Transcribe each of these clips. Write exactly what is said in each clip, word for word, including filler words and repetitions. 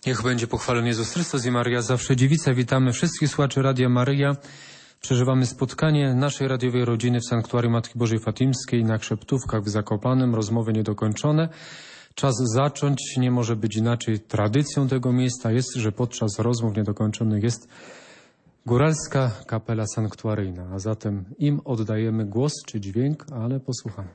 Niech będzie pochwalony Jezus Chrystus i Maria zawsze dziewica. Witamy wszystkich słuchaczy Radia Maryja. Przeżywamy spotkanie naszej radiowej rodziny w Sanktuarium Matki Bożej Fatimskiej na Krzeptówkach w Zakopanem. Rozmowy niedokończone. Czas zacząć. Nie może być inaczej. Tradycją tego miejsca jest, że podczas rozmów niedokończonych jest góralska kapela sanktuaryjna. A zatem im oddajemy głos czy dźwięk, ale posłuchamy.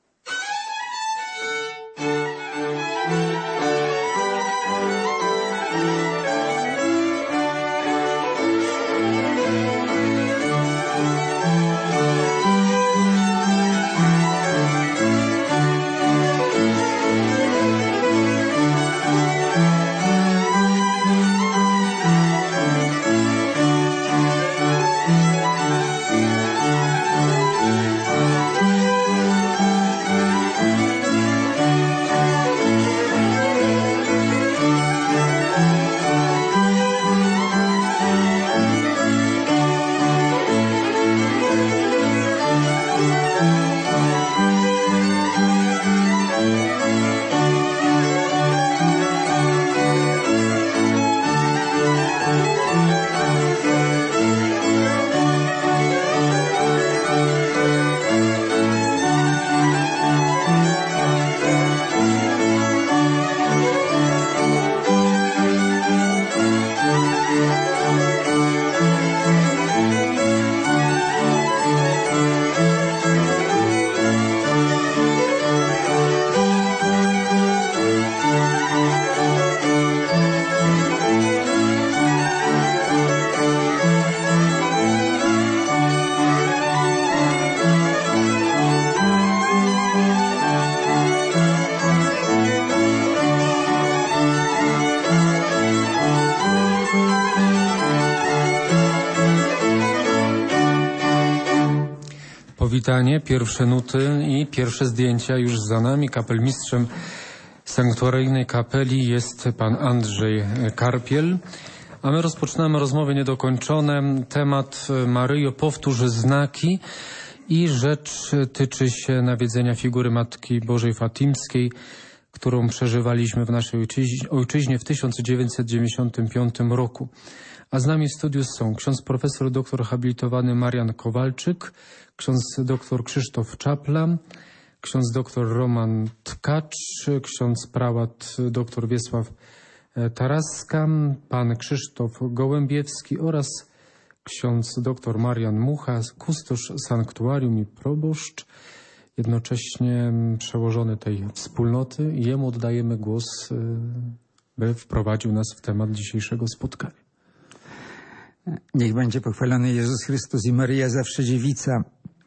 Powitanie, pierwsze nuty i pierwsze zdjęcia już za nami. Kapelmistrzem sanktuaryjnej kapeli jest pan Andrzej Karpiel. A my rozpoczynamy rozmowy niedokończone. Temat Maryjo, powtórz znaki. I rzecz tyczy się nawiedzenia figury Matki Bożej Fatimskiej, którą przeżywaliśmy w naszej ojczyźnie, ojczyźnie w tysiąc dziewięćset dziewięćdziesiątym piątym roku. A z nami w studiu są ksiądz profesor doktor habilitowany Marian Kowalczyk, ksiądz doktor Krzysztof Czapla, ksiądz doktor Roman Tkacz, ksiądz prałat doktor Wiesław Taraska, pan Krzysztof Gołębiewski oraz ksiądz doktor Marian Mucha, kustosz sanktuarium i proboszcz, jednocześnie przełożony tej wspólnoty. Jemu oddajemy głos, by wprowadził nas w temat dzisiejszego spotkania. Niech będzie pochwalony Jezus Chrystus i Maryja zawsze dziewica.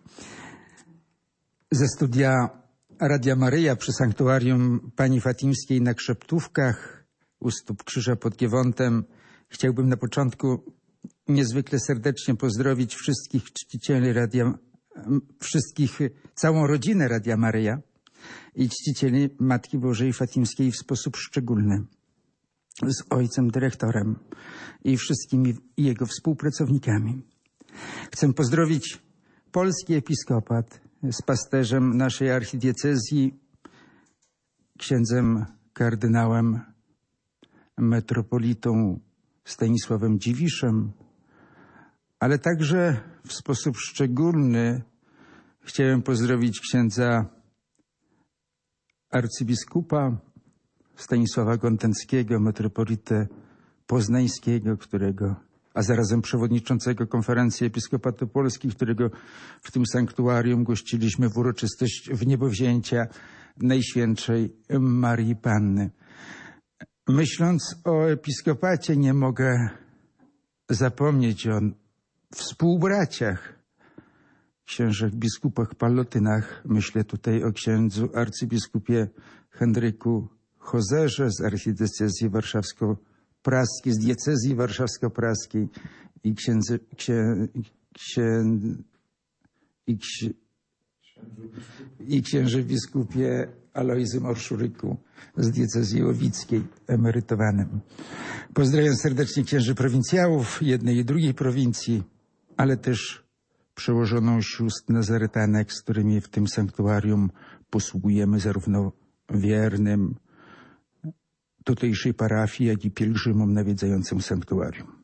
Ze studia Radia Maryja przy Sanktuarium Pani Fatimskiej na Krzeptówkach u stóp Krzyża pod Giewontem chciałbym na początku niezwykle serdecznie pozdrowić wszystkich czcicieli Radia, wszystkich, całą rodzinę Radia Maryja i czcicieli Matki Bożej Fatimskiej w sposób szczególny. Z ojcem dyrektorem i wszystkimi jego współpracownikami. Chcę pozdrowić polski episkopat z pasterzem naszej archidiecezji, księdzem kardynałem metropolitą Stanisławem Dziwiszem, ale także w sposób szczególny chciałem pozdrowić księdza arcybiskupa Stanisława Gontęckiego, metropolitę poznańskiego, którego, a zarazem przewodniczącego Konferencji Episkopatu Polski, którego w tym sanktuarium gościliśmy w uroczystość wniebowzięcia Najświętszej Marii Panny. Myśląc o episkopacie, nie mogę zapomnieć o współbraciach, księżach biskupach palotynach. Myślę tutaj o księdzu arcybiskupie Henryku Hozerze z archidiecezji warszawsko-praskiej, z diecezji warszawsko-praskiej i księdze, księ, księ, i, księ, i księże biskupie Alojzym Orszuryku z diecezji łowickiej, emerytowanym. Pozdrawiam serdecznie księży prowincjałów jednej i drugiej prowincji, ale też przełożoną sióstr nazaretanek, z którymi w tym sanktuarium posługujemy zarówno wiernym tutejszej parafii, jak i pielgrzymom nawiedzającym sanktuarium.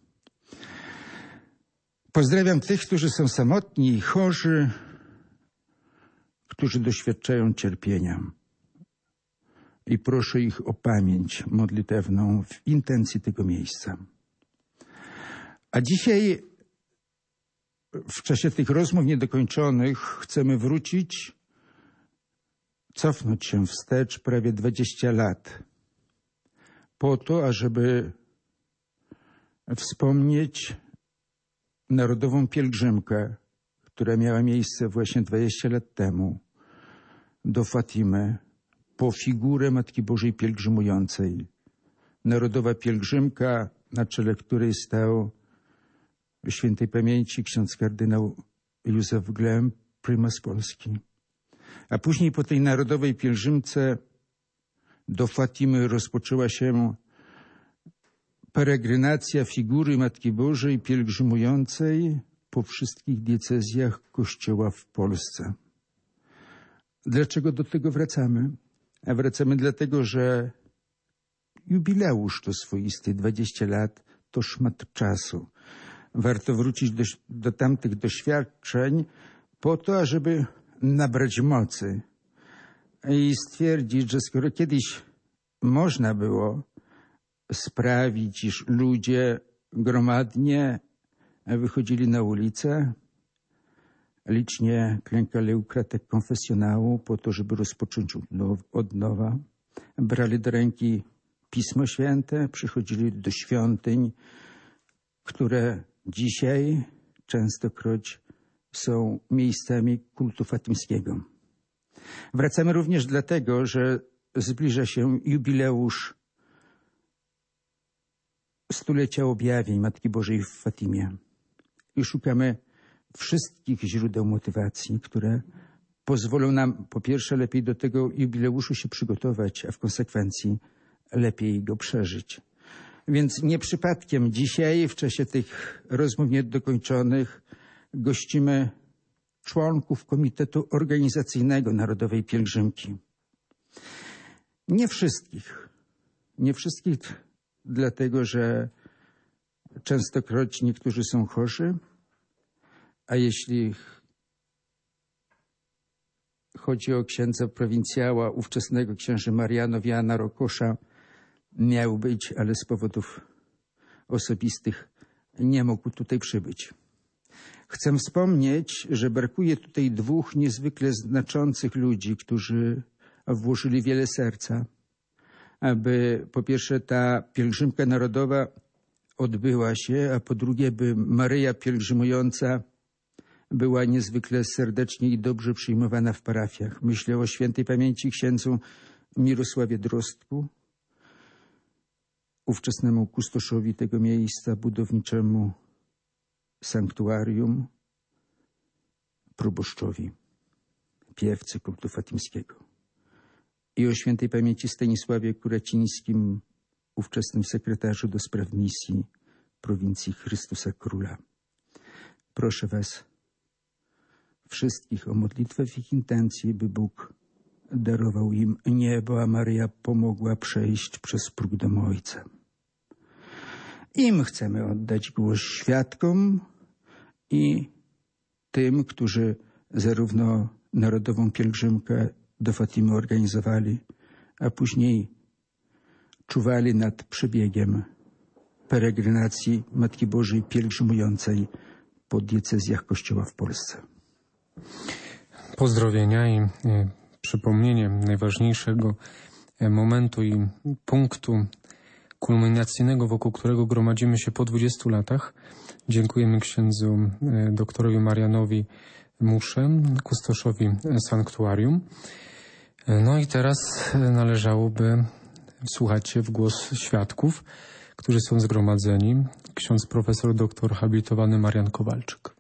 Pozdrawiam tych, którzy są samotni i chorzy, którzy doświadczają cierpienia. I proszę ich o pamięć modlitewną w intencji tego miejsca. A dzisiaj, w czasie tych rozmów niedokończonych, chcemy wrócić, cofnąć się wstecz prawie dwadzieścia lat, po to, ażeby wspomnieć narodową pielgrzymkę, która miała miejsce właśnie dwadzieścia lat temu do Fatimy, po figurę Matki Bożej pielgrzymującej. Narodowa pielgrzymka, na czele której stał świętej pamięci ksiądz kardynał Józef Glem, prymas Polski. A później po tej narodowej pielgrzymce do Fatimy rozpoczęła się peregrinacja figury Matki Bożej pielgrzymującej po wszystkich diecezjach Kościoła w Polsce. Dlaczego do tego wracamy? A wracamy dlatego, że jubileusz to swoisty, dwadzieścia lat, to szmat czasu. Warto wrócić do, do tamtych doświadczeń po to, ażeby nabrać mocy i stwierdzić, że skoro kiedyś można było sprawić, iż ludzie gromadnie wychodzili na ulicę, licznie klękali u kratek konfesjonału po to, żeby rozpocząć od nowa, brali do ręki Pismo Święte, przychodzili do świątyń, które dzisiaj częstokroć są miejscami kultu fatimskiego. Wracamy również dlatego, że zbliża się jubileusz stulecia objawień Matki Bożej w Fatimie i szukamy wszystkich źródeł motywacji, które pozwolą nam po pierwsze lepiej do tego jubileuszu się przygotować, a w konsekwencji lepiej go przeżyć. Więc nie przypadkiem dzisiaj w czasie tych rozmów niedokończonych gościmy członków Komitetu Organizacyjnego Narodowej Pielgrzymki. Nie wszystkich. Nie wszystkich dlatego, że częstokroć niektórzy są chorzy, a jeśli chodzi o księdza prowincjała, ówczesnego księży Mariano Viana Rokosza, miał być, ale z powodów osobistych nie mógł tutaj przybyć. Chcę wspomnieć, że brakuje tutaj dwóch niezwykle znaczących ludzi, którzy włożyli wiele serca, aby po pierwsze ta pielgrzymka narodowa odbyła się, a po drugie, by Maryja pielgrzymująca była niezwykle serdecznie i dobrze przyjmowana w parafiach. Myślę o świętej pamięci księdzu Mirosławie Drostku, ówczesnemu kustoszowi tego miejsca, budowniczemu sanktuarium, proboszczowi, piewcy kultu fatimskiego. I o świętej pamięci Stanisławie Kuracińskim, ówczesnym sekretarzu do spraw misji prowincji Chrystusa Króla. Proszę was wszystkich o modlitwę w ich intencji, by Bóg darował im niebo, a Maryja pomogła przejść przez próg domu Ojca. Im chcemy oddać głos świadkom i tym, którzy zarówno narodową pielgrzymkę do Fatimy organizowali, a później czuwali nad przebiegiem peregrinacji Matki Bożej pielgrzymującej po diecezjach Kościoła w Polsce. Pozdrowienia i przypomnienie najważniejszego momentu i punktu kulminacyjnego, wokół którego gromadzimy się po dwudziestu latach. Dziękujemy księdzu doktorowi Marianowi Musze, kustoszowi sanktuarium. No i teraz należałoby wsłuchać się w głos świadków, którzy są zgromadzeni. Ksiądz profesor doktor habilitowany Marian Kowalczyk.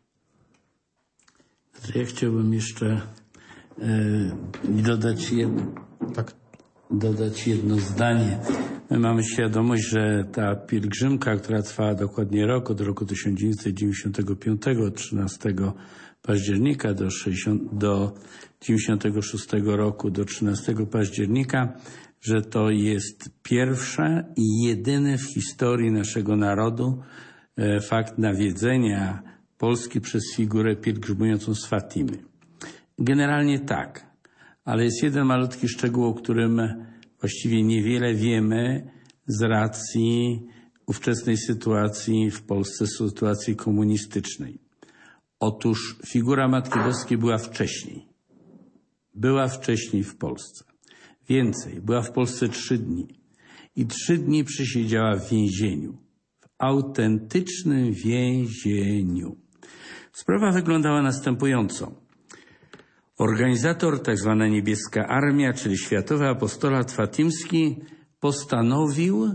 Ja chciałbym jeszcze e, dodać, jed, tak. dodać jedno zdanie. My mamy świadomość, że ta pielgrzymka, która trwała dokładnie rok, od roku tysiąc dziewięćset dziewięćdziesiątego piątego, od trzynastego października do, sześćdziesiątego, do dziewięćdziesiątego szóstego roku do trzynastego października, że to jest pierwsza i jedyny w historii naszego narodu e, fakt nawiedzenia Polski przez figurę pielgrzymującą z Fatimy. Generalnie tak, ale jest jeden malutki szczegół, o którym właściwie niewiele wiemy z racji ówczesnej sytuacji w Polsce, sytuacji komunistycznej. Otóż figura Matki Boskiej była wcześniej. Była wcześniej w Polsce. Więcej, była w Polsce trzy dni. I trzy dni przysiedziała w więzieniu. W autentycznym więzieniu. Sprawa wyglądała następująco. Organizator, tak zwana Niebieska Armia, czyli Światowy Apostolat Fatimski, postanowił...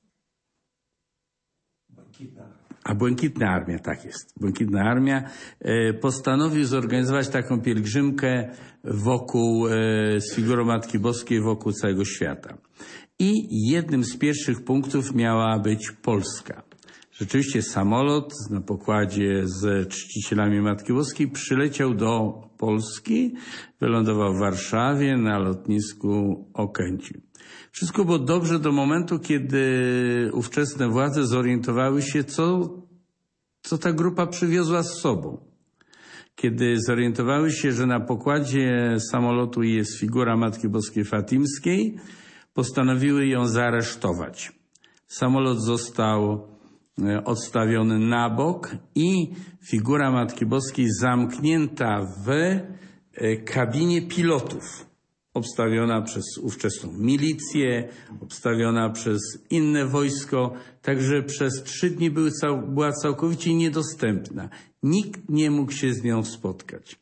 A Błękitna Armia, tak jest. Błękitna Armia e, postanowił zorganizować taką pielgrzymkę wokół, e, z figurą Matki Boskiej wokół całego świata. I jednym z pierwszych punktów miała być Polska. Rzeczywiście samolot na pokładzie z czcicielami Matki Boskiej przyleciał do Polski, wylądował w Warszawie na lotnisku Okęcim. Wszystko było dobrze do momentu, kiedy ówczesne władze zorientowały się, co, co ta grupa przywiozła z sobą. Kiedy zorientowały się, że na pokładzie samolotu jest figura Matki Boskiej Fatimskiej, postanowiły ją zaaresztować. Samolot został odstawiony na bok i figura Matki Boskiej zamknięta w kabinie pilotów. Obstawiona przez ówczesną milicję, obstawiona przez inne wojsko, także przez trzy dni były cał, była całkowicie niedostępna. Nikt nie mógł się z nią spotkać.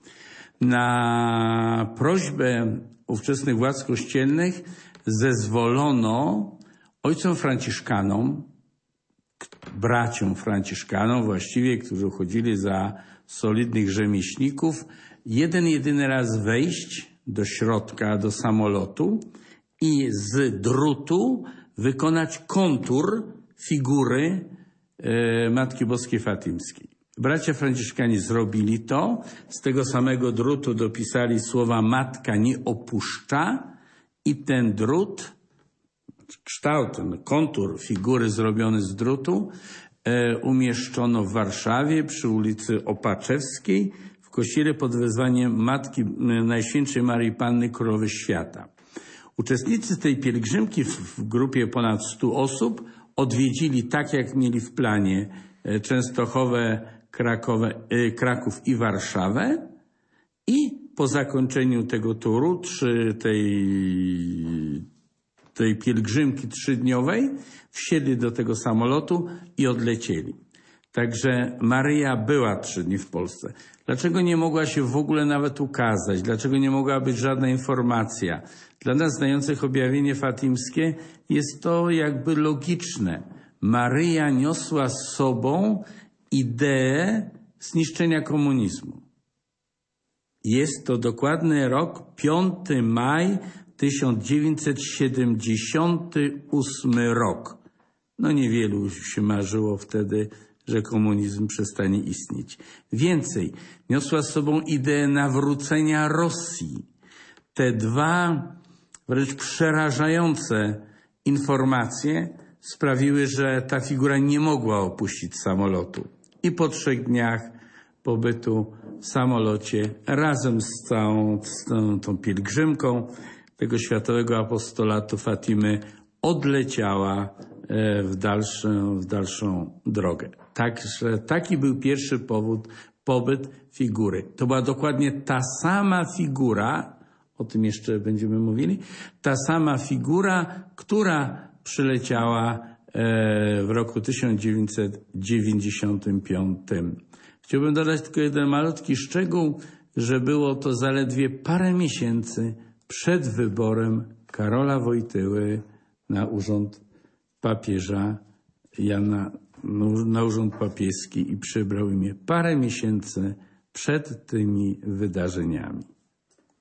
Na prośbę ówczesnych władz kościelnych zezwolono ojcom franciszkanom, braciom franciszkanom właściwie, którzy uchodzili za solidnych rzemieślników, jeden jedyny raz wejść do środka, do samolotu i z drutu wykonać kontur figury e, Matki Boskiej Fatimskiej. Bracia franciszkanie zrobili to, z tego samego drutu dopisali słowa Matka nie opuszcza i ten drut, kształt, ten kontur figury zrobiony z drutu e, umieszczono w Warszawie przy ulicy Opaczewskiej w kościele pod wezwaniem Matki Najświętszej Maryi Panny Królowej Świata. Uczestnicy tej pielgrzymki w, w grupie ponad stu osób odwiedzili, tak jak mieli w planie, e, Częstochowę, Krakowe, e, Kraków i Warszawę i po zakończeniu tego turu, czy tej tej pielgrzymki trzydniowej, wsiedli do tego samolotu i odlecieli. Także Maryja była trzy dni w Polsce. Dlaczego nie mogła się w ogóle nawet ukazać? Dlaczego nie mogła być żadna informacja? Dla nas znających objawienie fatimskie jest to jakby logiczne. Maryja niosła z sobą ideę zniszczenia komunizmu. Jest to dokładny rok, piąty maja tysiąc dziewięćset siedemdziesiąty ósmy rok. No niewielu się marzyło wtedy, że komunizm przestanie istnieć. Więcej, niosła z sobą ideę nawrócenia Rosji. Te dwa wręcz przerażające informacje sprawiły, że ta figura nie mogła opuścić samolotu. I po trzech dniach pobytu w samolocie razem z całą z tą, tą pielgrzymką tego Światowego Apostolatu Fatimy odleciała w dalszą, w dalszą drogę. Także taki był pierwszy powód, pobyt figury. To była dokładnie ta sama figura, o tym jeszcze będziemy mówili, ta sama figura, która przyleciała w roku tysiąc dziewięćset dziewięćdziesiątym piątym. Chciałbym dodać tylko jeden malutki szczegół, że było to zaledwie parę miesięcy przed wyborem Karola Wojtyły na urząd papieża Jana, na urząd papieski i przybrał imię parę miesięcy przed tymi wydarzeniami.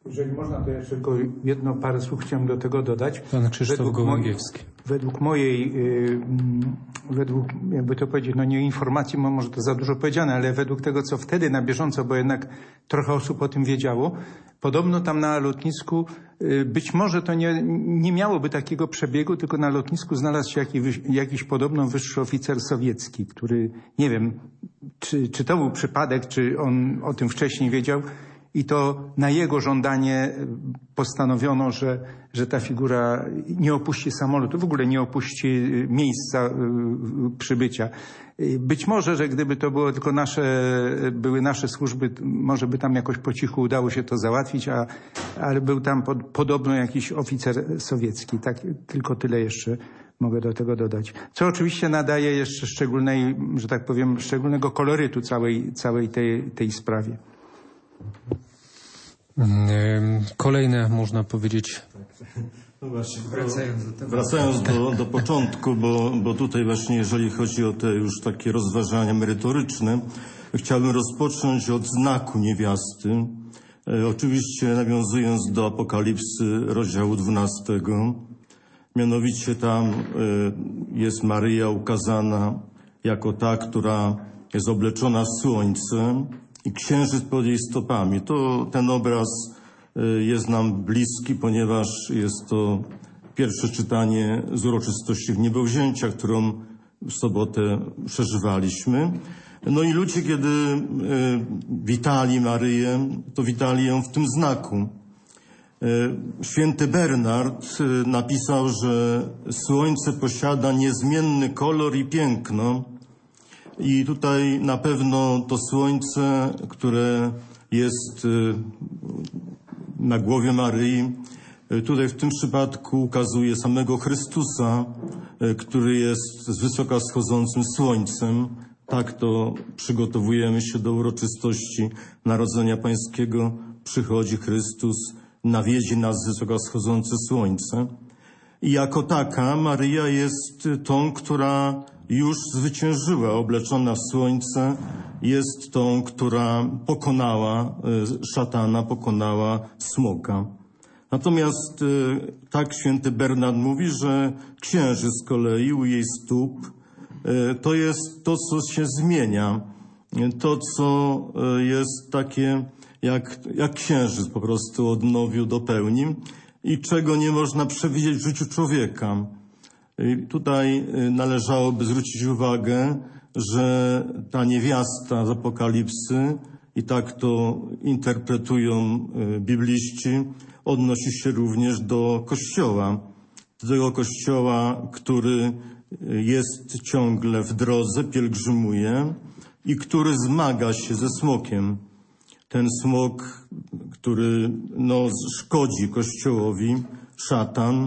Jeżeli można, to jeszcze tylko jedno parę słów chciałem do tego dodać. Pan Krzysztof Według Gołębiewski. mojej- Według mojej, yy, według, jakby to powiedzieć, no nie informacji, bo może to za dużo powiedziane, ale według tego, co wtedy na bieżąco, bo jednak trochę osób o tym wiedziało, podobno tam na lotnisku, yy, być może to nie, nie miałoby takiego przebiegu, tylko na lotnisku znalazł się jakiś, jakiś podobno wyższy oficer sowiecki, który, nie wiem, czy, czy to był przypadek, czy on o tym wcześniej wiedział, i to na jego żądanie postanowiono, że, że ta figura nie opuści samolotu, w ogóle nie opuści miejsca przybycia. Być może, że gdyby to było tylko nasze, były nasze służby, może by tam jakoś po cichu udało się to załatwić, a, ale był tam pod, podobno jakiś oficer sowiecki. Tak, tylko tyle jeszcze mogę do tego dodać. Co oczywiście nadaje jeszcze szczególnej, że tak powiem, szczególnego kolorytu całej, całej tej, tej sprawie. Kolejne, można powiedzieć... No właśnie, wracając do, wracając do, do początku, bo, bo tutaj właśnie jeżeli chodzi o te już takie rozważania merytoryczne, chciałbym rozpocząć od znaku niewiasty. E, oczywiście nawiązując do Apokalipsy rozdziału dwunastego. Mianowicie tam e, jest Maryja ukazana jako ta, która jest obleczona w słońce i księżyc pod jej stopami. To ten obraz jest nam bliski, ponieważ jest to pierwsze czytanie z uroczystości Wniebowzięcia, którą w sobotę przeżywaliśmy. No i ludzie, kiedy witali Maryję, to witali ją w tym znaku. Święty Bernard napisał, że słońce posiada niezmienny kolor i piękno. I tutaj na pewno to słońce, które jest na głowie Maryi, tutaj w tym przypadku ukazuje samego Chrystusa, który jest z wysoka wschodzącym słońcem. Tak to przygotowujemy się do uroczystości Narodzenia Pańskiego. Przychodzi Chrystus, nawiedzi nas z wysoka wschodzące słońce. I jako taka Maryja jest tą, która już zwyciężyła, obleczona w słońce, jest tą, która pokonała szatana, pokonała smoka. Natomiast tak święty Bernard mówi, że księżyc z kolei u jej stóp to jest to, co się zmienia. To, co jest takie jak, jak księżyc po prostu od nowiu do pełni i czego nie można przewidzieć w życiu człowieka. I tutaj należałoby zwrócić uwagę, że ta niewiasta z Apokalipsy, i tak to interpretują bibliści, odnosi się również do Kościoła. Do tego Kościoła, który jest ciągle w drodze, pielgrzymuje i który zmaga się ze smokiem. Ten smok, który no, szkodzi Kościołowi, szatan,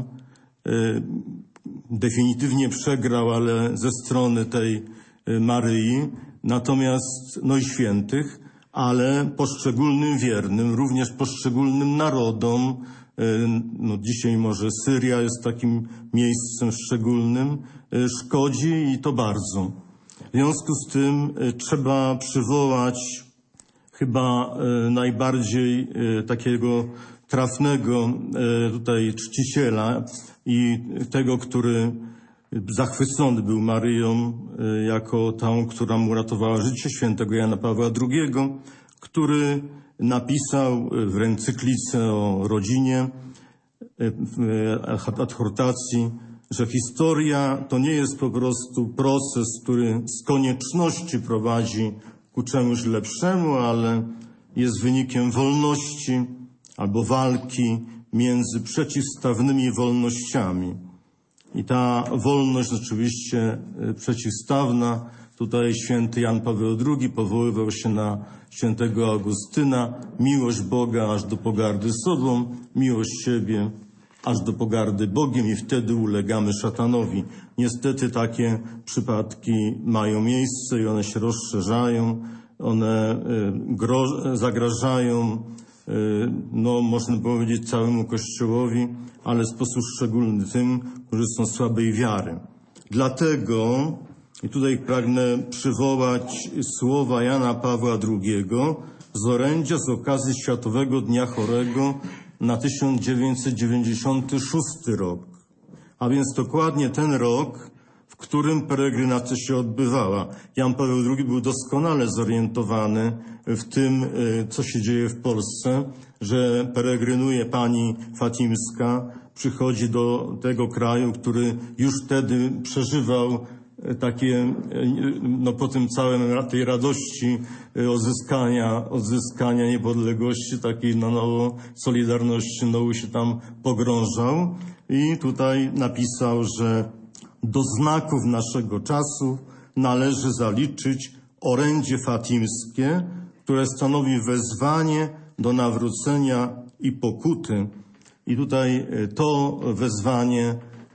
definitywnie przegrał, ale ze strony tej Maryi, natomiast, no i świętych, ale poszczególnym wiernym, również poszczególnym narodom, no dzisiaj może Syria jest takim miejscem szczególnym, szkodzi i to bardzo. W związku z tym trzeba przywołać chyba najbardziej takiego trafnego tutaj czciciela i tego, który zachwycony był Maryją jako tą, która mu ratowała życie, świętego Jana Pawła drugiego, który napisał w encyklice o rodzinie, w adhortacji, że historia to nie jest po prostu proces, który z konieczności prowadzi ku czemuś lepszemu, ale jest wynikiem wolności albo walki między przeciwstawnymi wolnościami. I ta wolność rzeczywiście przeciwstawna, tutaj święty Jan Paweł drugi powoływał się na świętego Augustyna, miłość Boga aż do pogardy sobą, miłość siebie aż do pogardy Bogiem i wtedy ulegamy szatanowi. Niestety takie przypadki mają miejsce i one się rozszerzają, one gro- zagrażają, no można powiedzieć całemu Kościołowi, ale w sposób szczególny tym, którzy są słabej wiary. Dlatego, i tutaj pragnę przywołać słowa Jana Pawła drugiego z orędzia z okazji Światowego Dnia Chorego na tysiąc dziewięćset dziewięćdziesiąty szósty rok. A więc dokładnie ten rok, w którym peregrinacja się odbywała. Jan Paweł drugi był doskonale zorientowany w tym, co się dzieje w Polsce, że peregrynuje pani Fatimska, przychodzi do tego kraju, który już wtedy przeżywał takie, no po tym całym tej radości odzyskania, odzyskania niepodległości, takiej na nowo Solidarności, znowu się tam pogrążał i tutaj napisał, że do znaków naszego czasu należy zaliczyć orędzie fatimskie, które stanowi wezwanie do nawrócenia i pokuty. I tutaj to wezwanie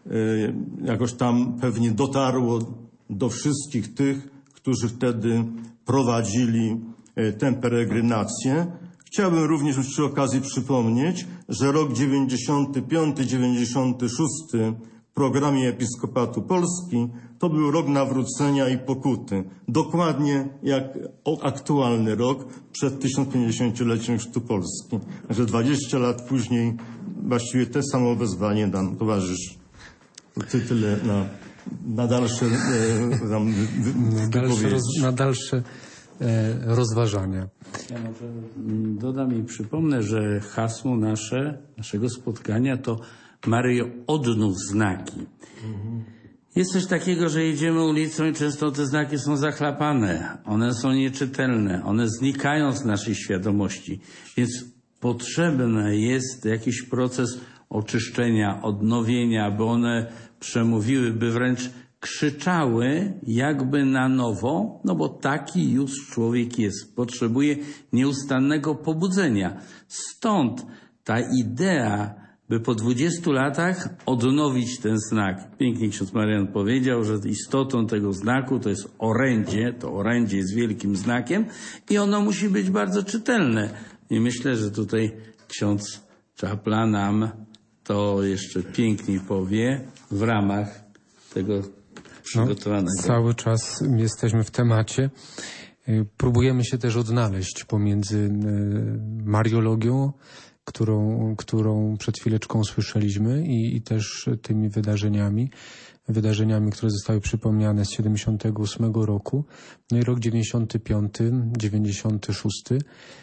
jakoś tam pewnie dotarło do wszystkich tych, którzy wtedy prowadzili tę peregrynację. Chciałbym również przy okazji przypomnieć, że rok dziewięćdziesiąty piąty dziewięćdziesiąty szósty w programie Episkopatu Polski to był rok nawrócenia i pokuty. Dokładnie jak aktualny rok przed tysiącpięćdziesięcioleciem chrztu Polski. Że dwadzieścia lat później właściwie te samo wezwanie nam towarzyszy. To tyle na, na dalsze, e, tam, na dalsze, roz, na dalsze e, rozważania. Ja może dodam i przypomnę, że hasło nasze, naszego spotkania to Maryjo, odnów znaki. Mhm. Jest coś takiego, że jedziemy ulicą i często te znaki są zachlapane. One są nieczytelne. One znikają z naszej świadomości. Więc potrzebny jest jakiś proces oczyszczenia, odnowienia, by one przemówiły, by wręcz krzyczały jakby na nowo, no bo taki już człowiek jest. Potrzebuje nieustannego pobudzenia. Stąd ta idea, by po dwudziestu latach odnowić ten znak. Pięknie ksiądz Marian powiedział, że istotą tego znaku to jest orędzie, to orędzie jest wielkim znakiem i ono musi być bardzo czytelne. I myślę, że tutaj ksiądz Czapla nam to jeszcze piękniej powie w ramach tego przygotowanego. No, cały czas jesteśmy w temacie. Próbujemy się też odnaleźć pomiędzy mariologią, którą, którą przed chwileczką słyszeliśmy i, i też tymi wydarzeniami, wydarzeniami, które zostały przypomniane z siedemdziesiątego ósmego roku. No i rok dziewięćdziesiąty piąty dziewięćdziesiąty szósty.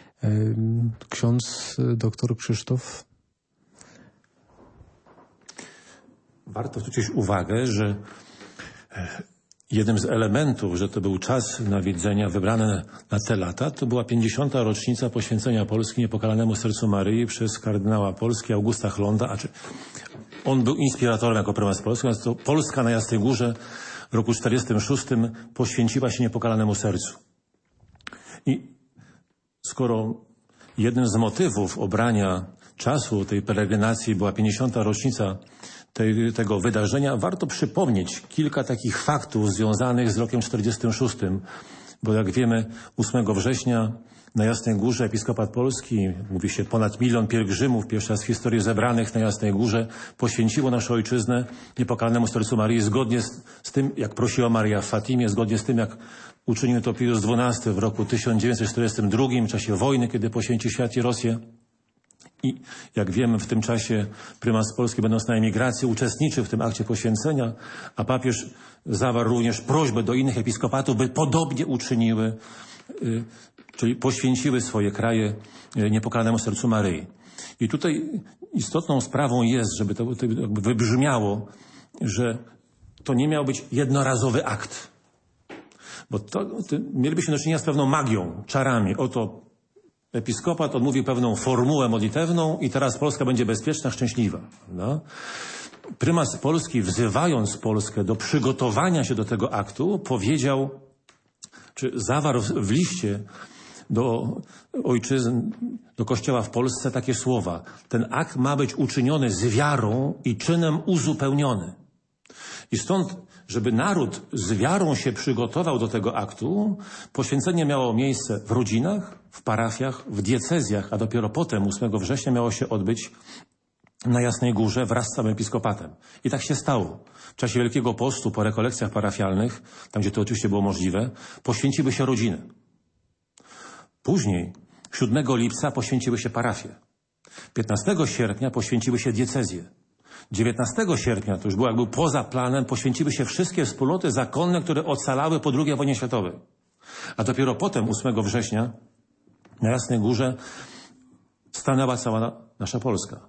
Ksiądz doktor Krzysztof. Warto zwrócić uwagę, że jednym z elementów, że to był czas nawiedzenia wybrany na te lata, to była pięćdziesiąta rocznica poświęcenia Polski Niepokalanemu Sercu Maryi przez kardynała Polski Augusta Chlonda. A czy on był inspiratorem jako prymas Polski, natomiast to Polska na Jasnej Górze w roku czterdziestym szóstym poświęciła się Niepokalanemu Sercu. I skoro jednym z motywów obrania czasu tej peregrinacji była pięćdziesiąta rocznica Tej, tego wydarzenia, warto przypomnieć kilka takich faktów związanych z rokiem czterdziestym szóstym, bo jak wiemy ósmego września na Jasnej Górze Episkopat Polski, mówi się ponad milion pielgrzymów, pierwszy raz w historii zebranych na Jasnej Górze, poświęciło naszą ojczyznę Niepokalanemu Sercu Maryi zgodnie z, z tym, jak prosiła Maria w Fatimie, zgodnie z tym, jak uczynił to Pius dwunasty w roku tysiąc dziewięćset czterdziestym drugim, w czasie wojny, kiedy poświęcił świat i Rosję. I jak wiemy, w tym czasie prymas Polski, będąc na emigracji, uczestniczył w tym akcie poświęcenia, a papież zawarł również prośbę do innych episkopatów, by podobnie uczyniły, y, czyli poświęciły swoje kraje y, Niepokalanemu Sercu Maryi. I tutaj istotną sprawą jest, żeby to, to jakby wybrzmiało, że to nie miał być jednorazowy akt. Bo to, to mielibyśmy do czynienia z pewną magią, czarami. Oto episkopat odmówił pewną formułę modlitewną i teraz Polska będzie bezpieczna, szczęśliwa. No. Prymas Polski, wzywając Polskę do przygotowania się do tego aktu, powiedział, czy zawarł w liście do ojczyzn, do kościoła w Polsce takie słowa. Ten akt ma być uczyniony z wiarą i czynem uzupełniony. I stąd, żeby naród z wiarą się przygotował do tego aktu, poświęcenie miało miejsce w rodzinach, w parafiach, w diecezjach, a dopiero potem, ósmego września, miało się odbyć na Jasnej Górze wraz z całym episkopatem. I tak się stało. W czasie Wielkiego Postu, po rekolekcjach parafialnych, tam gdzie to oczywiście było możliwe, poświęciły się rodziny. Później siódmego lipca poświęciły się parafie. piętnastego sierpnia poświęciły się diecezje. dziewiętnastego sierpnia, to już było jakby poza planem, poświęciły się wszystkie wspólnoty zakonne, które ocalały po drugiej wojnie światowej. A dopiero potem, ósmego września, na Jasnej Górze stanęła cała nasza Polska.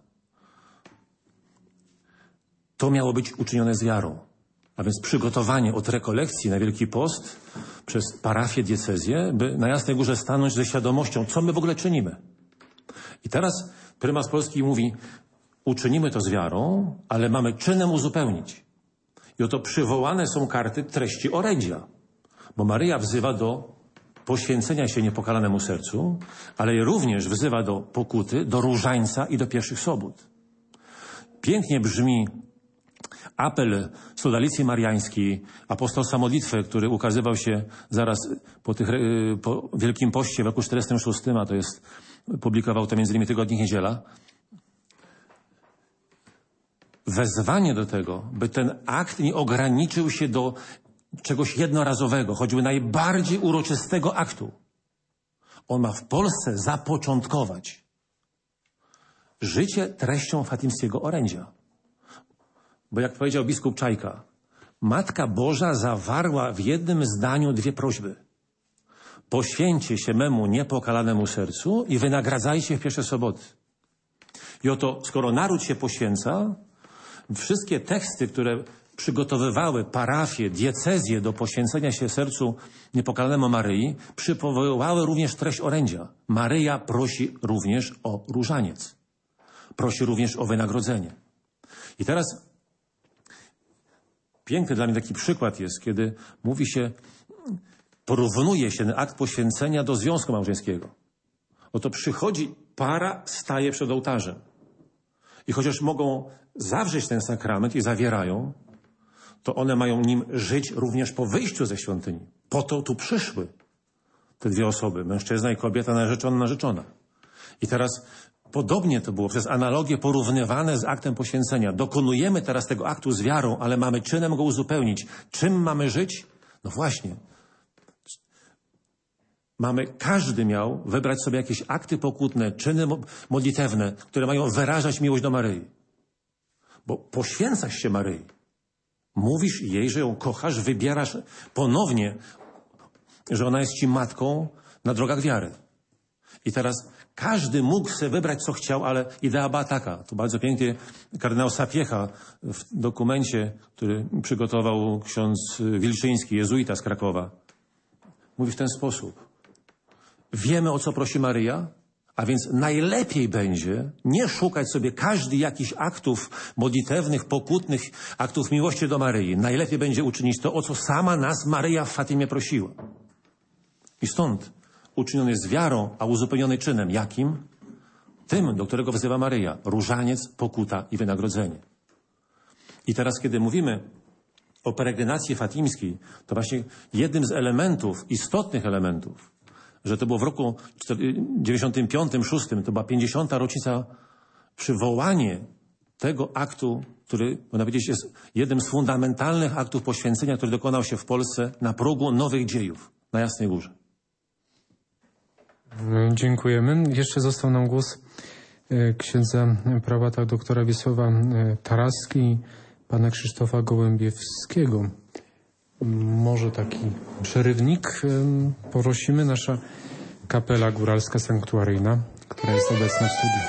To miało być uczynione z wiarą. A więc przygotowanie od rekolekcji na Wielki Post przez parafię, diecezję, by na Jasnej Górze stanąć ze świadomością, co my w ogóle czynimy. I teraz prymas Polski mówi, uczynimy to z wiarą, ale mamy czynem uzupełnić. I oto przywołane są karty treści orędzia. Bo Maryja wzywa do poświęcenia się niepokalanemu sercu, ale również wzywa do pokuty, do różańca i do pierwszych sobót. Pięknie brzmi apel Sodalicji Mariańskiej, apostolstwa modlitwy, który ukazywał się zaraz po, tych, po Wielkim Poście w roku czterdziestym szóstym, a to jest, publikował to między innymi Tygodnik Niedziela. Wezwanie do tego, by ten akt nie ograniczył się do czegoś jednorazowego, choćby najbardziej uroczystego aktu. On ma w Polsce zapoczątkować życie treścią fatimskiego orędzia. Bo jak powiedział biskup Czajka, Matka Boża zawarła w jednym zdaniu dwie prośby. Poświęćcie się memu niepokalanemu sercu i wynagradzajcie w pierwsze soboty. I oto, skoro naród się poświęca, wszystkie teksty, które przygotowywały parafie, diecezje do poświęcenia się sercu niepokalanemu Maryi, przywoływały również treść orędzia. Maryja prosi również o różaniec. Prosi również o wynagrodzenie. I teraz piękny dla mnie taki przykład jest, kiedy mówi się, porównuje się ten akt poświęcenia do związku małżeńskiego. Oto przychodzi para, staje przed ołtarzem. I chociaż mogą zawrzeć ten sakrament i zawierają, to one mają nim żyć również po wyjściu ze świątyni. Po to tu przyszły te dwie osoby, mężczyzna i kobieta, narzeczona, narzeczona. I teraz podobnie to było przez analogię porównywane z aktem poświęcenia. Dokonujemy teraz tego aktu z wiarą, ale mamy czynem go uzupełnić. Czym mamy żyć? No właśnie. Mamy, każdy miał wybrać sobie jakieś akty pokutne, czyny modlitewne, które mają wyrażać miłość do Maryi. Bo poświęcasz się Maryi. Mówisz jej, że ją kochasz, wybierasz ponownie, że ona jest ci matką na drogach wiary. I teraz każdy mógł sobie wybrać, co chciał, ale idea była taka. To bardzo pięknie kardynał Sapiecha w dokumencie, który przygotował ksiądz Wilczyński, jezuita z Krakowa, mówi w ten sposób. Wiemy, o co prosi Maryja, a więc najlepiej będzie nie szukać sobie każdy jakichś aktów modlitewnych, pokutnych, aktów miłości do Maryi. Najlepiej będzie uczynić to, o co sama nas Maryja w Fatimie prosiła. I stąd uczyniony jest wiarą, a uzupełniony czynem. Jakim? Tym, do którego wzywa Maryja. Różaniec, pokuta i wynagrodzenie. I teraz, kiedy mówimy o peregrinacji fatimskiej, to właśnie jednym z elementów, istotnych elementów, że to było w roku dziewięćdziesiątym piątym, szóstym, to była pięćdziesiąta rocznica, przywołanie tego aktu, który, można powiedzieć, jest jednym z fundamentalnych aktów poświęcenia, który dokonał się w Polsce na progu nowych dziejów na Jasnej Górze. Dziękujemy. Jeszcze został nam głos księdza prałata doktora Wiesława Taraski i pana Krzysztofa Gołębiewskiego. Może taki przerywnik prosimy, nasza kapela góralska sanktuaryjna, która jest obecna w studiu.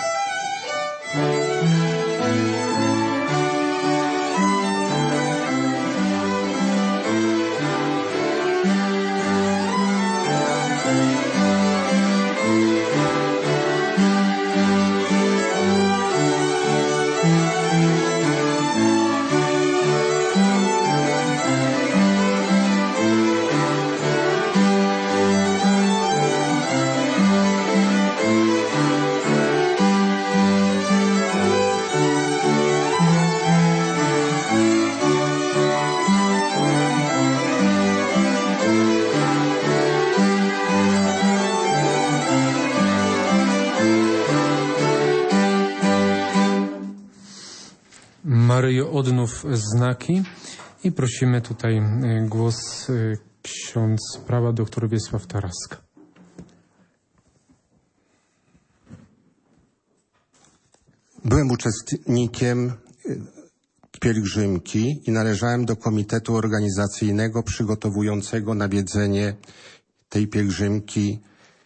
Maryjo, odnów znaki i prosimy tutaj głos ksiądz prałat doktor Wiesław Taraska. Byłem uczestnikiem pielgrzymki i należałem do komitetu organizacyjnego przygotowującego nawiedzenie tej pielgrzymki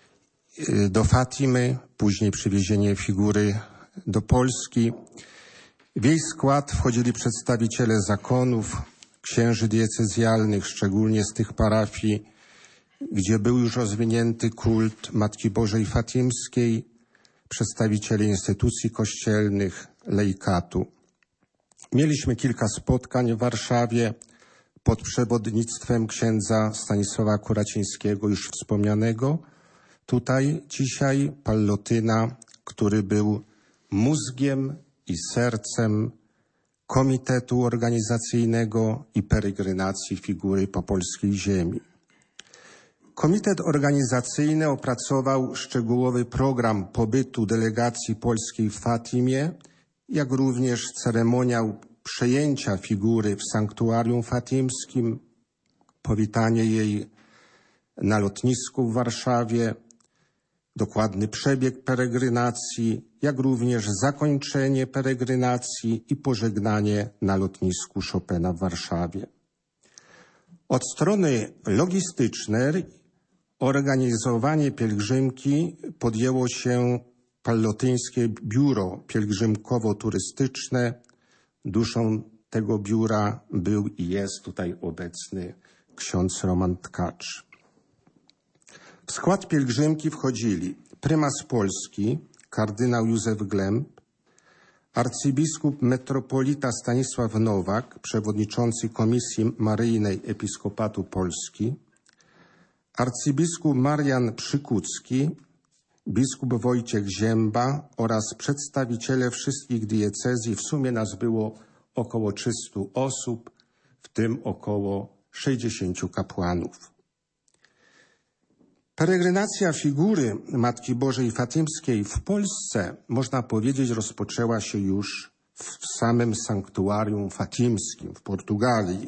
do Fatimy, później przywiezienie figury do Polski. W jej skład wchodzili przedstawiciele zakonów, księży diecezjalnych, szczególnie z tych parafii, gdzie był już rozwinięty kult Matki Bożej Fatimskiej, przedstawiciele instytucji kościelnych, laikatu. Mieliśmy kilka spotkań w Warszawie pod przewodnictwem księdza Stanisława Kuracińskiego, już wspomnianego. Tutaj dzisiaj Pallotyna, który był mózgiem i sercem komitetu organizacyjnego i peregrinacji figury po polskiej ziemi. Komitet organizacyjny opracował szczegółowy program pobytu delegacji polskiej w Fatimie, jak również ceremoniał przejęcia figury w sanktuarium fatimskim, powitanie jej na lotnisku w Warszawie, dokładny przebieg peregrynacji, jak również zakończenie peregrynacji i pożegnanie na lotnisku Chopina w Warszawie. Od strony logistycznej organizowanie pielgrzymki podjęło się Pallotyńskie Biuro Pielgrzymkowo-Turystyczne. Duszą tego biura był i jest tutaj obecny ksiądz Roman Tkacz. W skład pielgrzymki wchodzili prymas Polski, kardynał Józef Glemp, arcybiskup metropolita Stanisław Nowak, przewodniczący Komisji Maryjnej Episkopatu Polski, arcybiskup Marian Przykucki, biskup Wojciech Zięba oraz przedstawiciele wszystkich diecezji. W sumie nas było około trzystu osób, w tym około sześćdziesięciu kapłanów. Peregrynacja figury Matki Bożej Fatimskiej w Polsce, można powiedzieć, rozpoczęła się już w samym sanktuarium fatimskim w Portugalii.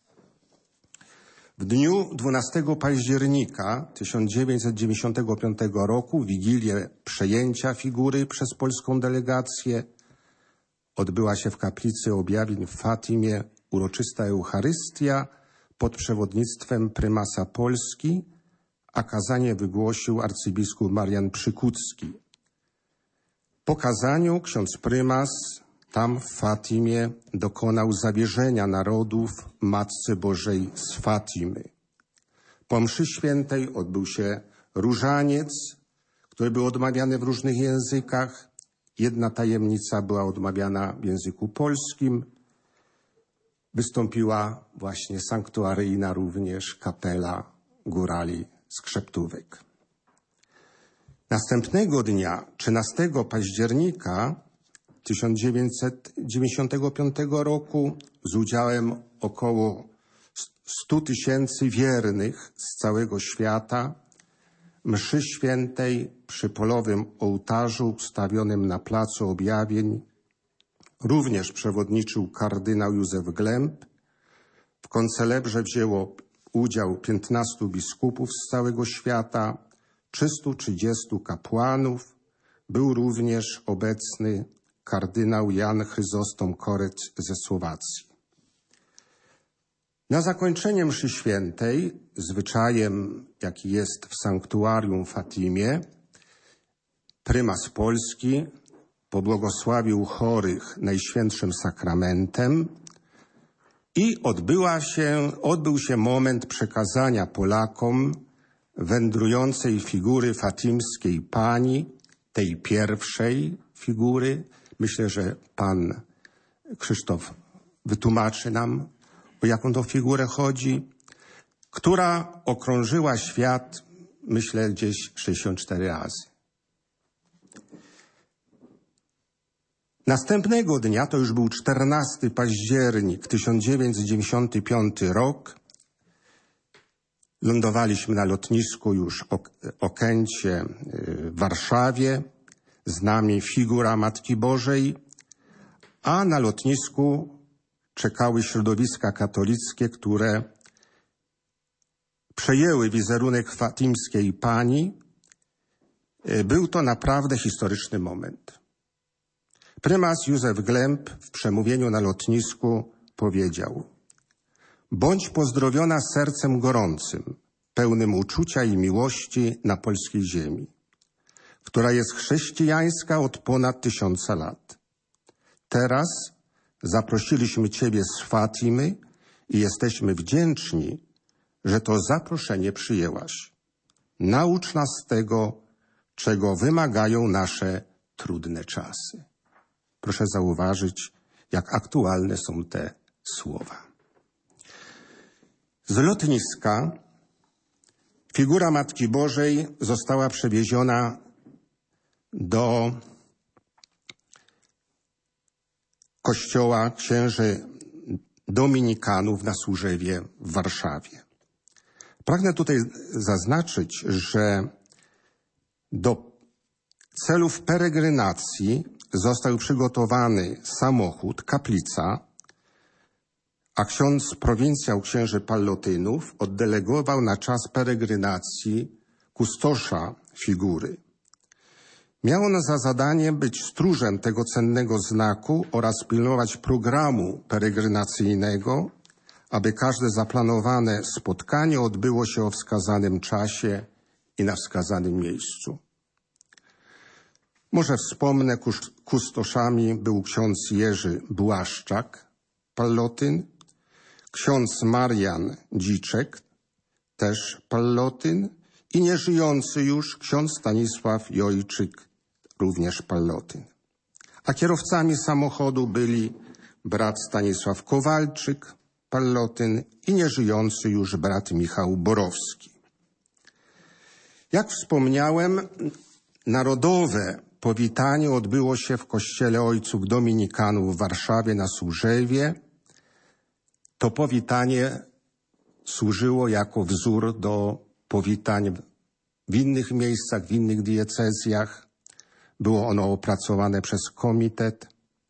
W dniu dwunastego października tysiąc dziewięćset dziewięćdziesiątego piątego roku, w wigilię przejęcia figury przez polską delegację, odbyła się w kaplicy Objawień w Fatimie uroczysta Eucharystia pod przewodnictwem prymasa Polski, a kazanie wygłosił arcybiskup Marian Przykucki. Po kazaniu ksiądz prymas tam w Fatimie dokonał zawierzenia narodów Matce Bożej z Fatimy. Po mszy świętej odbył się różaniec, który był odmawiany w różnych językach. Jedna tajemnica była odmawiana w języku polskim. Wystąpiła właśnie sanktuaryjna również kapela górali Skrzeptówek. Następnego dnia, trzynastego października tysiąc dziewięćset dziewięćdziesiątego piątego roku, z udziałem około stu tysięcy wiernych z całego świata, mszy świętej przy polowym ołtarzu ustawionym na placu Objawień również przewodniczył kardynał Józef Glemp. W koncelebrze wzięło udział piętnastu biskupów z całego świata, trzystu trzydziestu kapłanów. Był również obecny kardynał Jan Chryzostom Korec ze Słowacji. Na zakończenie mszy świętej, zwyczajem jaki jest w sanktuarium w Fatimie, prymas Polski pobłogosławił chorych Najświętszym Sakramentem i odbyła się, odbył się moment przekazania Polakom wędrującej figury fatimskiej Pani, tej pierwszej figury. Myślę, że pan Krzysztof wytłumaczy nam, o jaką to figurę chodzi, która okrążyła świat, myślę, gdzieś sześćdziesiąt cztery razy. Następnego dnia, to już był czternasty październik tysiąc dziewięćset dziewięćdziesiąty piąty rok, lądowaliśmy na lotnisku już Okęcie w Warszawie, z nami figura Matki Bożej, a na lotnisku czekały środowiska katolickie, które przejęły wizerunek fatimskiej Pani. Był to naprawdę historyczny moment. Prymas Józef Glemp w przemówieniu na lotnisku powiedział: bądź pozdrowiona sercem gorącym, pełnym uczucia i miłości na polskiej ziemi, która jest chrześcijańska od ponad tysiąca lat. Teraz zaprosiliśmy Ciebie z Fatimy i jesteśmy wdzięczni, że to zaproszenie przyjęłaś. Naucz nas tego, czego wymagają nasze trudne czasy. Proszę zauważyć, jak aktualne są te słowa. Z lotniska figura Matki Bożej została przewieziona do kościoła księży dominikanów na Służewie w Warszawie. Pragnę tutaj zaznaczyć, że do celów peregrynacji został przygotowany samochód, kaplica, a ksiądz prowincjał księży Pallotynów oddelegował na czas peregrynacji kustosza figury. Miał on za zadanie być stróżem tego cennego znaku oraz pilnować programu peregrynacyjnego, aby każde zaplanowane spotkanie odbyło się o wskazanym czasie i na wskazanym miejscu. Może wspomnę, kustoszami był ksiądz Jerzy Błaszczak, Pallotyn, ksiądz Marian Dziczek, też Pallotyn, i nieżyjący już ksiądz Stanisław Jojczyk, również Pallotyn. A kierowcami samochodu byli brat Stanisław Kowalczyk, Pallotyn, i nieżyjący już brat Michał Borowski. Jak wspomniałem, narodowe powitanie odbyło się w kościele Ojców Dominikanów w Warszawie na Służewie. To powitanie służyło jako wzór do powitań w innych miejscach, w innych diecezjach. Było ono opracowane przez komitet.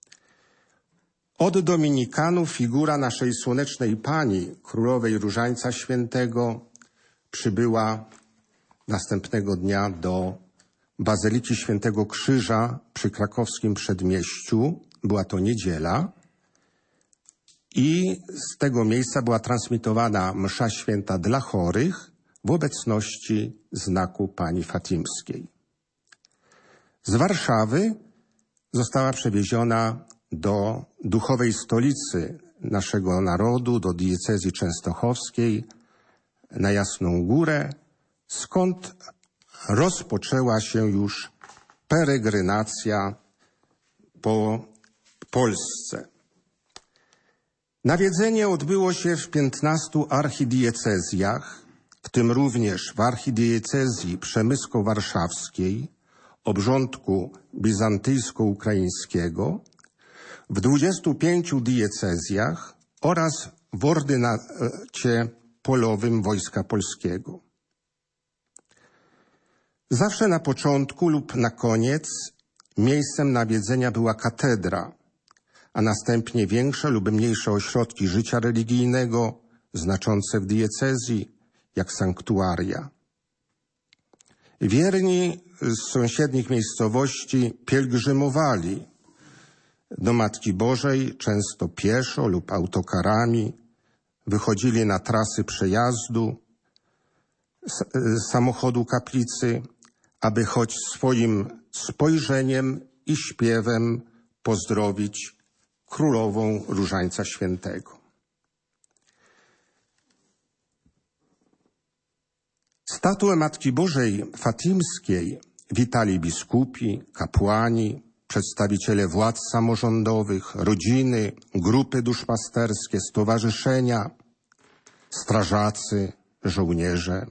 Od dominikanów figura naszej Słonecznej Pani, Królowej Różańca Świętego, przybyła następnego dnia do Bazyliki Świętego Krzyża przy krakowskim przedmieściu. Była to niedziela i z tego miejsca była transmitowana msza święta dla chorych w obecności znaku Pani Fatimskiej. Z Warszawy została przewieziona do duchowej stolicy naszego narodu, do diecezji częstochowskiej, na Jasną Górę, skąd rozpoczęła się już peregrynacja po Polsce. Nawiedzenie odbyło się w piętnastu archidiecezjach, w tym również w archidiecezji przemysko-warszawskiej, obrządku bizantyjsko-ukraińskiego, w dwudziestu pięciu diecezjach oraz w ordynacie polowym Wojska Polskiego. Zawsze na początku lub na koniec miejscem nawiedzenia była katedra, a następnie większe lub mniejsze ośrodki życia religijnego, znaczące w diecezji, jak sanktuaria. Wierni z sąsiednich miejscowości pielgrzymowali do Matki Bożej, często pieszo lub autokarami, wychodzili na trasy przejazdu samochodu kaplicy, aby choć swoim spojrzeniem i śpiewem pozdrowić Królową Różańca Świętego. Statuę Matki Bożej Fatimskiej witali biskupi, kapłani, przedstawiciele władz samorządowych, rodziny, grupy duszpasterskie, stowarzyszenia, strażacy, żołnierze.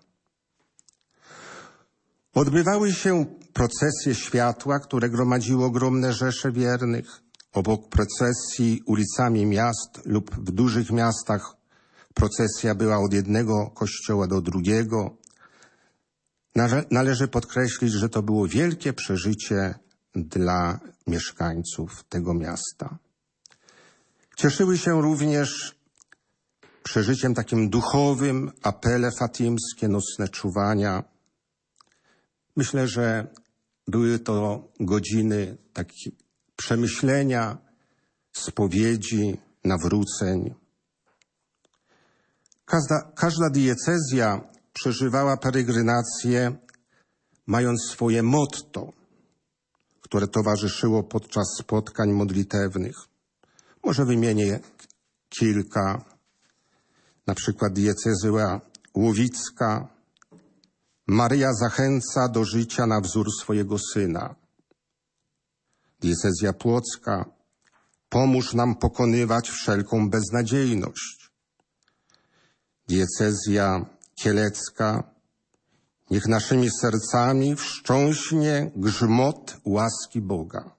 Odbywały się procesje światła, które gromadziły ogromne rzesze wiernych. Obok procesji ulicami miast lub w dużych miastach procesja była od jednego kościoła do drugiego. Należy podkreślić, że to było wielkie przeżycie dla mieszkańców tego miasta. Cieszyły się również przeżyciem takim duchowym apele fatimskie, nocne czuwania. Myślę, że były to godziny taki, przemyślenia, spowiedzi, nawróceń. Każda, każda diecezja przeżywała peregrinację, mając swoje motto, które towarzyszyło podczas spotkań modlitewnych. Może wymienię kilka, na przykład diecezja łowicka. Maryja zachęca do życia na wzór swojego Syna. Diecezja płocka. Pomóż nam pokonywać wszelką beznadziejność. Diecezja kielecka. Niech naszymi sercami wstrząśnie grzmot łaski Boga.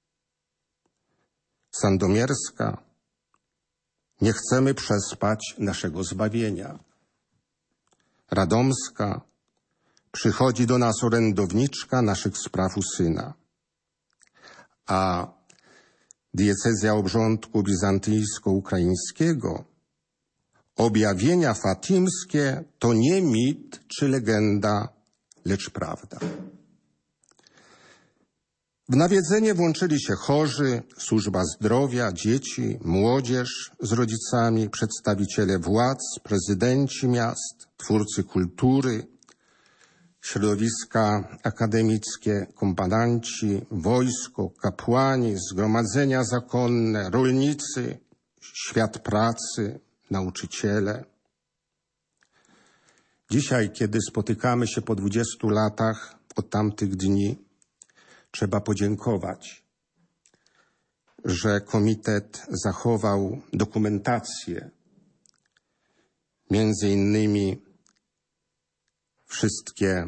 Sandomierska. Nie chcemy przespać naszego zbawienia. Radomska. Przychodzi do nas orędowniczka naszych spraw u Syna. A diecezja obrządku bizantyjsko-ukraińskiego. Objawienia fatimskie to nie mit czy legenda, lecz prawda. W nawiedzenie włączyli się chorzy, służba zdrowia, dzieci, młodzież z rodzicami, przedstawiciele władz, prezydenci miast, twórcy kultury, środowiska akademickie, kombatanci, wojsko, kapłani, zgromadzenia zakonne, rolnicy, świat pracy, nauczyciele. Dzisiaj, kiedy spotykamy się po dwudziestu latach od tamtych dni, trzeba podziękować, że komitet zachował dokumentację, między innymi wszystkie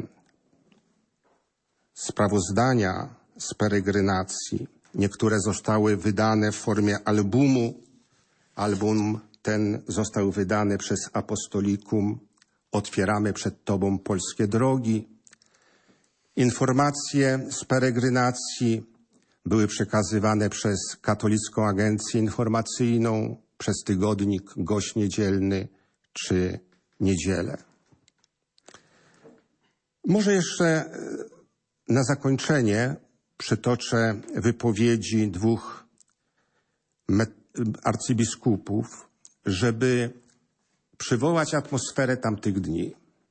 sprawozdania z peregrynacji. Niektóre zostały wydane w formie albumu. Album ten został wydany przez Apostolikum Otwieramy przed Tobą polskie drogi. Informacje z peregrynacji były przekazywane przez Katolicką Agencję Informacyjną, przez tygodnik Gość Niedzielny czy Niedzielę. Może jeszcze na zakończenie przytoczę wypowiedzi dwóch arcybiskupów, żeby przywołać atmosferę tamtych dni.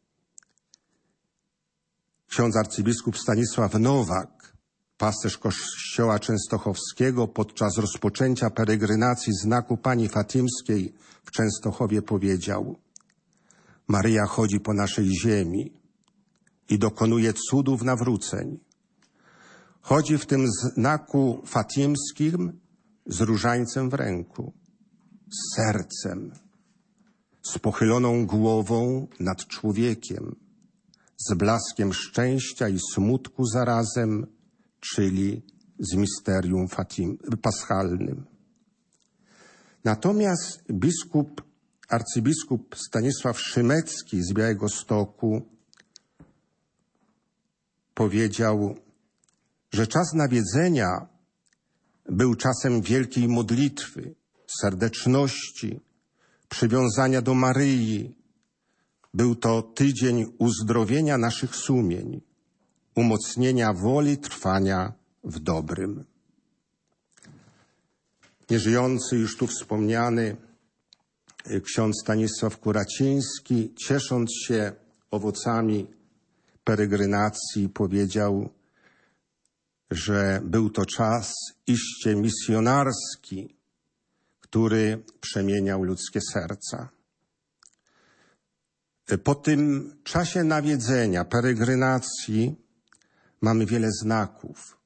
Ksiądz arcybiskup Stanisław Nowak, pasterz Kościoła Częstochowskiego, podczas rozpoczęcia peregrynacji znaku Pani Fatimskiej w Częstochowie powiedział: Maryja chodzi po naszej ziemi i dokonuje cudów nawróceń. Chodzi w tym znaku fatimskim z różańcem w ręku, z sercem, z pochyloną głową nad człowiekiem, z blaskiem szczęścia i smutku zarazem, czyli z misterium Fatim, paschalnym. Natomiast biskup, arcybiskup Stanisław Szymecki z Białegostoku powiedział, że czas nawiedzenia był czasem wielkiej modlitwy, serdeczności, przywiązania do Maryi. Był to tydzień uzdrowienia naszych sumień, umocnienia woli trwania w dobrym. Nieżyjący już tu wspomniany ksiądz Stanisław Kuraciński, ciesząc się owocami peregrynacji, powiedział, że był to czas iście misjonarski, który przemieniał ludzkie serca. Po tym czasie nawiedzenia, peregrynacji mamy wiele znaków.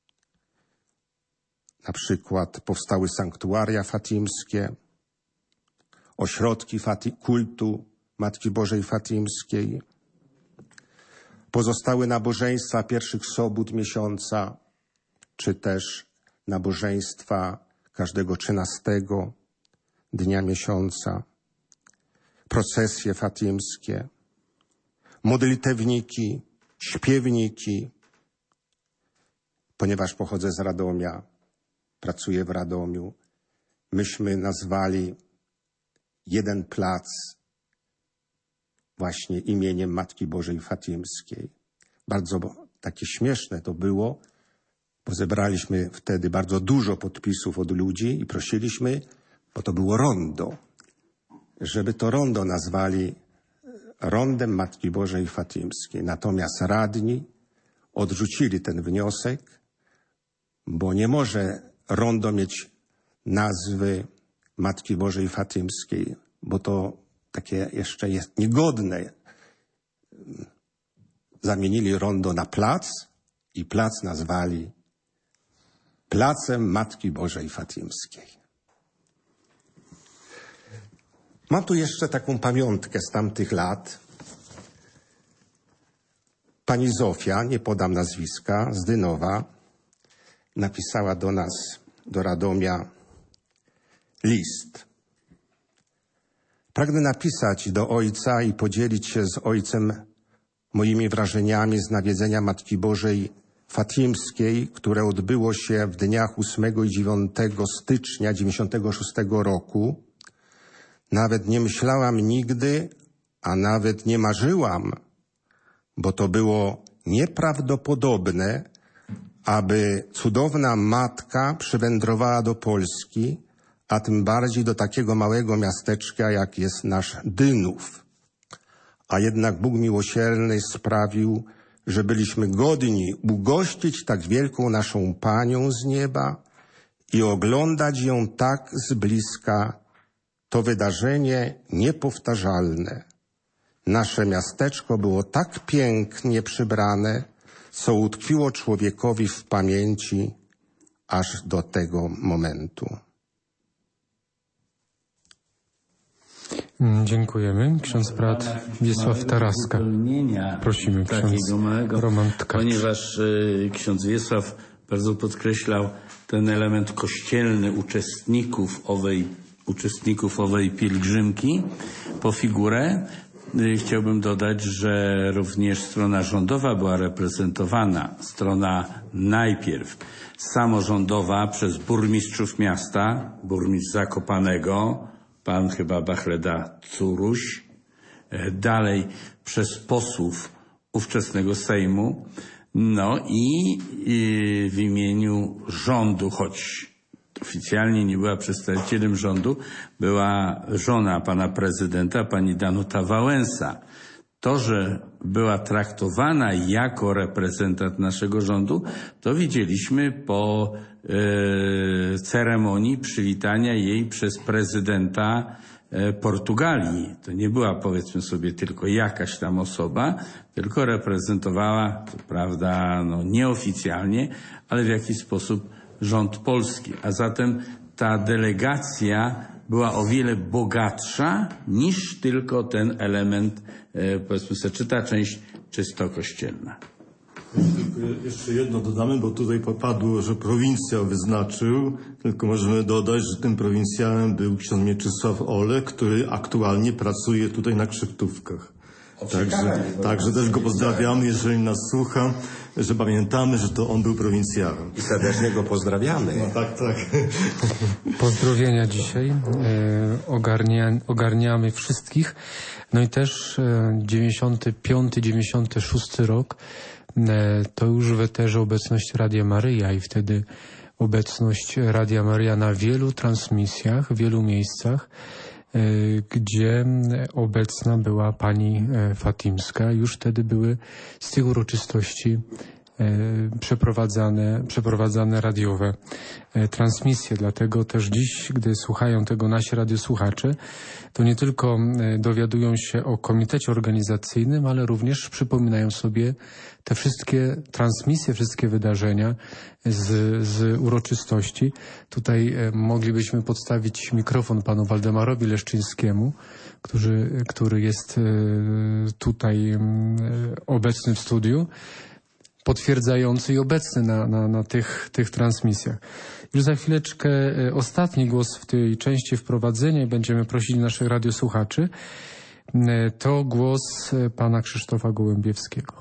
Na przykład powstały sanktuaria fatimskie, ośrodki fati- kultu Matki Bożej Fatimskiej. Pozostały nabożeństwa pierwszych sobót miesiąca, czy też nabożeństwa każdego trzynastego dnia miesiąca. Procesje fatimskie, modlitewniki, śpiewniki. Ponieważ pochodzę z Radomia, pracuję w Radomiu, myśmy nazwali jeden plac właśnie imieniem Matki Bożej Fatimskiej. Bardzo takie śmieszne to było, bo zebraliśmy wtedy bardzo dużo podpisów od ludzi i prosiliśmy, bo to było rondo, żeby to rondo nazwali rondem Matki Bożej Fatimskiej. Natomiast radni odrzucili ten wniosek, bo nie może rondo mieć nazwy Matki Bożej Fatimskiej, bo to takie jeszcze jest niegodne. Zamienili rondo na plac i plac nazwali Placem Matki Bożej Fatimskiej. Mam tu jeszcze taką pamiątkę z tamtych lat. Pani Zofia, nie podam nazwiska, z Dynowa, napisała do nas, do Radomia, list. Pragnę napisać do ojca i podzielić się z ojcem moimi wrażeniami z nawiedzenia Matki Bożej Fatimskiej, które odbyło się w dniach ósmego i dziewiątego stycznia dziewięćdziesiątego szóstego roku. Nawet nie myślałam nigdy, a nawet nie marzyłam, bo to było nieprawdopodobne, aby cudowna matka przywędrowała do Polski, a tym bardziej do takiego małego miasteczka, jak jest nasz Dynów. A jednak Bóg miłosierny sprawił, że byliśmy godni ugościć tak wielką naszą Panią z nieba i oglądać ją tak z bliska. To wydarzenie niepowtarzalne. Nasze miasteczko było tak pięknie przybrane, co utkwiło człowiekowi w pamięci aż do tego momentu. Dziękujemy. Ksiądz brat Wiesław Taraska. Prosimy, ksiądz Roman Tkacz. Ponieważ y, ksiądz Wiesław bardzo podkreślał ten element kościelny uczestników owej, uczestników owej pielgrzymki po figurę, y, chciałbym dodać, że również strona rządowa była reprezentowana. Strona najpierw samorządowa przez burmistrzów miasta, burmistrz Zakopanego, pan chyba Bachleda Curuś, dalej przez posłów ówczesnego Sejmu, no i, i w imieniu rządu, choć oficjalnie nie była przedstawicielem rządu, była żona pana prezydenta, pani Danuta Wałęsa. To, że była traktowana jako reprezentant naszego rządu, to widzieliśmy po e, ceremonii przywitania jej przez prezydenta e, Portugalii. To nie była, powiedzmy sobie, tylko jakaś tam osoba, tylko reprezentowała, to prawda, no, nieoficjalnie, ale w jakiś sposób rząd polski. A zatem ta delegacja była o wiele bogatsza niż tylko ten element, e, powiedzmy sobie, czy ta część czysto kościelna. Jeszcze jedno dodamy, bo tutaj popadło, że prowincjał wyznaczył, tylko możemy dodać, że tym prowincjałem był ksiądz Mieczysław Olek, który aktualnie pracuje tutaj na Krzeptówkach. Także, także też go pozdrawiamy, jeżeli nas słucha, że pamiętamy, że to on był prowincjałem. I serdecznie go pozdrawiamy. No tak, tak. Pozdrowienia dzisiaj. E, ogarnia, ogarniamy wszystkich. No i też e, dziewięćdziesiąty piąty dziewięćdziesiąty szósty rok e, to już w eterze obecność Radia Maryja i wtedy obecność Radia Maryja na wielu transmisjach, w wielu miejscach, gdzie obecna była pani Fatimska. Już wtedy były z tych uroczystości przeprowadzane, przeprowadzane radiowe transmisje. Dlatego też dziś, gdy słuchają tego nasi radiosłuchacze, to nie tylko dowiadują się o komitecie organizacyjnym, ale również przypominają sobie te wszystkie transmisje, wszystkie wydarzenia z, z uroczystości. Tutaj moglibyśmy podstawić mikrofon panu Waldemarowi Leszczyńskiemu, który, który jest tutaj obecny w studiu, potwierdzający i obecny na, na, na tych, tych transmisjach. Już za chwileczkę ostatni głos w tej części wprowadzenia i będziemy prosić naszych radiosłuchaczy. To głos pana Krzysztofa Gołębiewskiego.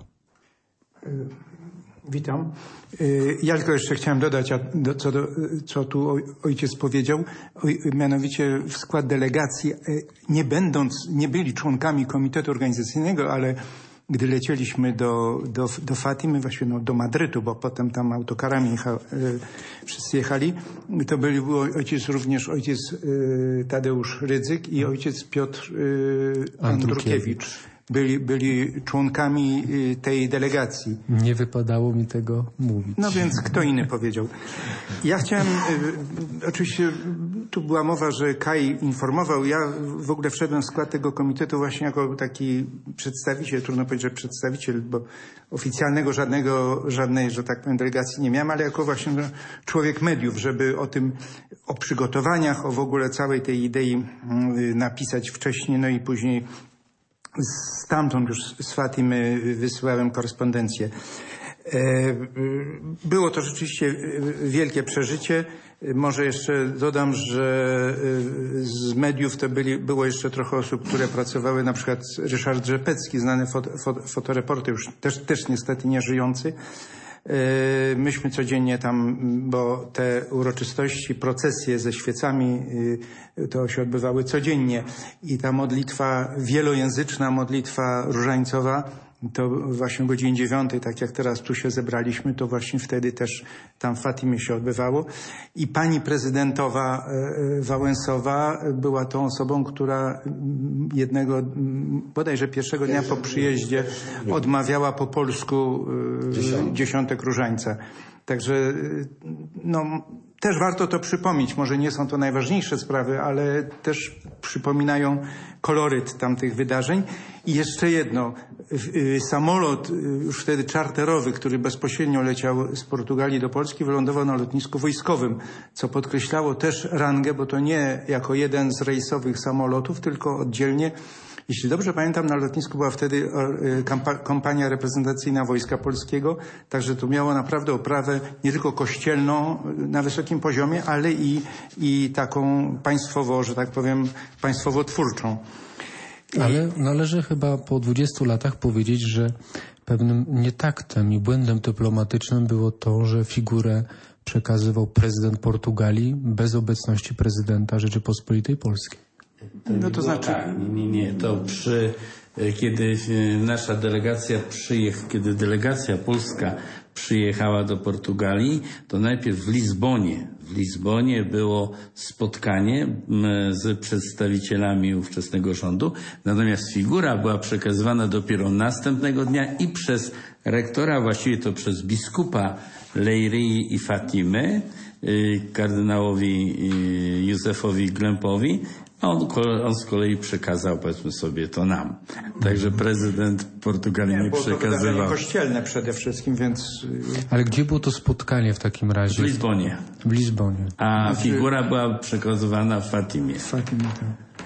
Witam. Ja tylko jeszcze chciałem dodać, co, do, co tu ojciec powiedział, mianowicie w skład delegacji, nie będąc, nie byli członkami komitetu organizacyjnego, ale gdy lecieliśmy do, do, do Fatimy, właściwie no, do Madrytu, bo potem tam autokarami jecha, y, wszyscy jechali, to byli był ojciec również ojciec y, Tadeusz Rydzyk i ojciec Piotr y, Andrukiewicz. Byli, byli członkami y, tej delegacji. Nie wypadało mi tego mówić. No więc kto inny powiedział. Ja chciałem, y, oczywiście tu była mowa, że Kaj informował. Ja w ogóle wszedłem w skład tego komitetu właśnie jako taki przedstawiciel, trudno powiedzieć, że przedstawiciel, bo oficjalnego żadnego, żadnej, że tak powiem, delegacji nie miałem, ale jako właśnie no, człowiek mediów, żeby o tym, o przygotowaniach, o w ogóle całej tej idei y, napisać wcześniej, no i później stamtąd już z Fatimy wysyłałem korespondencję. Było to rzeczywiście wielkie przeżycie. Może jeszcze dodam, że z mediów to byli, było jeszcze trochę osób, które pracowały, na przykład Ryszard Rzepecki, znany foto, foto, fotoreporter, już też, też niestety nie żyjący. Myśmy codziennie tam, bo te uroczystości, procesje ze świecami to się odbywały codziennie i ta modlitwa wielojęzyczna, modlitwa różańcowa, to właśnie o godzinie dziewiątej, tak jak teraz tu się zebraliśmy, to właśnie wtedy też tam w Fatimie się odbywało. I pani prezydentowa Wałęsowa była tą osobą, która jednego, bodajże pierwszego dnia po przyjeździe odmawiała po polsku dziesiątek różańca. Także no, też warto to przypomnieć. Może nie są to najważniejsze sprawy, ale też przypominają koloryt tamtych wydarzeń. I jeszcze jedno. Samolot już wtedy czarterowy, który bezpośrednio leciał z Portugalii do Polski, wylądował na lotnisku wojskowym, co podkreślało też rangę, bo to nie jako jeden z rejsowych samolotów, tylko oddzielnie. Jeśli dobrze pamiętam, na lotnisku była wtedy kampania reprezentacyjna Wojska Polskiego, także to miało naprawdę oprawę nie tylko kościelną na wysokim poziomie, ale i, i taką państwowo, że tak powiem, państwowo-twórczą. Ale należy chyba po dwudziestu latach powiedzieć, że pewnym nietaktem i błędem dyplomatycznym było to, że figurę przekazywał prezydent Portugalii bez obecności prezydenta Rzeczypospolitej Polskiej. To no to znaczy... Tak, nie, nie, nie. To przy, kiedy nasza delegacja przyjechała, kiedy delegacja polska przyjechała do Portugalii, to najpierw w Lizbonie. W Lizbonie było spotkanie z przedstawicielami ówczesnego rządu, natomiast figura była przekazywana dopiero następnego dnia i przez rektora, właściwie to przez biskupa Leirii i Fatimy, kardynałowi Józefowi Glępowi. On, on z kolei przekazał, powiedzmy sobie, to nam. Także prezydent Portugalii nie, nie przekazywał. To kościelne przede wszystkim, więc... Ale gdzie było to spotkanie w takim razie? W Lizbonie. W Lizbonie. A znaczy... figura była przekazywana w Fatimie. W Fatimie, tak.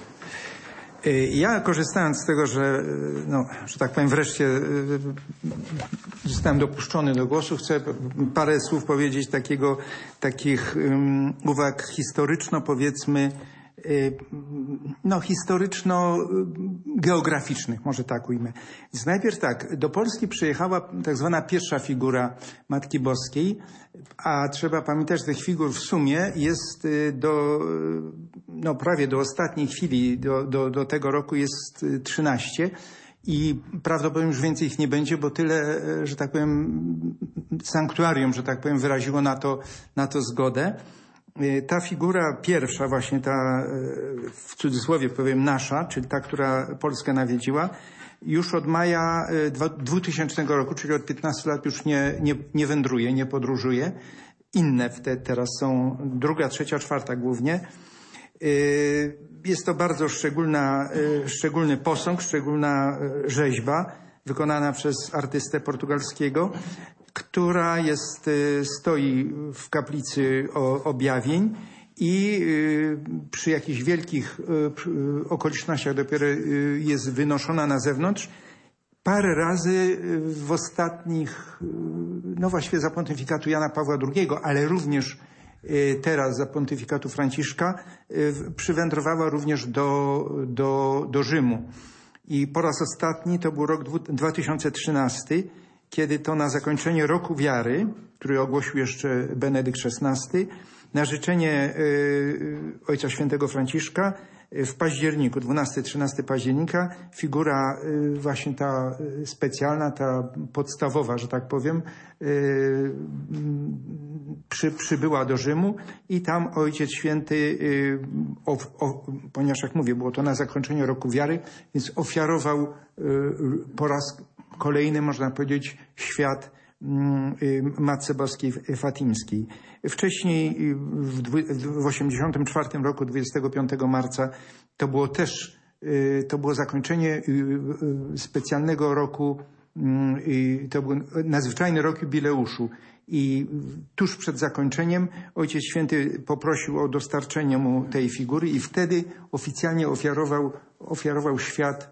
Ja korzystając z tego, że, no, że tak powiem, wreszcie zostałem dopuszczony do głosu, chcę parę słów powiedzieć takiego, takich um, uwag historyczno, powiedzmy, no historyczno-geograficznych, może tak ujmę. Więc najpierw tak, do Polski przyjechała tak zwana pierwsza figura Matki Boskiej, a trzeba pamiętać, że tych figur w sumie jest do, no prawie do ostatniej chwili, do, do, do tego roku jest trzynaście i prawdopodobnie już więcej ich nie będzie, bo tyle, że tak powiem, sanktuarium, że tak powiem, wyraziło na to, na to zgodę. Ta figura pierwsza, właśnie ta, w cudzysłowie powiem, nasza, czyli ta, która Polskę nawiedziła, już od maja dwutysięcznego roku, czyli od piętnastu lat już nie, nie, nie wędruje, nie podróżuje. Inne te, teraz są druga, trzecia, czwarta głównie. Jest to bardzo szczególna, szczególny posąg, szczególna rzeźba wykonana przez artystę portugalskiego, która jest, stoi w kaplicy objawień i przy jakichś wielkich okolicznościach dopiero jest wynoszona na zewnątrz. Parę razy w ostatnich, no właściwie za pontyfikatu Jana Pawła drugiego, ale również teraz za pontyfikatu Franciszka, przywędrowała również do, do, do Rzymu. I po raz ostatni to był rok dwa tysiące trzynasty, kiedy to na zakończenie roku wiary, który ogłosił jeszcze Benedykt szesnasty, na życzenie y, Ojca Świętego Franciszka w październiku, dwunastego trzynastego października, figura właśnie ta specjalna, ta podstawowa, że tak powiem, przy, przybyła do Rzymu i tam Ojciec Święty, o, o, ponieważ jak mówię, było to na zakończenie roku wiary, więc ofiarował po raz kolejny, można powiedzieć, świat Matce Boskiej Fatimskiej. Wcześniej w osiemdziesiątym czwartym roku, dwudziestego piątego marca, to było też, to było zakończenie specjalnego roku, to był nadzwyczajny rok jubileuszu. I tuż przed zakończeniem Ojciec Święty poprosił o dostarczenie mu tej figury i wtedy oficjalnie ofiarował, ofiarował świat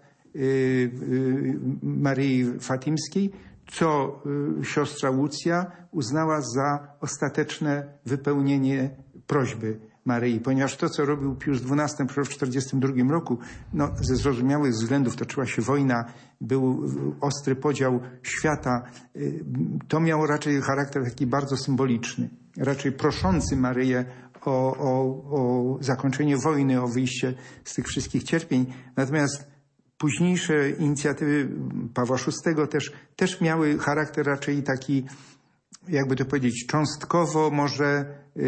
Maryi Fatimskiej, co siostra Łucja uznała za ostateczne wypełnienie prośby Maryi, ponieważ to, co robił Pius dwunasty w tysiąc dziewięćset czterdziestym drugim roku, no, ze zrozumiałych względów toczyła się wojna, był ostry podział świata, to miało raczej charakter taki bardzo symboliczny, raczej proszący Maryję o, o, o zakończenie wojny, o wyjście z tych wszystkich cierpień. Natomiast późniejsze inicjatywy Pawła szóstego też, też miały charakter raczej taki, jakby to powiedzieć, cząstkowo może yy,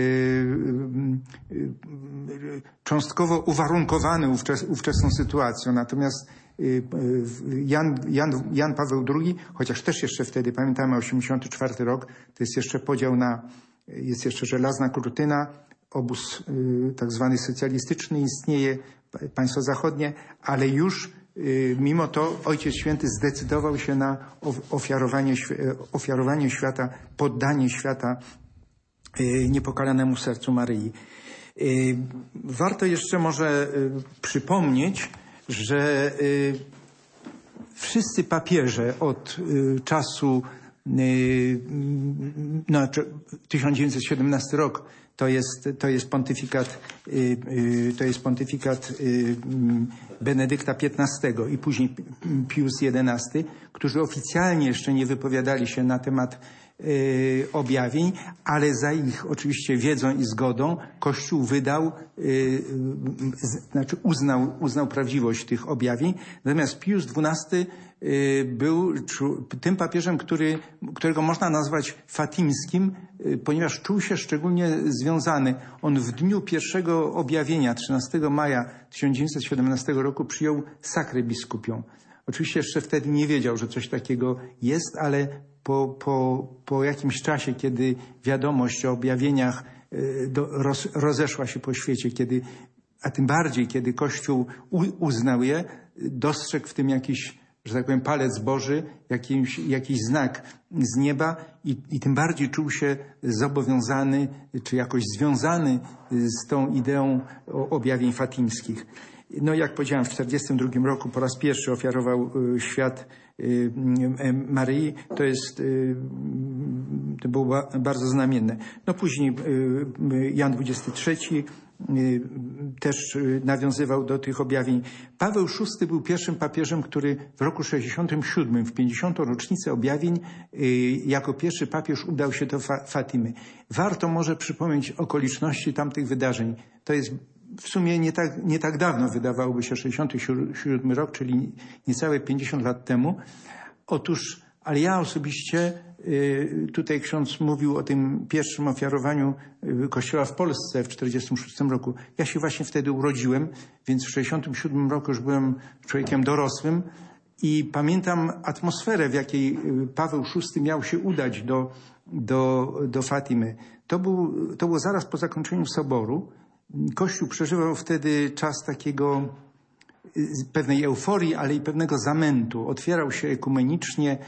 yy, cząstkowo uwarunkowany ówczes, ówczesną sytuacją. Natomiast yy, Jan, Jan, Jan Paweł drugi, chociaż też jeszcze wtedy, pamiętamy osiemdziesiąty czwarty rok, to jest jeszcze podział na, jest jeszcze żelazna kurtyna, obóz yy, tak zwany socjalistyczny istnieje, państwo zachodnie, ale już mimo to Ojciec Święty zdecydował się na ofiarowanie, ofiarowanie świata, poddanie świata niepokalanemu sercu Maryi. Warto jeszcze może przypomnieć, że wszyscy papieże od czasu, no, tysiąc dziewięćset siedemnasty rok, to jest, to jest pontyfikat, to jest pontyfikat Benedykta piętnastego i później Pius jedenasty, którzy oficjalnie jeszcze nie wypowiadali się na temat objawień, ale za ich oczywiście wiedzą i zgodą Kościół wydał, znaczy uznał, uznał prawdziwość tych objawień. Natomiast Pius dwunasty był tym papieżem, który, którego można nazwać fatimskim, ponieważ czuł się szczególnie związany. On w dniu pierwszego objawienia, trzynastego maja tysiąc dziewięćset siedemnastego roku, przyjął sakrę biskupią. Oczywiście jeszcze wtedy nie wiedział, że coś takiego jest, ale po, po, po jakimś czasie, kiedy wiadomość o objawieniach do, roz, rozeszła się po świecie, kiedy, a tym bardziej, kiedy Kościół u, uznał je, dostrzegł w tym jakiś, że tak powiem, palec Boży, jakiś, jakiś znak z nieba i, i tym bardziej czuł się zobowiązany, czy jakoś związany z tą ideą objawień fatimskich. No jak powiedziałem, w czterdziestym drugim roku po raz pierwszy ofiarował świat Maryi. To jest, to było bardzo znamienne. No później Jan dwudziesty trzeci też nawiązywał do tych objawień. Paweł szósty był pierwszym papieżem, który w roku sześćdziesiątym siódmym, w pięćdziesiątą rocznicę objawień, jako pierwszy papież udał się do Fatimy. Warto może przypomnieć okoliczności tamtych wydarzeń. To jest w sumie nie tak, nie tak dawno, wydawałoby się, sześćdziesiąty siódmy rok, czyli niecałe pięćdziesiąt lat temu. Otóż, ale ja osobiście, tutaj ksiądz mówił o tym pierwszym ofiarowaniu Kościoła w Polsce w czterdziestym szóstym roku. Ja się właśnie wtedy urodziłem, więc w sześćdziesiątym siódmym roku już byłem człowiekiem dorosłym i pamiętam atmosferę, w jakiej Paweł szósty miał się udać do, do, do Fatimy. To, był, to było zaraz po zakończeniu soboru. Kościół przeżywał wtedy czas takiego pewnej euforii, ale i pewnego zamętu. Otwierał się ekumenicznie,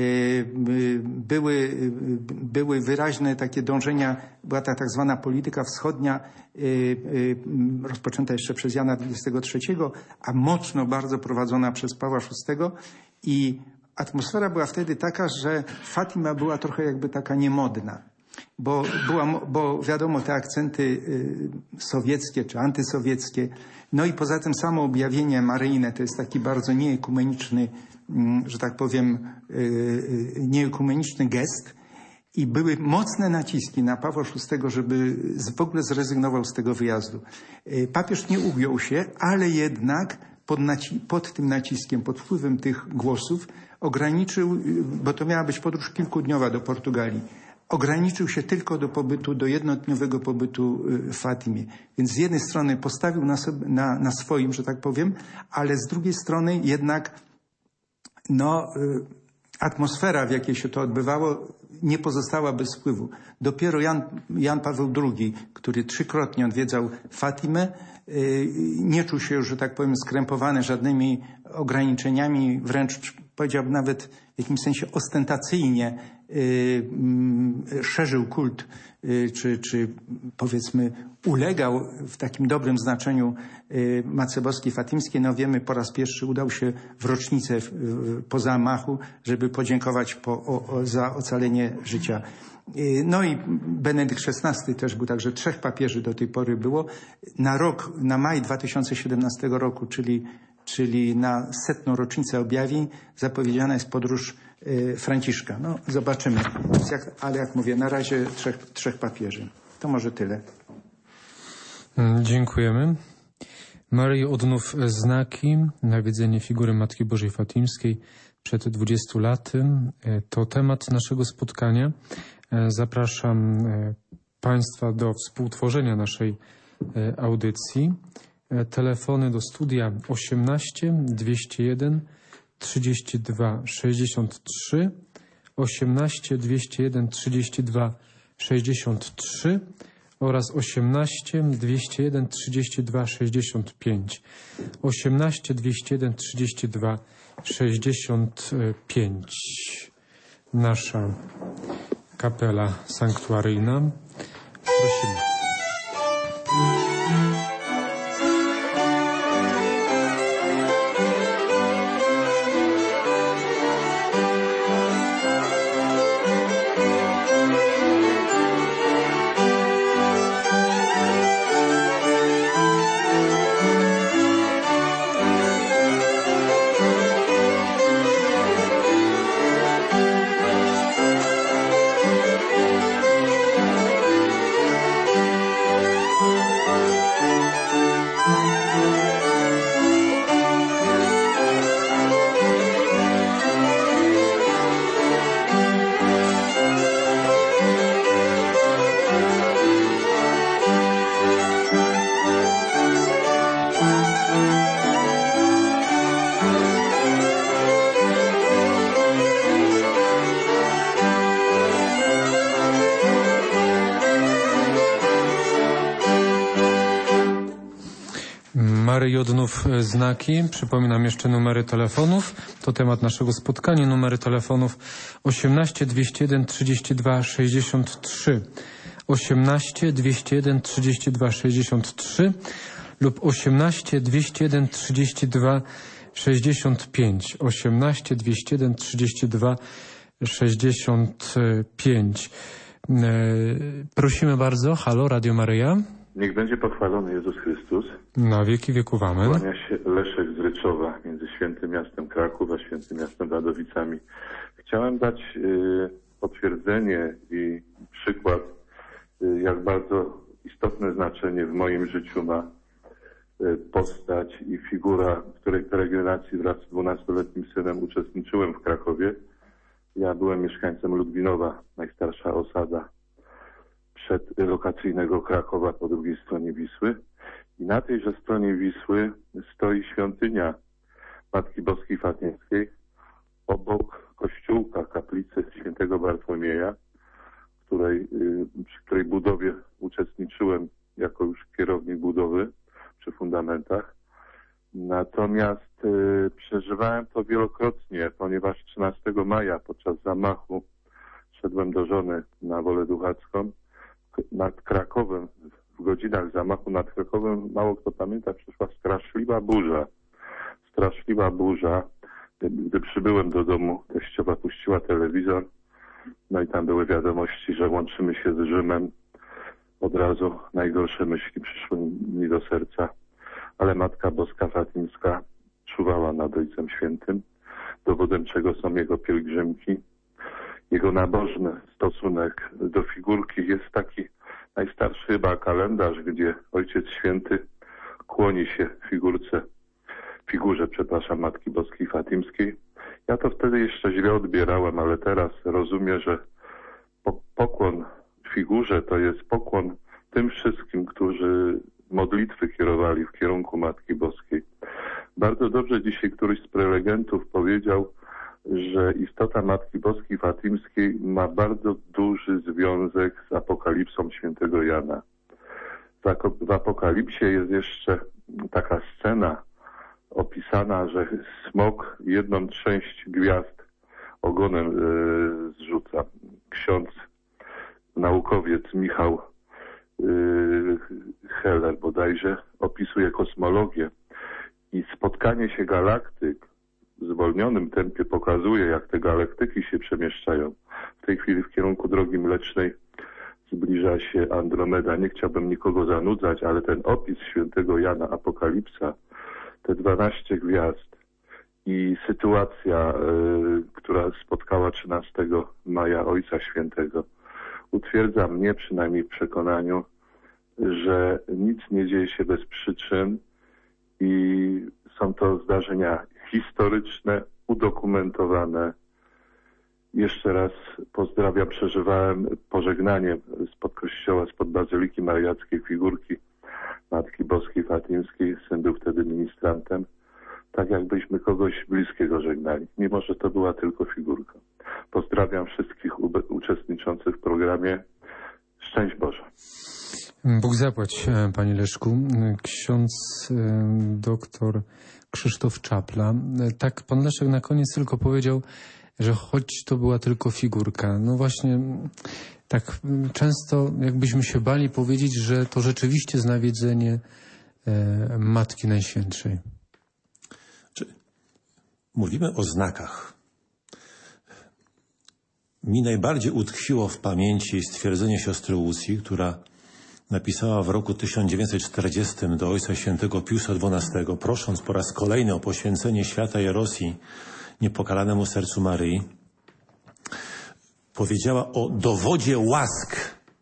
były, były wyraźne takie dążenia, była ta tak zwana polityka wschodnia, rozpoczęta jeszcze przez Jana dwudziestego trzeciego, a mocno bardzo prowadzona przez Pawła szóstego i atmosfera była wtedy taka, że Fatima była trochę jakby taka niemodna. Bo, była, bo wiadomo, te akcenty y, sowieckie czy antysowieckie, no i poza tym samo objawienie maryjne to jest taki bardzo nieekumeniczny, y, że tak powiem, y, y, nieekumeniczny gest. I były mocne naciski na Pawła szóstego, żeby w ogóle zrezygnował z tego wyjazdu. Papież nie ugiął się, ale jednak pod, naci- pod tym naciskiem, pod wpływem tych głosów ograniczył, bo to miała być podróż kilkudniowa do Portugalii, ograniczył się tylko do pobytu, do jednodniowego pobytu w Fatimie. Więc z jednej strony postawił na, sobie, na, na swoim, że tak powiem, ale z drugiej strony jednak no, atmosfera, w jakiej się to odbywało, nie pozostała bez wpływu. Dopiero Jan, Jan Paweł drugi, który trzykrotnie odwiedzał Fatimę, nie czuł się już, że tak powiem, skrępowany żadnymi ograniczeniami, wręcz powiedziałbym nawet w jakimś sensie ostentacyjnie szerzył kult, czy, czy powiedzmy ulegał w takim dobrym znaczeniu Matce Boskiej Fatimskiej. No wiemy, po raz pierwszy udał się w rocznicę po zamachu, żeby podziękować po, o, o, za ocalenie życia. No i Benedykt szesnasty też był, także trzech papieży do tej pory było. Na rok, na maj dwa tysiące siedemnastego roku, czyli, czyli na setną rocznicę objawień, zapowiedziana jest podróż y, Franciszka. No zobaczymy. Jak, ale jak mówię, na razie trzech, trzech papieży. To może tyle. Dziękujemy. Maryi, odnów znaki, nawiedzenie figury Matki Bożej Fatimskiej przed dwudziestu laty. To temat naszego spotkania. Zapraszam Państwa do współtworzenia naszej audycji. Telefony do studia osiemnaście dwieście jeden trzydzieści dwa sześćdziesiąt trzy, osiemnaście dwieście jeden trzydzieści dwa sześćdziesiąt trzy oraz osiemnaście dwieście jeden trzydzieści dwa sześćdziesiąt pięć. osiemnaście dwieście jeden trzydzieści dwa sześćdziesiąt pięć. Nasza kapela sanktuaryjna. Prosimy. Maryi, odnów znaki. Przypominam jeszcze numery telefonów. To temat naszego spotkania. Numery telefonów osiemnaście dwieście jeden trzydzieści dwa sześćdziesiąt trzy, osiemnaście dwieście jeden trzydzieści dwa sześćdziesiąt trzy lub osiemnaście dwieście jeden trzydzieści dwa sześćdziesiąt pięć, osiemnaście dwieście jeden trzydzieści dwa sześćdziesiąt pięć. Prosimy bardzo. Halo, Radio Maryja. Niech będzie pochwalony Jezus Chrystus. Na wieki wieków amen. Kłania się Leszek z Ryczowa, między świętym miastem Kraków a świętym miastem Wadowicami. Chciałem dać y, potwierdzenie i przykład, y, jak bardzo istotne znaczenie w moim życiu ma y, postać i figura, w której peregrinacji wraz z dwunastoletnim synem uczestniczyłem w Krakowie. Ja byłem mieszkańcem Ludwinowa, najstarsza osada przedlokacyjnego Krakowa po drugiej stronie Wisły. I na tejże stronie Wisły stoi świątynia Matki Boskiej Fatimskiej obok kościółka, kaplicy świętego Bartłomieja, której, przy której budowie uczestniczyłem jako już kierownik budowy przy fundamentach. Natomiast y, przeżywałem to wielokrotnie, ponieważ trzynastego maja podczas zamachu szedłem do żony na Wolę Duchacką. Nad Krakowem, w godzinach zamachu nad Krakowem, mało kto pamięta, przyszła straszliwa burza. Straszliwa burza. Gdy, gdy przybyłem do domu, teściowa puściła telewizor, no i tam były wiadomości, że łączymy się z Rzymem. Od razu najgorsze myśli przyszły mi do serca. Ale Matka Boska Fatimska czuwała nad Ojcem Świętym, dowodem czego są jego pielgrzymki. jego nabożny stosunek do figurki. Jest taki najstarszy chyba kalendarz, gdzie Ojciec Święty kłoni się figurce, figurze, przepraszam, Matki Boskiej Fatimskiej. Ja to wtedy jeszcze źle odbierałem, ale teraz rozumiem, że pokłon figurze to jest pokłon tym wszystkim, którzy modlitwy kierowali w kierunku Matki Boskiej. Bardzo dobrze dzisiaj któryś z prelegentów powiedział, że istota Matki Boskiej Fatimskiej ma bardzo duży związek z Apokalipsą świętego Jana. W Apokalipsie jest jeszcze taka scena opisana, że smok jedną część gwiazd ogonem e, zrzuca. Ksiądz, naukowiec Michał e, Heller bodajże opisuje kosmologię i spotkanie się galaktyk w zwolnionym tempie pokazuje, jak te galaktyki się przemieszczają. W tej chwili w kierunku Drogi Mlecznej zbliża się Andromeda. Nie chciałbym nikogo zanudzać, ale ten opis świętego Jana, Apokalipsa, te dwanaście gwiazd i sytuacja, y, która spotkała trzynastego maja Ojca Świętego, utwierdza mnie przynajmniej w przekonaniu, że nic nie dzieje się bez przyczyn i są to zdarzenia historyczne, udokumentowane. Jeszcze raz pozdrawiam, przeżywałem pożegnanie spod kościoła, spod Bazyliki Mariackiej figurki Matki Boskiej Fatimskiej. Syn był wtedy ministrantem. Tak jakbyśmy kogoś bliskiego żegnali, mimo że to była tylko figurka. Pozdrawiam wszystkich uczestniczących w programie. Szczęść Boże. Bóg zapłać, panie Leszku. Ksiądz doktor Krzysztof Czapla. Tak, pan Leszek na koniec tylko powiedział, że choć to była tylko figurka. No właśnie, tak często jakbyśmy się bali powiedzieć, że to rzeczywiście znawiedzenie e, Matki Najświętszej. Mówimy o znakach. Mi najbardziej utkwiło w pamięci stwierdzenie siostry Łucji, która napisała w roku tysiąc dziewięćset czterdziestym do Ojca Świętego Piusa dwunastego, prosząc po raz kolejny o poświęcenie świata i Rosji niepokalanemu sercu Maryi, powiedziała o dowodzie łask,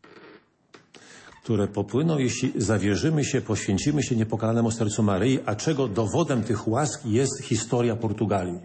które popłyną, jeśli zawierzymy się, poświęcimy się niepokalanemu sercu Maryi, a czego dowodem tych łask jest historia Portugalii.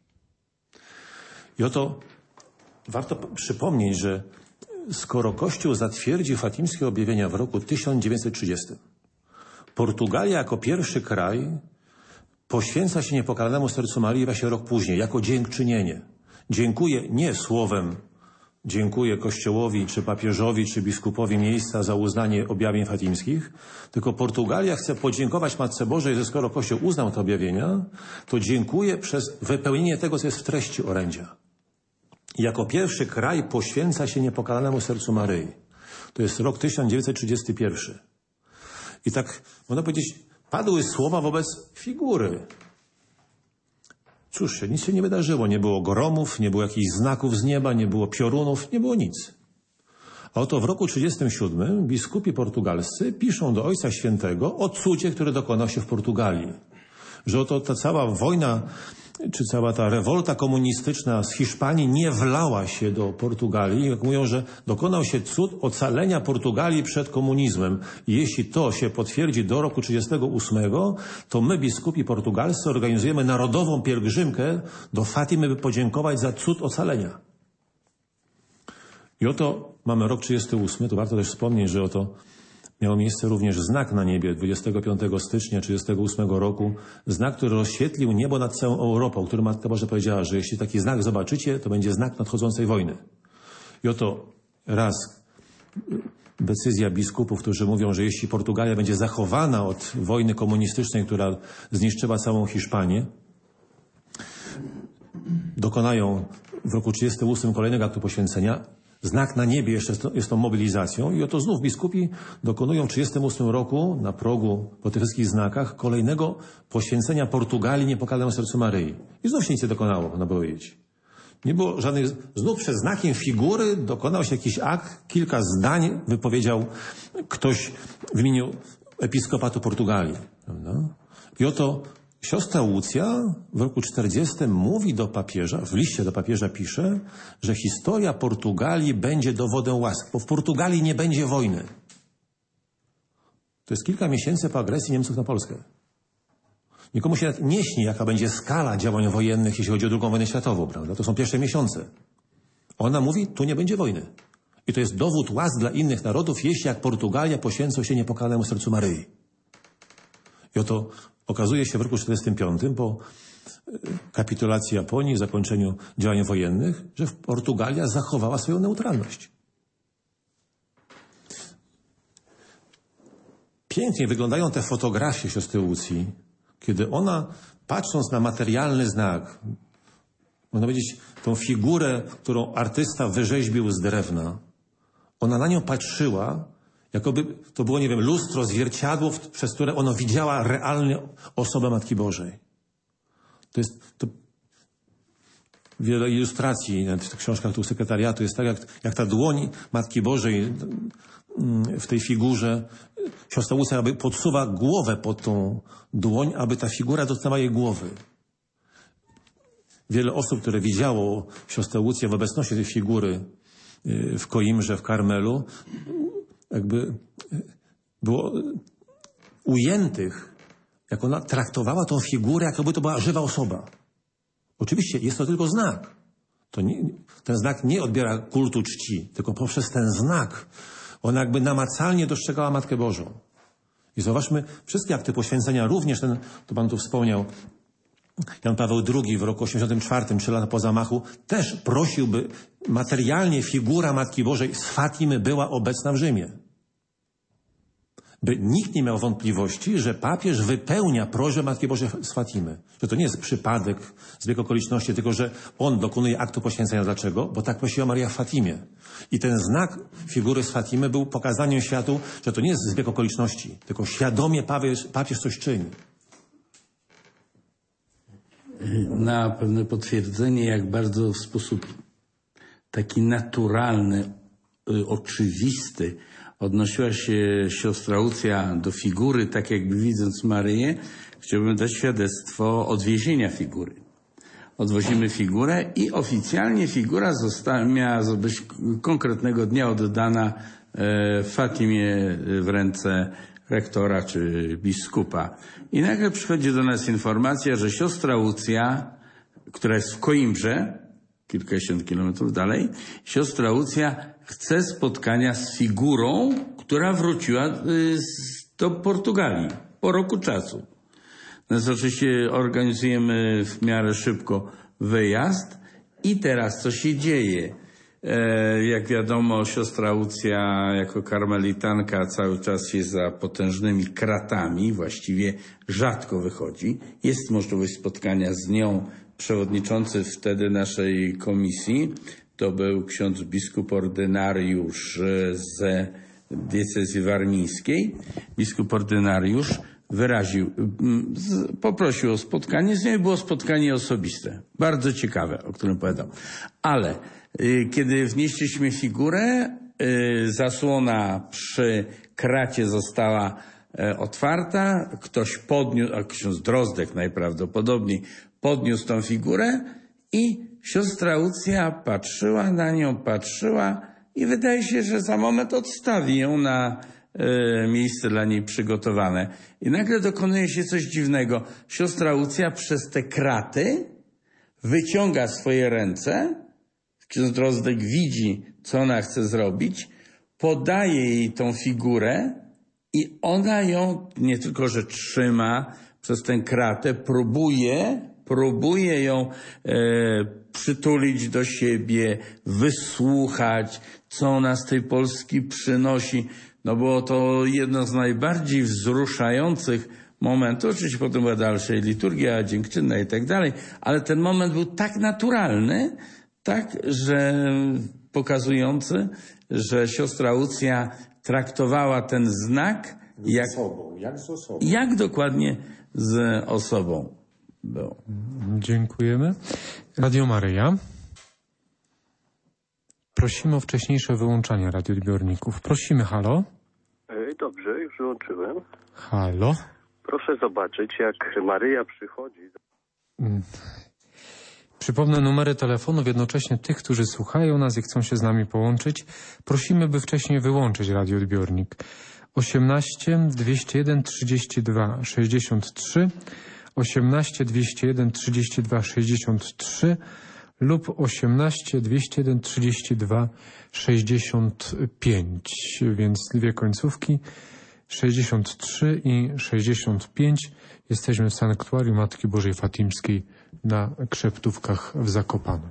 I oto warto przypomnieć, że skoro Kościół zatwierdził fatimskie objawienia w roku tysiąc dziewięćset trzydziestym, Portugalia jako pierwszy kraj poświęca się niepokalanemu sercu Maryi właśnie rok później, jako dziękczynienie. Dziękuję nie słowem, dziękuję Kościołowi, czy papieżowi, czy biskupowi miejsca za uznanie objawień fatimskich, tylko Portugalia chce podziękować Matce Bożej, że skoro Kościół uznał te objawienia, to dziękuję przez wypełnienie tego, co jest w treści orędzia. Jako pierwszy kraj poświęca się niepokalanemu sercu Maryi. To jest rok tysiąc dziewięćset trzydziesty pierwszy. I tak, można powiedzieć, padły słowa wobec figury. Cóż się, nic się nie wydarzyło. Nie było gromów, nie było jakichś znaków z nieba, nie było piorunów, nie było nic. A oto w roku trzydziestym siódmym biskupi portugalscy piszą do Ojca Świętego o cudzie, który dokonał się w Portugalii. Że oto ta cała wojna, czy cała ta rewolta komunistyczna z Hiszpanii nie wlała się do Portugalii. Jak mówią, że dokonał się cud ocalenia Portugalii przed komunizmem. I jeśli to się potwierdzi do roku trzydziestego ósmego, to my, biskupi portugalscy, organizujemy narodową pielgrzymkę do Fatimy, by podziękować za cud ocalenia. I oto mamy rok trzydziesty ósmy. To warto też wspomnieć, że oto miał miejsce również znak na niebie dwudziestego piątego stycznia trzydziestego ósmego roku. Znak, który rozświetlił niebo nad całą Europą, o którym Matka Boża powiedziała, że jeśli taki znak zobaczycie, to będzie znak nadchodzącej wojny. I oto raz decyzja biskupów, którzy mówią, że jeśli Portugalia będzie zachowana od wojny komunistycznej, która zniszczyła całą Hiszpanię, dokonają w roku trzydziestym ósmym kolejnego aktu poświęcenia. Znak na niebie jeszcze jest tą mobilizacją i oto znów biskupi dokonują w trzydziestym ósmym roku na progu po tych wszystkich znakach kolejnego poświęcenia Portugalii niepokalanemu sercu Maryi. I znów się nic nie dokonało, można powiedzieć. Nie było żadnych, znów przez znakiem figury dokonał się jakiś akt, kilka zdań wypowiedział ktoś w imieniu episkopatu Portugalii. Prawda? I oto siostra Łucja w roku czterdziestym mówi do papieża, w liście do papieża pisze, że historia Portugalii będzie dowodem łask, bo w Portugalii nie będzie wojny. To jest kilka miesięcy po agresji Niemców na Polskę. Nikomu się nie śni, jaka będzie skala działań wojennych, jeśli chodzi o drugą wojnę światową, prawda? To są pierwsze miesiące. Ona mówi, tu nie będzie wojny. I to jest dowód łask dla innych narodów, jeśli jak Portugalia poświęcą się niepokalanemu sercu Maryi. I oto okazuje się w roku czterdziestym piątym, po kapitulacji Japonii, zakończeniu działań wojennych, że Portugalia zachowała swoją neutralność. Pięknie wyglądają te fotografie siostry Łucji, kiedy ona, patrząc na materialny znak, można powiedzieć, tą figurę, którą artysta wyrzeźbił z drewna, ona na nią patrzyła, jakoby to było, nie wiem, lustro, zwierciadło, przez które ona widziała realnie osobę Matki Bożej. To jest to wiele ilustracji w książkach tu sekretariatu jest tak, jak, jak ta dłoń Matki Bożej w tej figurze. Siostra Łucja jakby podsuwa głowę pod tą dłoń, aby ta figura dotknęła jej głowy. Wiele osób, które widziało siostrę Łucję w obecności tej figury w Koimrze, w Karmelu, jakby było ujętych, jak ona traktowała tą figurę, jakby to była żywa osoba. Oczywiście jest to tylko znak. To nie, ten znak nie odbiera kultu czci, tylko poprzez ten znak ona jakby namacalnie dostrzegała Matkę Bożą. I zauważmy, wszystkie akty poświęcenia, również ten, to Pan tu wspomniał, Jan Paweł drugi w roku osiemdziesiątym czwartym, trzy lata po zamachu, też prosił, by materialnie figura Matki Bożej z Fatimy była obecna w Rzymie. By nikt nie miał wątpliwości, że papież wypełnia prośbę Matki Bożej z Fatimy. Że to nie jest przypadek, zbieg okoliczności, tylko że on dokonuje aktu poświęcenia. Dlaczego? Bo tak prosiła Maria w Fatimie. I ten znak figury z Fatimy był pokazaniem światu, że to nie jest zbieg okoliczności, tylko świadomie papież, papież coś czyni. Na pewne potwierdzenie, jak bardzo w sposób taki naturalny, oczywisty odnosiła się siostra Łucja do figury, tak jakby widząc Maryję, chciałbym dać świadectwo odwiezienia figury. Odwozimy figurę i oficjalnie figura została, miała być konkretnego dnia oddana e, Fatimie w ręce rektora czy biskupa. I nagle przychodzi do nas informacja, że siostra Łucja, która jest w Koimbrze, kilkadziesiąt kilometrów dalej, siostra Łucja chce spotkania z figurą, która wróciła y, z, do Portugalii po roku czasu. Więc oczywiście organizujemy w miarę szybko wyjazd i teraz co się dzieje? E, jak wiadomo, siostra Łucja jako karmelitanka cały czas jest za potężnymi kratami, właściwie rzadko wychodzi. Jest możliwość spotkania z nią. Przewodniczący wtedy naszej komisji to był ksiądz biskup ordynariusz z diecezji warmińskiej. Biskup ordynariusz wyraził, poprosił o spotkanie z nią i było spotkanie osobiste. Bardzo ciekawe, o którym powiedział. Ale y, kiedy wnieśliśmy figurę, y, zasłona przy kracie została y, otwarta, ktoś podniósł, a ksiądz Drozdek najprawdopodobniej podniósł tą figurę i siostra Łucja patrzyła na nią, patrzyła i wydaje się, że za moment odstawi ją na e, miejsce dla niej przygotowane. I nagle dokonuje się coś dziwnego. Siostra Łucja przez te kraty wyciąga swoje ręce. Ksiądz Drozdek widzi, co ona chce zrobić. Podaje jej tą figurę i ona ją nie tylko, że trzyma przez tę kratę, próbuje, próbuje ją e, przytulić do siebie, wysłuchać, co ona z tej Polski przynosi. No było to jedno z najbardziej wzruszających momentów. Oczywiście potem była dalsza liturgia dziękczynna i tak dalej, ale ten moment był tak naturalny, tak, że pokazujący, że siostra Łucja traktowała ten znak jak, z osobą, jak z osobą. Jak dokładnie z osobą było. Dziękujemy. Radio Maryja. Prosimy o wcześniejsze wyłączanie radioodbiorników. Prosimy, halo. Dobrze, już wyłączyłem. Halo. Proszę zobaczyć, jak Maryja przychodzi. Mm. Przypomnę numery telefonów jednocześnie tych, którzy słuchają nas i chcą się z nami połączyć. Prosimy, by wcześniej wyłączyć radioodbiornik. osiemnaście dwieście jeden trzydzieści dwa sześćdziesiąt trzy, osiemnaście dwieście jeden trzydzieści dwa sześćdziesiąt trzy lub osiemnaście dwieście jeden trzydzieści dwa sześćdziesiąt pięć, więc dwie końcówki, sześćdziesiąt trzy i sześćdziesiąt pięć. Jesteśmy w Sanktuarium Matki Bożej Fatimskiej na Krzeptówkach w Zakopanem.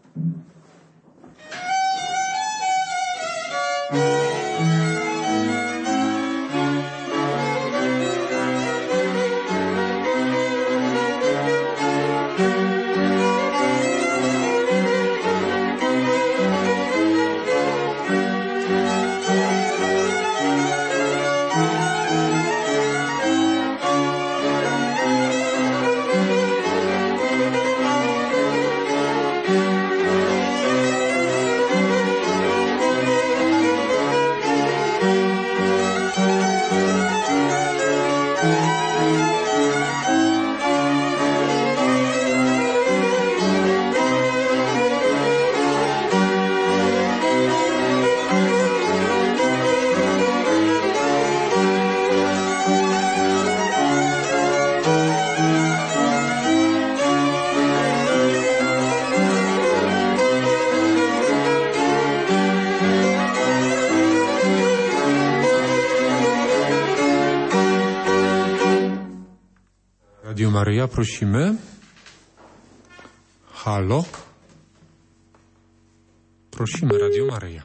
Radio Maryja, prosimy. Halo? Prosimy, Radio Maryja.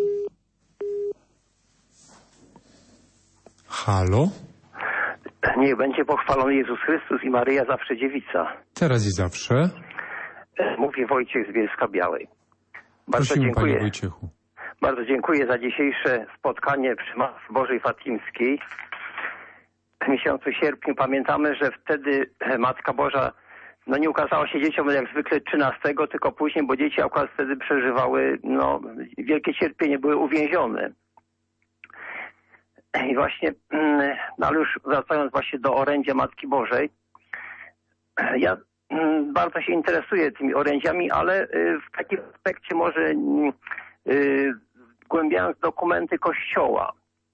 Halo? Niech będzie pochwalony Jezus Chrystus i Maryja zawsze dziewica. Teraz i zawsze. Mówi Wojciech z Bielska Białej. Bardzo Prosimy, dziękuję. Panie Wojciechu. Bardzo dziękuję za dzisiejsze spotkanie przy Matce Bożej Fatimskiej. W miesiącu sierpniu pamiętamy, że wtedy Matka Boża no nie ukazała się dzieciom jak zwykle trzynastego, tylko później, bo dzieci akurat wtedy przeżywały no, wielkie cierpienie, były uwięzione. I właśnie, no ale już wracając właśnie do orędzia Matki Bożej, ja bardzo się interesuję tymi orędziami, ale w takim aspekcie może zgłębiając dokumenty Kościoła.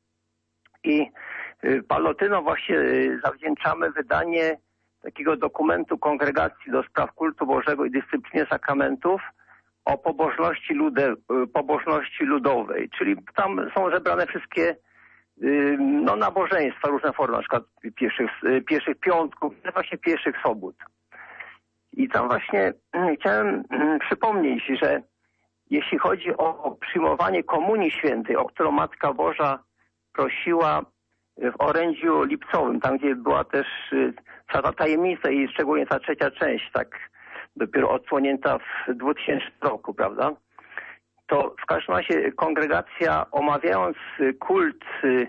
I Pallotynom właśnie zawdzięczamy wydanie takiego dokumentu Kongregacji do Spraw Kultu Bożego i Dyscypliny Sakramentów o pobożności, lude, pobożności ludowej, czyli tam są zebrane wszystkie no, nabożeństwa, różne formy, na przykład pierwszych, pierwszych piątków, właśnie pierwszych sobót. I tam właśnie chciałem przypomnieć, że jeśli chodzi o przyjmowanie Komunii Świętej, o którą Matka Boża prosiła w orędziu lipcowym, tam gdzie była też cała ta tajemnica i szczególnie ta trzecia część, tak dopiero odsłonięta w dwutysięcznym roku, prawda? To w każdym razie kongregacja, omawiając kult,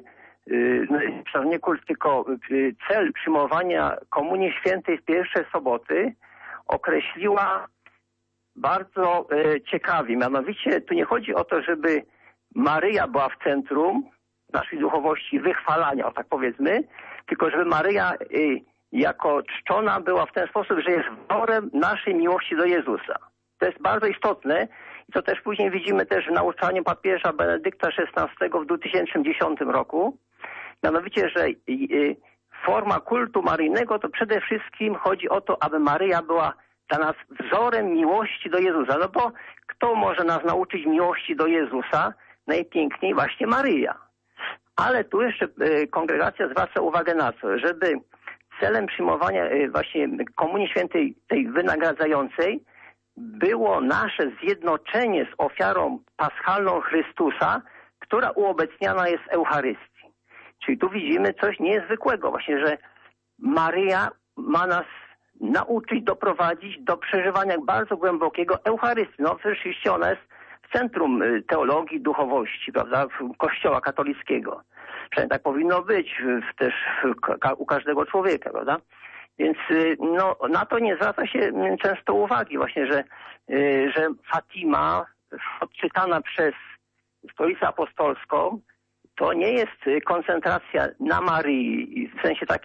yy, nie kult, tylko cel przyjmowania Komunii Świętej w pierwsze soboty, określiła bardzo yy, ciekawie. Mianowicie tu nie chodzi o to, żeby Maryja była w centrum naszej duchowości, wychwalania, o tak powiedzmy, tylko żeby Maryja yy, jako czczona była w ten sposób, że jest wzorem naszej miłości do Jezusa. To jest bardzo istotne i to też później widzimy też w nauczaniu papieża Benedykta szesnastego w dwa tysiące dziesiątym roku. Mianowicie, że yy, forma kultu maryjnego to przede wszystkim chodzi o to, aby Maryja była dla nas wzorem miłości do Jezusa. No bo kto może nas nauczyć miłości do Jezusa? Najpiękniej właśnie Maryja. Ale tu jeszcze y, kongregacja zwraca uwagę na to, żeby celem przyjmowania y, właśnie Komunii Świętej, tej wynagradzającej, było nasze zjednoczenie z ofiarą paschalną Chrystusa, która uobecniana jest w Eucharystii. Czyli tu widzimy coś niezwykłego, właśnie, że Maryja ma nas nauczyć, doprowadzić do przeżywania bardzo głębokiego Eucharystii. No oczywiście ona jest w centrum teologii, duchowości, prawda, Kościoła katolickiego. Przynajmniej tak powinno być w, też w, u każdego człowieka, prawda. Więc no, na to nie zwraca się często uwagi właśnie, że, że Fatima, odczytana przez Stolicę Apostolską, to nie jest koncentracja na Maryi w sensie takim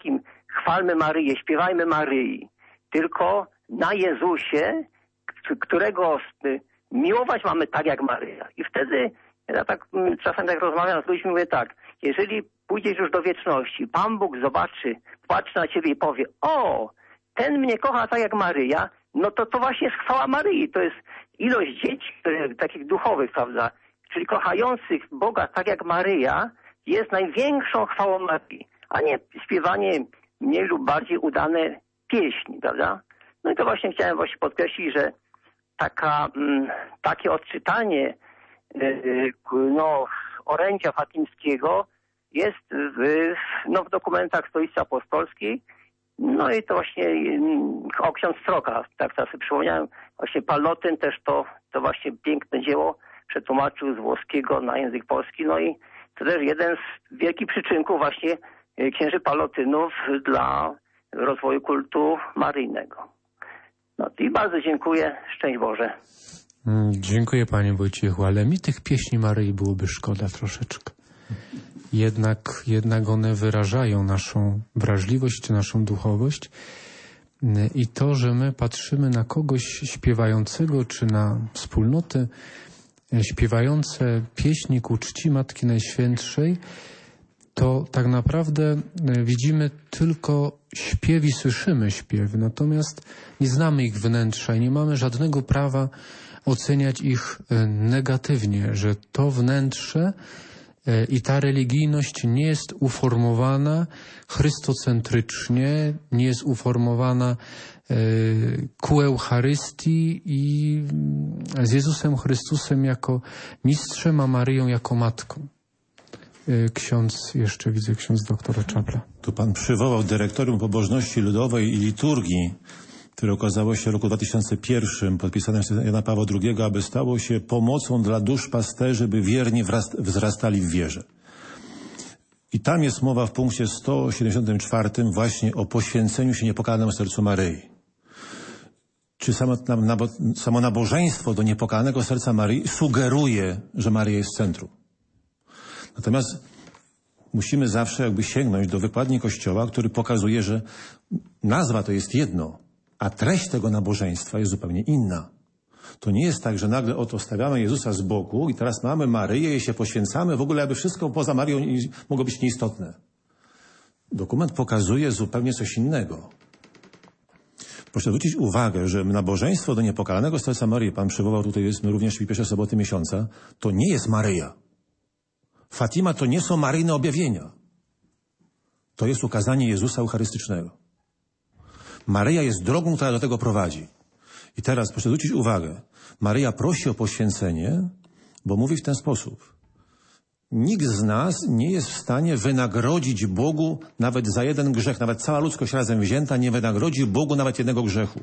chwalmy Maryję, śpiewajmy Maryi, tylko na Jezusie, którego miłować mamy tak jak Maryja. I wtedy ja tak czasem tak rozmawiam z ludźmi, mówię tak, jeżeli pójdziesz już do wieczności, Pan Bóg zobaczy, patrzy na ciebie i powie, o, ten mnie kocha tak jak Maryja, no to to właśnie jest chwała Maryi. To jest ilość dzieci, które, takich duchowych, prawda, czyli kochających Boga tak jak Maryja, jest największą chwałą Maryi, a nie śpiewanie mniej lub bardziej udane pieśni, prawda? No i to właśnie chciałem właśnie podkreślić, że taka, m, takie odczytanie yy, no, orędzia fatimskiego jest w, no, w dokumentach Stolicy Apostolskiej. No i to właśnie o, ksiądz Stroka, tak teraz sobie przypomniałem, właśnie Pallotyn też to, to właśnie piękne dzieło przetłumaczył z włoskiego na język polski. No i to też jeden z wielkich przyczynków właśnie księży Pallotynów dla rozwoju kultu maryjnego. No i bardzo dziękuję. Szczęść Boże. Dziękuję panie Wojciechu, ale mi tych pieśni Maryi byłoby szkoda troszeczkę. Jednak, jednak one wyrażają naszą wrażliwość czy naszą duchowość i to, że my patrzymy na kogoś śpiewającego czy na wspólnoty śpiewające pieśni ku czci Matki Najświętszej, to tak naprawdę widzimy tylko śpiew i słyszymy śpiew, natomiast nie znamy ich wnętrza i nie mamy żadnego prawa oceniać ich negatywnie, że to wnętrze i ta religijność nie jest uformowana chrystocentrycznie, nie jest uformowana ku Eucharystii i z Jezusem Chrystusem jako mistrzem, a Maryją jako matką. Ksiądz, jeszcze widzę, ksiądz doktora Czapla. Tu pan przywołał Dyrektorium Pobożności Ludowej i Liturgii, które okazało się w roku dwa tysiące pierwszym, podpisane przez Jana Pawła drugiego, aby stało się pomocą dla dusz pasterzy, by wierni wzrastali w wierze. I tam jest mowa w punkcie sto siedemdziesiątym czwartym właśnie o poświęceniu się niepokalanemu sercu Maryi. Czy samo, nabo, samo nabożeństwo do niepokalanego serca Maryi sugeruje, że Maryja jest w centrum. Natomiast musimy zawsze jakby sięgnąć do wykładni Kościoła, który pokazuje, że nazwa to jest jedno, a treść tego nabożeństwa jest zupełnie inna. To nie jest tak, że nagle oto stawiamy Jezusa z boku i teraz mamy Maryję i się poświęcamy, w ogóle aby wszystko poza Maryją mogło być nieistotne. Dokument pokazuje zupełnie coś innego. Proszę zwrócić uwagę, że nabożeństwo do niepokalanego serca Maryi, pan przywołał tutaj, jest również w pierwszej soboty miesiąca, to nie jest Maryja. Fatima to nie są maryjne objawienia. To jest ukazanie Jezusa Eucharystycznego. Maryja jest drogą, która do tego prowadzi. I teraz proszę zwrócić uwagę. Maryja prosi o poświęcenie, bo mówi w ten sposób. Nikt z nas nie jest w stanie wynagrodzić Bogu nawet za jeden grzech. Nawet cała ludzkość razem wzięta nie wynagrodzi Bogu nawet jednego grzechu.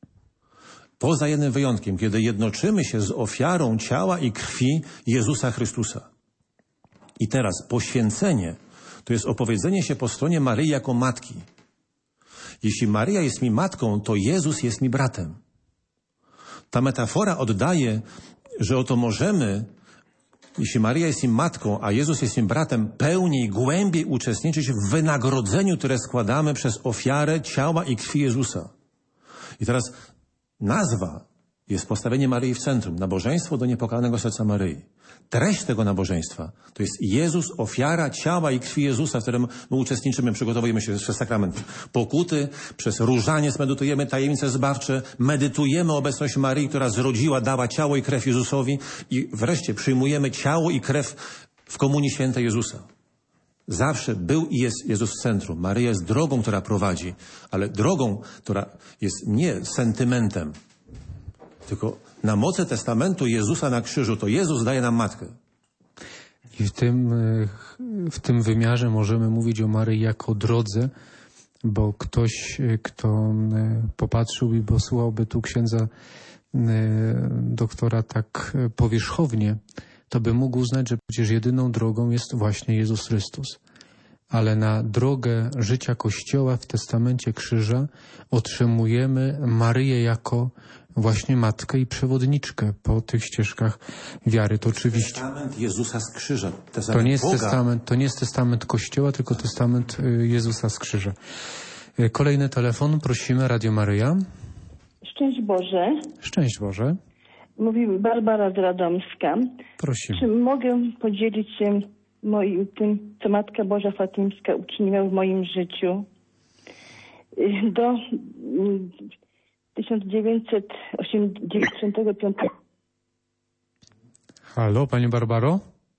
Poza jednym wyjątkiem, kiedy jednoczymy się z ofiarą ciała i krwi Jezusa Chrystusa. I teraz poświęcenie to jest opowiedzenie się po stronie Maryi jako matki. Jeśli Maryja jest mi matką, to Jezus jest mi bratem. Ta metafora oddaje, że oto możemy, jeśli Maryja jest im matką, a Jezus jest im bratem, pełniej, głębiej uczestniczyć w wynagrodzeniu, które składamy przez ofiarę ciała i krwi Jezusa. I teraz nazwa jest postawienie Maryi w centrum. Nabożeństwo do niepokalanego serca Maryi. Treść tego nabożeństwa to jest Jezus, ofiara ciała i krwi Jezusa, w którym my uczestniczymy, przygotowujemy się przez sakrament pokuty, przez różaniec medytujemy tajemnice zbawcze, medytujemy obecność Maryi, która zrodziła, dała ciało i krew Jezusowi i wreszcie przyjmujemy ciało i krew w komunii świętej Jezusa. Zawsze był i jest Jezus w centrum. Maryja jest drogą, która prowadzi, ale drogą, która jest nie sentymentem, tylko na mocy testamentu Jezusa na krzyżu, to Jezus daje nam matkę. I w tym, w tym wymiarze możemy mówić o Maryi jako drodze, bo ktoś, kto popatrzył i posłuchałby tu księdza doktora tak powierzchownie, to by mógł uznać, że przecież jedyną drogą jest właśnie Jezus Chrystus. Ale na drogę życia Kościoła w testamencie krzyża otrzymujemy Maryję jako właśnie matkę i przewodniczkę po tych ścieżkach wiary. To oczywiście testament Jezusa z krzyża. To nie jest testament, to nie jest testament Kościoła, tylko testament Jezusa z krzyża. Kolejny telefon, prosimy, Radio Maryja. Szczęść Boże. Szczęść Boże. Mówi Barbara z Radomska. Prosimy. Czy mogę podzielić się moim, tym, co Matka Boża Fatimska uczyniła w moim życiu? Do tysiąc dziewięćset osiemdziesiątego piątego. Halo, Pani Barbaro?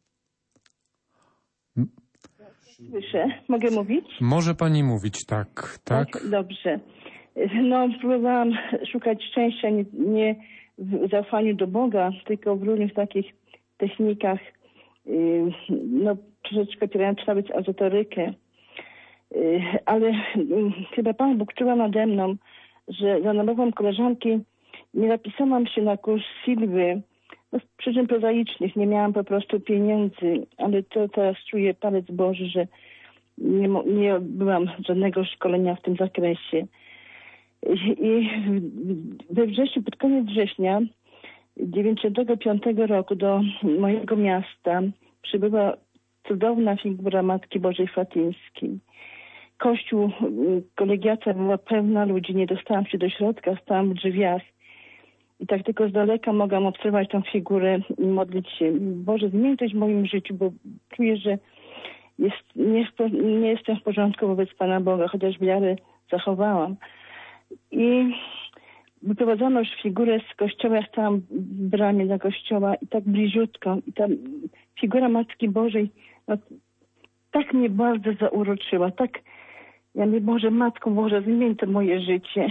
Słyszę. Mogę mówić? Może Pani mówić, tak, tak. tak dobrze. No, próbowałam szukać szczęścia nie, nie w zaufaniu do Boga, tylko w różnych takich technikach, yy, no troszeczkę opierając nawet ezoterykę. Yy, ale yy, chyba Pan Bóg czuła nade mną, że za namową koleżanki nie napisałam się na kurs Silwy, no, z przyczyn prozaicznych, nie miałam po prostu pieniędzy, ale to teraz czuję palec Boży, że nie, nie byłam żadnego szkolenia w tym zakresie. I we wrześniu, pod koniec września dziewięćdziesiątego piątego roku do mojego miasta przybyła cudowna figura Matki Bożej Fatimskiej. Kościół, kolegiacja była pełna ludzi, nie dostałam się do środka, stałam w drzwiach. I tak tylko z daleka mogłam obserwować tą figurę i modlić się. Boże, zmień coś w moim życiu, bo czuję, że jest, nie, nie jestem w porządku wobec Pana Boga, chociaż wiarę zachowałam. I wyprowadzono już figurę z kościoła, ja stałam w bramie do kościoła i tak bliziutko. I ta figura Matki Bożej no, tak mnie bardzo zauroczyła. Tak, ja mówię, Boże, Matko Boże, zmień to moje życie.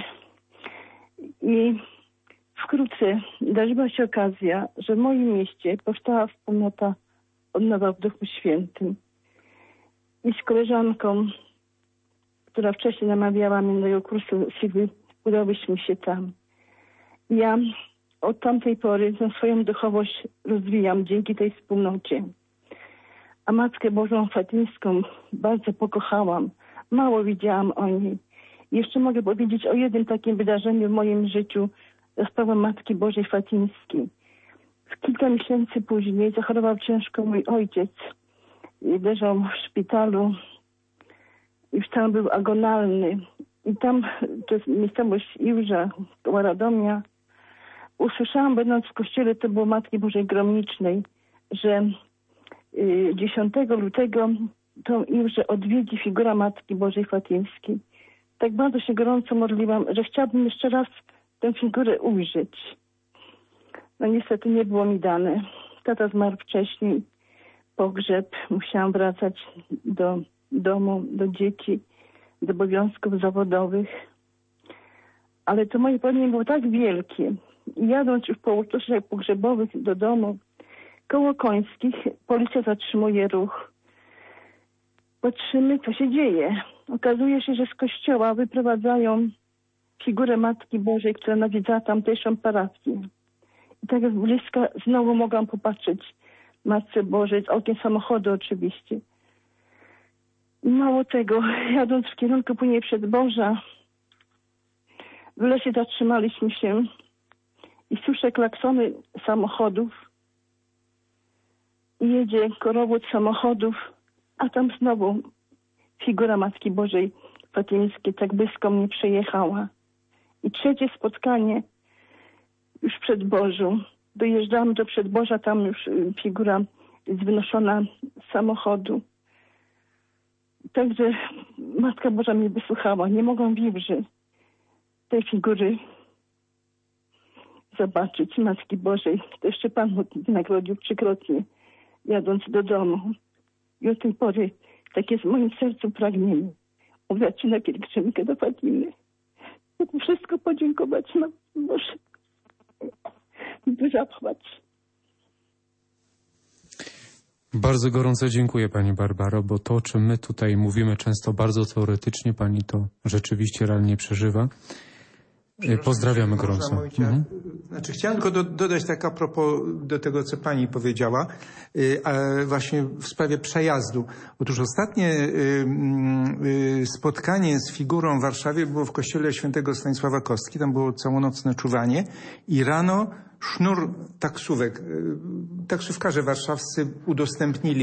I wkrótce zdarzyła się okazja, że w moim mieście powstała wspólnota Odnowa w Duchu Świętym. I z koleżanką, która wcześniej namawiała mnie do tego kursu Silwy, udałyśmy się tam. Ja od tamtej pory tę swoją duchowość rozwijam dzięki tej wspólnocie. A Matkę Bożą Fatimską bardzo pokochałam. Mało widziałam o niej. Jeszcze mogę powiedzieć o jednym takim wydarzeniu w moim życiu, sprawą Matki Bożej Fatimskiej. Kilka miesięcy później zachorował ciężko mój ojciec. Leżał w szpitalu i stan był agonalny. I tam, to jest miejscowość Iłża, koło Radomia, usłyszałam, będąc w kościele, to było Matki Bożej Gromnicznej, że dziesiątego lutego tą Iłżę odwiedzi figura Matki Bożej Fatimskiej. Tak bardzo się gorąco modliłam, że chciałabym jeszcze raz tę figurę ujrzeć. No niestety nie było mi dane. Tata zmarł wcześniej, pogrzeb, musiałam wracać do domu, do dzieci, do obowiązków zawodowych. Ale to moje pragnienie było tak wielkie. I jadąc już po uroczystościach pogrzebowych do domu, koło Końskich policja zatrzymuje ruch. Patrzymy, co się dzieje. Okazuje się, że z kościoła wyprowadzają figurę Matki Bożej, która nawiedzała tamtejszą parafię. I tak z bliska znowu mogłam popatrzeć Matce Bożej, z okien samochodu oczywiście. I mało tego, jadąc w kierunku później Przedboża, w lesie zatrzymaliśmy się i słyszę klaksony samochodów. I jedzie korowód samochodów, a tam znowu figura Matki Bożej Fatimskiej tak blisko mnie przejechała. I trzecie spotkanie już w Przedbożu. Dojeżdżamy do Przedboża, tam już figura jest wynoszona z samochodu. Także Matka Boża mnie wysłuchała. Nie mogłam w Iłży tej figury zobaczyć, Matki Bożej. To jeszcze Pan nagrodził trzykrotnie, jadąc do domu. I od tej pory tak jest w moim sercu pragnienie udać się na pielgrzymkę do Fatimy. Chcę wszystko podziękować Matce Bożej. Zachować. Bardzo gorąco dziękuję Pani Barbaro, bo to, o czym my tutaj mówimy często bardzo teoretycznie, Pani to rzeczywiście realnie przeżywa. Pozdrawiamy gorąco. Mówić, ja, mhm. Znaczy chciałem tylko do, dodać tak a propos do tego, co Pani powiedziała, yy, a właśnie w sprawie przejazdu. Otóż ostatnie yy, yy, spotkanie z figurą w Warszawie było w kościele świętego Stanisława Kostki. Tam było całonocne czuwanie i rano sznur taksówek. Yy, taksówkarze warszawscy udostępnili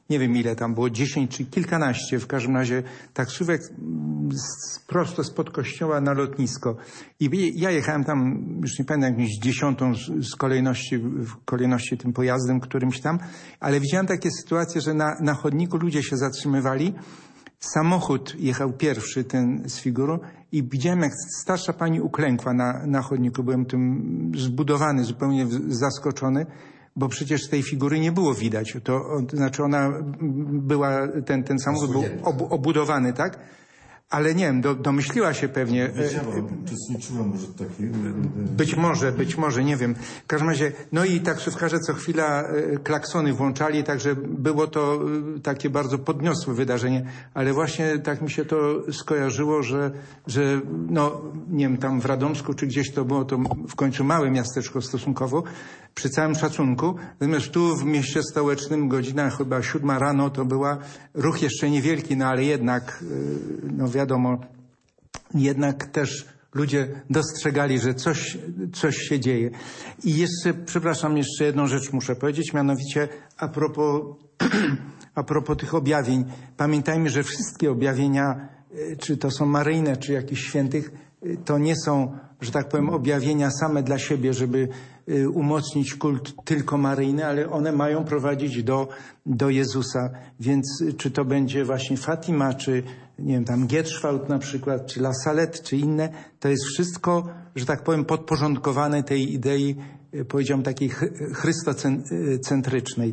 nie wiem ile tam było, dziesięć czy kilkanaście, w każdym razie taksówek z, prosto spod kościoła na lotnisko. I ja jechałem tam, już nie pamiętam, jakąś dziesiątą z, z kolejności, w kolejności tym pojazdem którymś tam, ale widziałem takie sytuacje, że na, na chodniku ludzie się zatrzymywali. Samochód jechał pierwszy, ten z figurą, i widziałem, jak starsza pani uklękła na, na chodniku. Byłem tym zbudowany, zupełnie zaskoczony, bo przecież tej figury nie było widać. To, to znaczy ona była, ten, ten samochód był ob, obudowany, tak? Ale nie wiem, do, domyśliła się pewnie. Wiedziałam, uczestniczyła może w takiej... Być może, być może, nie wiem. W każdym razie, no i taksówkarze co chwila klaksony włączali, także było to takie bardzo podniosłe wydarzenie, ale właśnie tak mi się to skojarzyło, że, że no, nie wiem, tam w Radomsku czy gdzieś to było, to w końcu małe miasteczko stosunkowo, przy całym szacunku. Natomiast tu w mieście stołecznym godzina chyba siódma rano to była ruch jeszcze niewielki, no ale jednak, no wiadomo, jednak też ludzie dostrzegali, że coś, coś się dzieje. I jeszcze, przepraszam, jeszcze jedną rzecz muszę powiedzieć, mianowicie a propos, a propos tych objawień. Pamiętajmy, że wszystkie objawienia, czy to są maryjne, czy jakichś świętych, to nie są, że tak powiem, objawienia same dla siebie, żeby umocnić kult tylko maryjny, ale one mają prowadzić do, do Jezusa. Więc czy to będzie właśnie Fatima, czy nie wiem, tam Gietrzwałd na przykład, czy La Salette, czy inne, to jest wszystko, że tak powiem, podporządkowane tej idei, powiedziałbym, takiej chrystocentrycznej.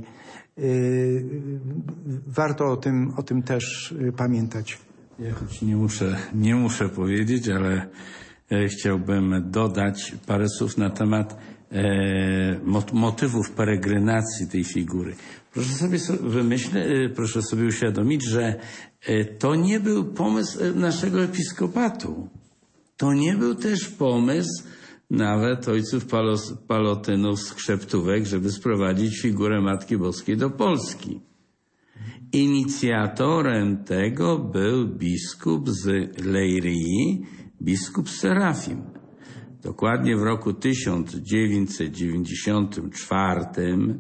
Warto o tym, o tym też pamiętać. Ja choć nie muszę, nie muszę powiedzieć, ale e, chciałbym dodać parę słów na temat e, mot, motywów peregrinacji tej figury. Proszę sobie wymyśleć, e, proszę sobie uświadomić, że e, to nie był pomysł naszego episkopatu. To nie był też pomysł nawet ojców palos, palotynów z Krzeptówek, żeby sprowadzić figurę Matki Boskiej do Polski. Inicjatorem tego był biskup z Leirii, biskup Serafim. Dokładnie w roku tysiąc dziewięćset dziewięćdziesiątym czwartym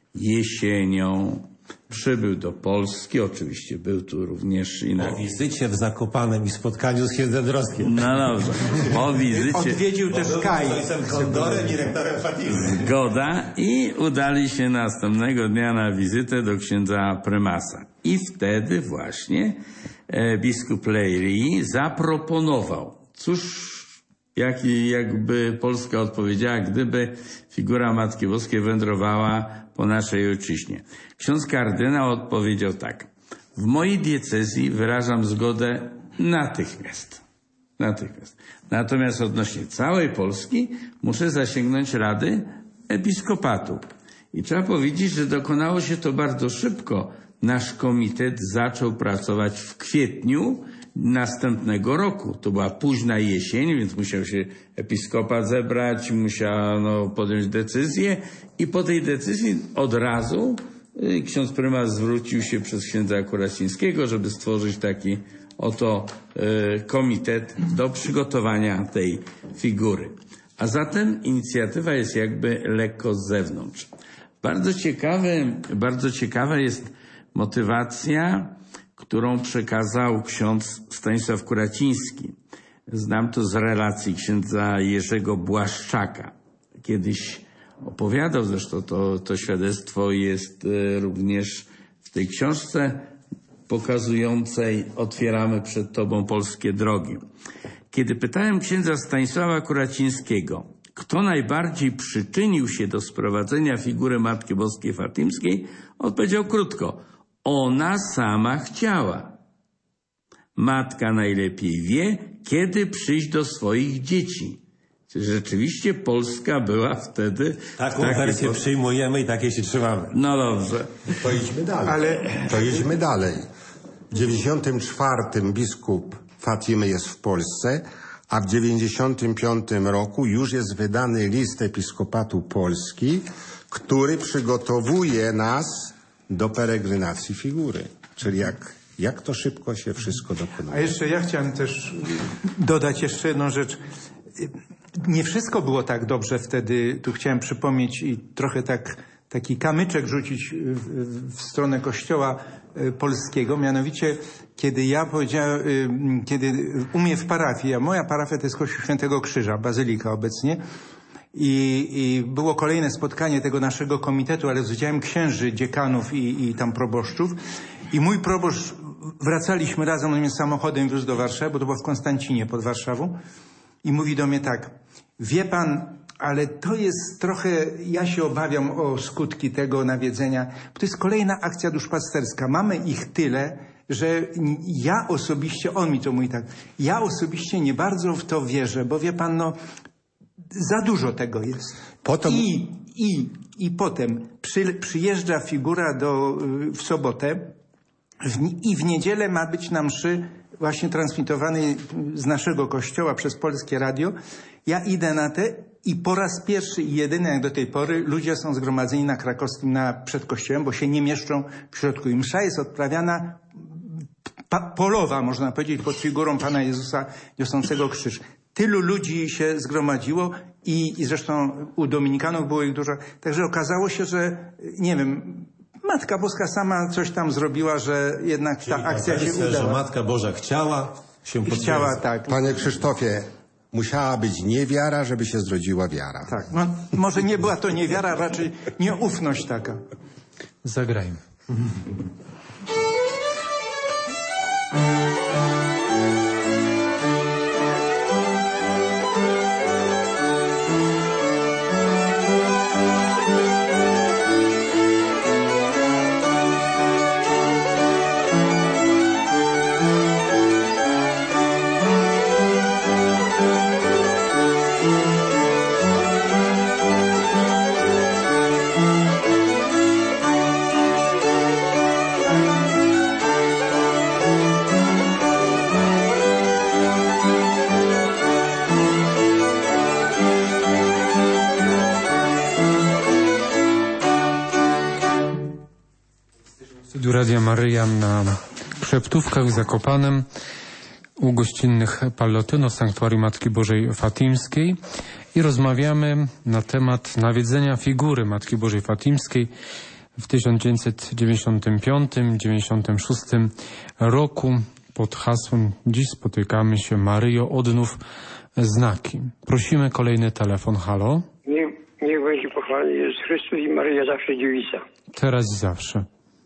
jesienią przybył do Polski. Oczywiście był tu również i na... Po wizycie w Zakopanem i spotkaniu z księdzem Drozgiem. No dobrze. Po wizycie... Odwiedził też Kaj. Kondorem i rektorem Fatimskim. Zgoda. I udali się następnego dnia na wizytę do księdza prymasa. I wtedy właśnie e, biskup Leirii zaproponował, cóż, jak, jakby Polska odpowiedziała, gdyby figura Matki Boskiej wędrowała po naszej ojczyźnie. Ksiądz kardynał odpowiedział tak: w mojej diecezji wyrażam zgodę natychmiast. Natychmiast. Natomiast odnośnie całej Polski muszę zasięgnąć rady episkopatu. I trzeba powiedzieć, że dokonało się to bardzo szybko. Nasz komitet zaczął pracować w kwietniu następnego roku. To była późna jesień, więc musiał się episkopat zebrać, musiano podjąć decyzję i po tej decyzji od razu y, ksiądz prymas zwrócił się przez księdza Kuracińskiego, żeby stworzyć taki oto y, komitet do przygotowania tej figury. A zatem inicjatywa jest jakby lekko z zewnątrz. Bardzo ciekawy, bardzo ciekawa jest motywacja, którą przekazał ksiądz Stanisław Kuraciński. Znam to z relacji księdza Jerzego Błaszczaka. Kiedyś opowiadał, zresztą to, to świadectwo jest również w tej książce pokazującej Otwieramy przed Tobą polskie drogi. Kiedy pytałem księdza Stanisława Kuracińskiego, kto najbardziej przyczynił się do sprowadzenia figury Matki Boskiej Fatimskiej, odpowiedział krótko: ona sama chciała. Matka najlepiej wie, kiedy przyjść do swoich dzieci. Rzeczywiście Polska była wtedy... Taką wersję przyjmujemy i takie się trzymamy. No dobrze. To idźmy dalej. Ale... To idźmy dalej. W dziewięćdziesiątym czwartym biskup Fatimy jest w Polsce, a w dziewięćdziesiątym piątym roku już jest wydany list Episkopatu Polski, który przygotowuje nas do peregrinacji figury. Czyli jak, jak to szybko się wszystko dokonuje. A jeszcze ja chciałem też dodać jeszcze jedną rzecz. Nie wszystko było tak dobrze wtedy. Tu chciałem przypomnieć i trochę tak taki kamyczek rzucić w, w stronę Kościoła polskiego. Mianowicie, kiedy ja powiedziałem, kiedy u mnie w parafii, a moja parafia to jest Kościół Świętego Krzyża, Bazylika obecnie, i, i było kolejne spotkanie tego naszego komitetu, ale z udziałem księży, dziekanów i, i tam proboszczów. I mój proboszcz, wracaliśmy razem, on mnie samochodem wiózł do Warszawy, bo to było w Konstancinie pod Warszawą. I mówi do mnie tak: wie pan, ale to jest trochę, ja się obawiam o skutki tego nawiedzenia, bo to jest kolejna akcja duszpasterska. Mamy ich tyle, że ja osobiście, on mi to mówi tak, ja osobiście nie bardzo w to wierzę, bo wie pan, no za dużo tego jest. Potem... I, i, i potem przy, przyjeżdża figura do, w sobotę w, i w niedzielę ma być na mszy właśnie transmitowany z naszego kościoła przez Polskie Radio. Ja idę na te i po raz pierwszy i jedyny jak do tej pory ludzie są zgromadzeni na Krakowskim na, przed kościołem, bo się nie mieszczą w środku. I msza jest odprawiana pa, polowa, można powiedzieć, pod figurą Pana Jezusa niosącego krzyż. Tylu ludzi się zgromadziło i, i zresztą u Dominikanów było ich dużo. Także okazało się, że nie wiem, Matka Boska sama coś tam zrobiła, że jednak ta akcja się udała. Że Matka Boża chciała się potwierdza. Chciała, tak. Panie Krzysztofie, musiała być niewiara, żeby się zrodziła wiara. Tak, no, może nie była to niewiara, raczej nieufność taka. Zagrajmy. Radia Maryja na Krzeptówkach w Zakopanem u gościnnych Pallotyno Sanktuarium Matki Bożej Fatimskiej i rozmawiamy na temat nawiedzenia figury Matki Bożej Fatimskiej w tysiąc dziewięćset dziewięćdziesiątym piątym do dziewięćdziesiątego szóstego roku pod hasłem "Dziś spotykamy się, Maryjo, odnów znaki". Prosimy kolejny telefon. Halo? Niech, niech będzie pochwalony Jezus Chrystus i Maryja zawsze dziewica. Teraz i zawsze.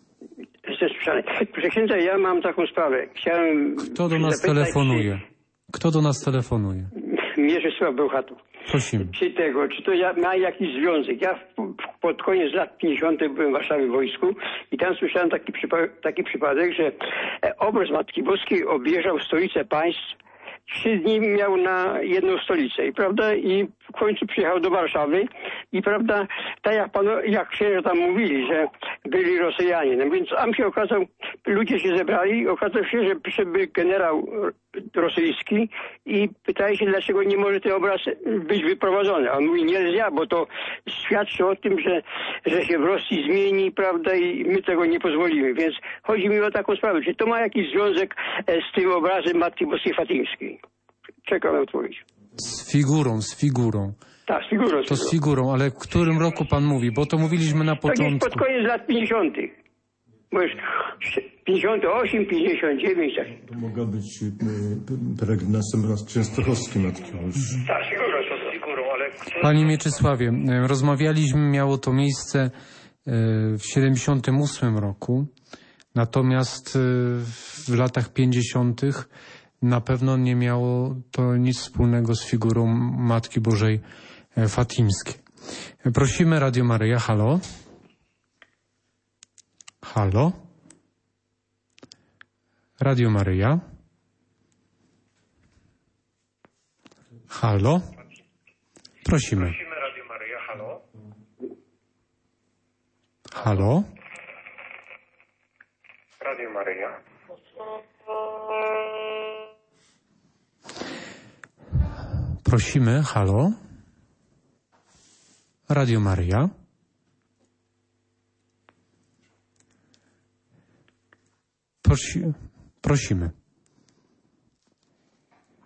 Proszę księdza, ja mam taką sprawę. Chciałem... Kto do nas telefonuje? Czy... Kto do nas telefonuje? Mieczysław Bełchatów. Prosimy. Czy tego, czy to ja, ma jakiś związek? Ja w, pod koniec lat pięćdziesiątych byłem w Warszawie w wojsku i tam słyszałem taki, przypa taki przypadek, że obraz Matki Boskiej objeżdżał stolicę państw. Trzy dni miał na jedną stolicę i prawda, i w końcu przyjechał do Warszawy i prawda, tak jak panu, jak księża tam mówili, że byli Rosjanie, no więc tam się okazał, ludzie się zebrali, okazało się, że przyszedł generał rosyjski i pytali się, dlaczego nie może ten obraz być wyprowadzony. A on mówi, nie ja, bo to świadczy o tym, że, że się w Rosji zmieni, prawda, i my tego nie pozwolimy. Więc chodzi mi o taką sprawę. Czy to ma jakiś związek z tym obrazem Matki Boskiej Fatimskiej? Czekam na odpowiedź. Z figurą, z figurą. Tak, z figurą. Z to z figurą, ale w którym roku pan mówi? Bo to mówiliśmy na początku. Tak jest pod koniec lat pięćdziesiątych. Bo już pięćdziesiąty ósmy, pięćdziesiąty dziewiąty. Tak. To mogła być peregrynacją częstochowskiej Matki Bożej. Tak, z figurą, z figurą, ale... Panie Mieczysławie, rozmawialiśmy, miało to miejsce w siedemdziesiątym ósmym roku, natomiast w latach pięćdziesiątych na pewno nie miało to nic wspólnego z figurą Matki Bożej Fatimskiej. Prosimy Radio Maryja. Halo? Halo? Radio Maryja? Halo? Prosimy. Prosimy Radio Maryja. Halo? Halo? Radio Maryja. Prosimy, halo? Radio Maryja? Prosi, prosimy.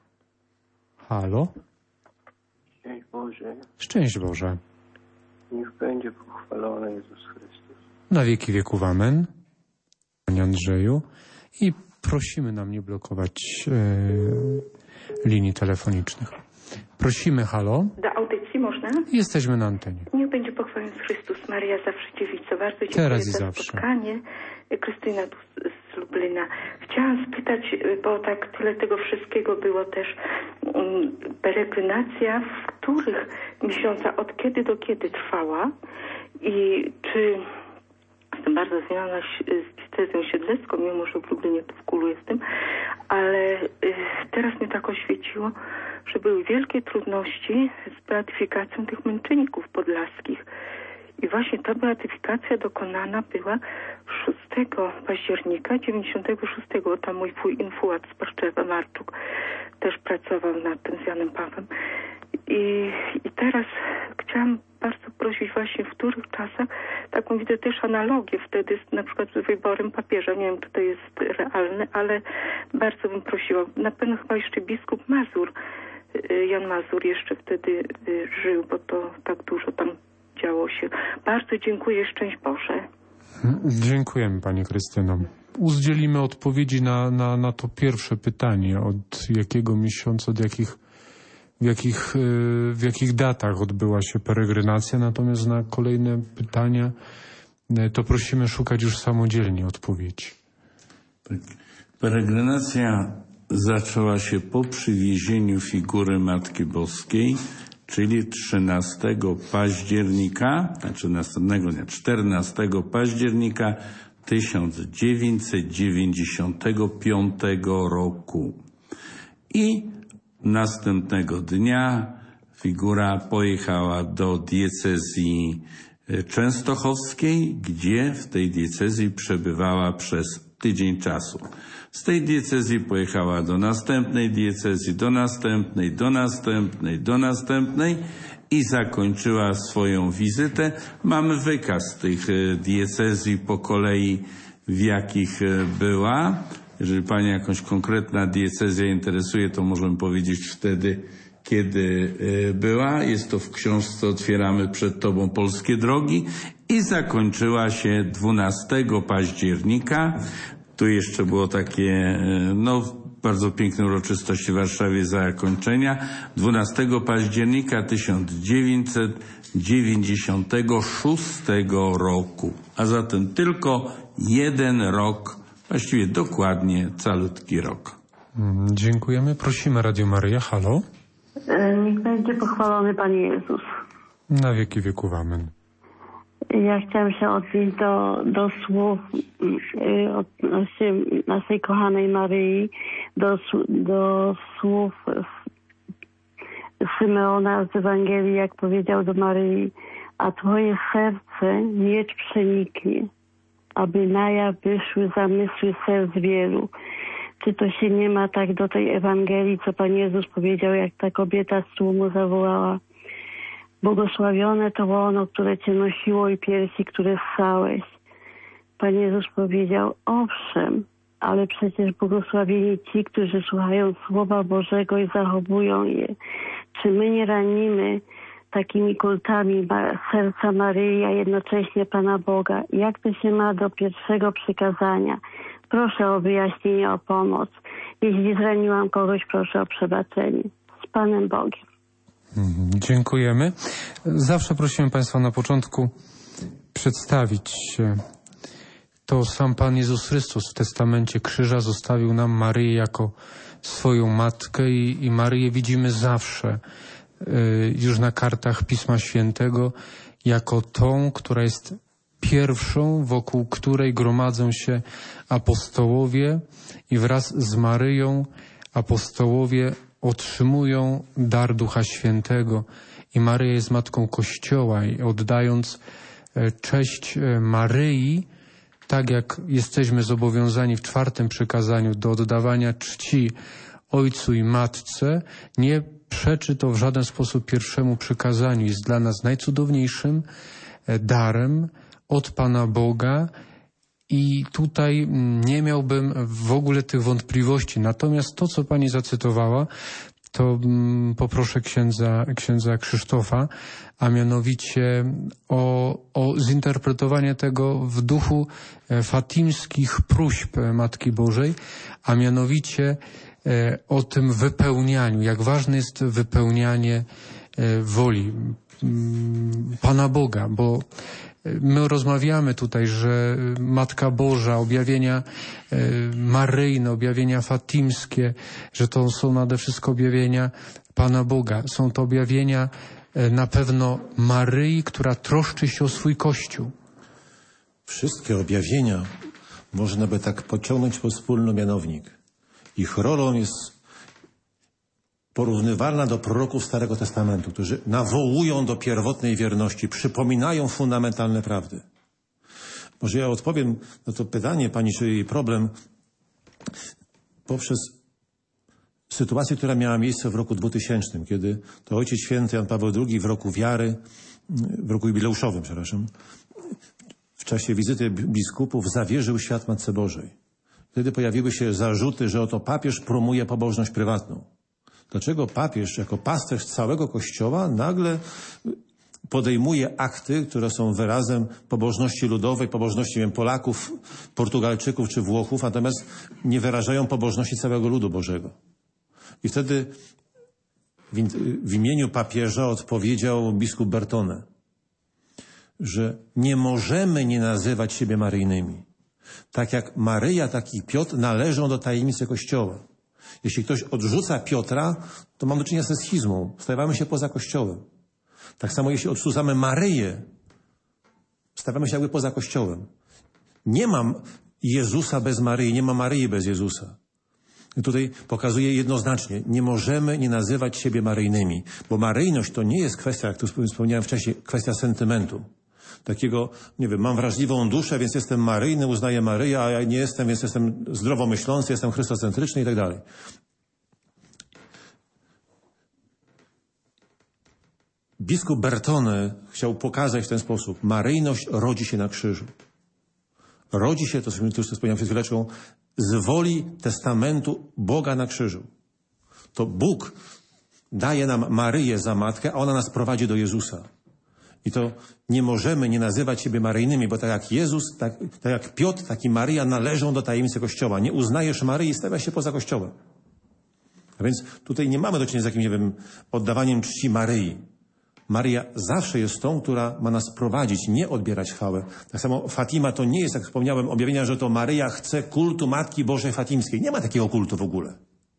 Halo? Szczęść Boże. Szczęść Boże. Niech będzie pochwalony Jezus Chrystus. Na wieki wieków amen. Panie Andrzeju. I prosimy nam nie blokować e, linii telefonicznych. Prosimy, halo. Do audycji można? Jesteśmy na antenie. Niech będzie pochwalony Chrystus, Maria zawsze dziewico. Bardzo dziękuję Teraz i za zawsze. spotkanie. Krystyna tu z, z Lublina. Chciałam spytać, bo tak tyle tego wszystkiego było też, um, peregrinacja w których miesiącach, od kiedy do kiedy trwała i czy... Jestem bardzo związana z diecezją siedlecką, mimo że w Lublinie tu w Kulu jestem, ale y, teraz mnie tak oświeciło, że były wielkie trudności z beatyfikacją tych męczenników podlaskich. I właśnie ta beatyfikacja dokonana była szóstego października dziewięćdziesiątego szóstego. Tam mój wuj Infuat z Paszczewa, Marczuk, też pracował nad tym z Janem Pawłem. I, I teraz chciałam bardzo prosić właśnie w których czasach, taką widzę też analogię wtedy z, na przykład z wyborem papieża. Nie wiem, czy to jest realne, ale bardzo bym prosiła. Na pewno chyba jeszcze biskup Mazur, Jan Mazur jeszcze wtedy żył, bo to tak dużo tam działo się. Bardzo dziękuję, szczęść Boże. Dziękujemy Pani Krystyno. Udzielimy odpowiedzi na, na, na to pierwsze pytanie. Od jakiego miesiąca, od jakich, w, jakich, w jakich datach odbyła się peregrinacja. Natomiast na kolejne pytania to prosimy szukać już samodzielnie odpowiedzi. Tak. Peregrinacja zaczęła się po przywiezieniu figury Matki Boskiej, czyli trzynastego października, znaczy następnego dnia, czternastego października tysiąc dziewięćset dziewięćdziesiątego piątego roku. I następnego dnia figura pojechała do diecezji częstochowskiej, gdzie w tej diecezji przebywała przez tydzień czasu. Z tej diecezji pojechała do następnej diecezji, do następnej, do następnej, do następnej i zakończyła swoją wizytę. Mamy wykaz tych diecezji po kolei, w jakich była. Jeżeli Pani jakąś konkretna diecezja interesuje, to możemy powiedzieć wtedy, kiedy była. Jest to w książce Otwieramy przed Tobą polskie drogi i zakończyła się dwunastego października. Tu jeszcze było takie, no, bardzo piękne uroczystości w Warszawie zakończenia. dwunastego października tysiąc dziewięćset dziewięćdziesiątego szóstego roku. A zatem tylko jeden rok, właściwie dokładnie calutki rok. Dziękujemy. Prosimy Radio Maryja. Halo. Niech będzie pochwalony Pan Jezus. Na wieki wieków amen. Ja chciałam się odnieść do, do słów od naszej, naszej kochanej Maryi, do, do słów Symeona z Ewangelii, jak powiedział do Maryi, a Twoje serce miecz przeniknie, aby na jaw wyszły zamysły serc wielu. Czy to się nie ma tak do tej Ewangelii, co Pan Jezus powiedział, jak ta kobieta z tłumu zawołała? Błogosławione to łono, które Cię nosiło i piersi, które ssałeś. Pan Jezus powiedział, owszem, ale przecież błogosławieni ci, którzy słuchają Słowa Bożego i zachowują je. Czy my nie ranimy takimi kultami serca Maryi, a jednocześnie Pana Boga? Jak to się ma do pierwszego przykazania? Proszę o wyjaśnienie, o pomoc. Jeśli zraniłam kogoś, proszę o przebaczenie. Z Panem Bogiem. Dziękujemy. Zawsze prosimy Państwa na początku przedstawić się. To sam Pan Jezus Chrystus w testamencie krzyża zostawił nam Maryję jako swoją matkę i, i Maryję widzimy zawsze y, już na kartach Pisma Świętego jako tą, która jest pierwszą, wokół której gromadzą się apostołowie i wraz z Maryją apostołowie otrzymują dar Ducha Świętego i Maryja jest Matką Kościoła i oddając cześć Maryi, tak jak jesteśmy zobowiązani w czwartym przykazaniu do oddawania czci Ojcu i Matce, nie przeczy to w żaden sposób pierwszemu przykazaniu. Jest dla nas najcudowniejszym darem od Pana Boga i tutaj nie miałbym w ogóle tych wątpliwości. Natomiast to, co Pani zacytowała, to poproszę księdza, księdza Krzysztofa, a mianowicie o, o zinterpretowanie tego w duchu fatimskich próśb Matki Bożej, a mianowicie o tym wypełnianiu, jak ważne jest wypełnianie woli Pana Boga, bo my rozmawiamy tutaj, że Matka Boża, objawienia maryjne, objawienia fatimskie, że to są nade wszystko objawienia Pana Boga. Są to objawienia na pewno Maryi, która troszczy się o swój Kościół. Wszystkie objawienia można by tak pociągnąć pod wspólny mianownik. Ich rolą jest porównywalna do proroków Starego Testamentu, którzy nawołują do pierwotnej wierności, przypominają fundamentalne prawdy. Może ja odpowiem na to pytanie pani, czy jej problem, poprzez sytuację, która miała miejsce w roku dwutysięcznym, kiedy to Ojciec Święty Jan Paweł drugi w roku wiary, w roku jubileuszowym, przepraszam, w czasie wizyty biskupów zawierzył świat Matce Bożej. Wtedy pojawiły się zarzuty, że oto papież promuje pobożność prywatną. Dlaczego papież jako pasterz całego Kościoła nagle podejmuje akty, które są wyrazem pobożności ludowej, pobożności wiem, Polaków, Portugalczyków czy Włochów, natomiast nie wyrażają pobożności całego ludu Bożego. I wtedy w, w imieniu papieża odpowiedział biskup Bertone, że nie możemy nie nazywać siebie maryjnymi. Tak jak Maryja, tak i Piotr należą do tajemnicy Kościoła. Jeśli ktoś odrzuca Piotra, to mamy do czynienia ze schizmą. Stawiamy się poza Kościołem. Tak samo jeśli odrzucamy Maryję, stawiamy się jakby poza Kościołem. Nie ma Jezusa bez Maryi, nie ma Maryi bez Jezusa. I tutaj pokazuje jednoznacznie, nie możemy nie nazywać siebie maryjnymi, bo maryjność to nie jest kwestia, jak tu wspomniałem wcześniej, kwestia sentymentu. Takiego, nie wiem, mam wrażliwą duszę, więc jestem maryjny, uznaję Maryję, a ja nie jestem, więc jestem zdrowo myślący, jestem chrystocentryczny i tak dalej. Biskup Bertone chciał pokazać w ten sposób, maryjność rodzi się na krzyżu. Rodzi się, to już wspomniałem przed chwileczką, z woli testamentu Boga na krzyżu. To Bóg daje nam Maryję za matkę, a ona nas prowadzi do Jezusa. I to nie możemy nie nazywać siebie maryjnymi, bo tak jak Jezus, tak, tak jak Piotr, tak i Maryja należą do tajemnicy Kościoła. Nie uznajesz Maryi, stawia się poza Kościołem. A więc tutaj nie mamy do czynienia z jakimś, nie wiem, oddawaniem czci Maryi. Maryja zawsze jest tą, która ma nas prowadzić, nie odbierać chwałę. Tak samo Fatima to nie jest, jak wspomniałem, objawienia, że to Maryja chce kultu Matki Bożej Fatimskiej. Nie ma takiego kultu w ogóle.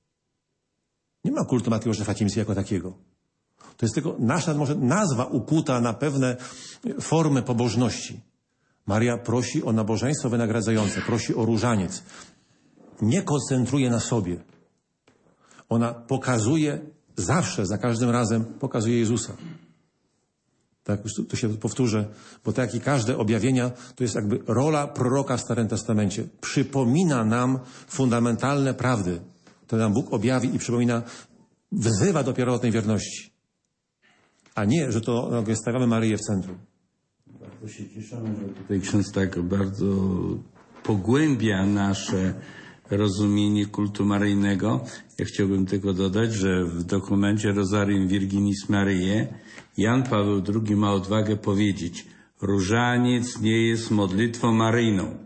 Nie ma kultu Matki Bożej Fatimskiej jako takiego. To jest tylko nasza może nazwa ukuta na pewne formy pobożności. Maria prosi o nabożeństwo wynagradzające, prosi o różaniec. Nie koncentruje na sobie. Ona pokazuje zawsze, za każdym razem pokazuje Jezusa. Tak, już tu, tu się powtórzę, bo tak jak i każde objawienia, to jest jakby rola proroka w Starym Testamencie. Przypomina nam fundamentalne prawdy, które nam Bóg objawi i przypomina, wzywa do pierwotnej wierności. A nie, że to no, stawiamy Maryję w centrum. Bardzo się cieszymy, że tutaj ksiądz tak bardzo pogłębia nasze rozumienie kultu maryjnego. Ja chciałbym tylko dodać, że w dokumencie Rosarium Virginis Mariae Jan Paweł drugi ma odwagę powiedzieć: różaniec nie jest modlitwą maryjną.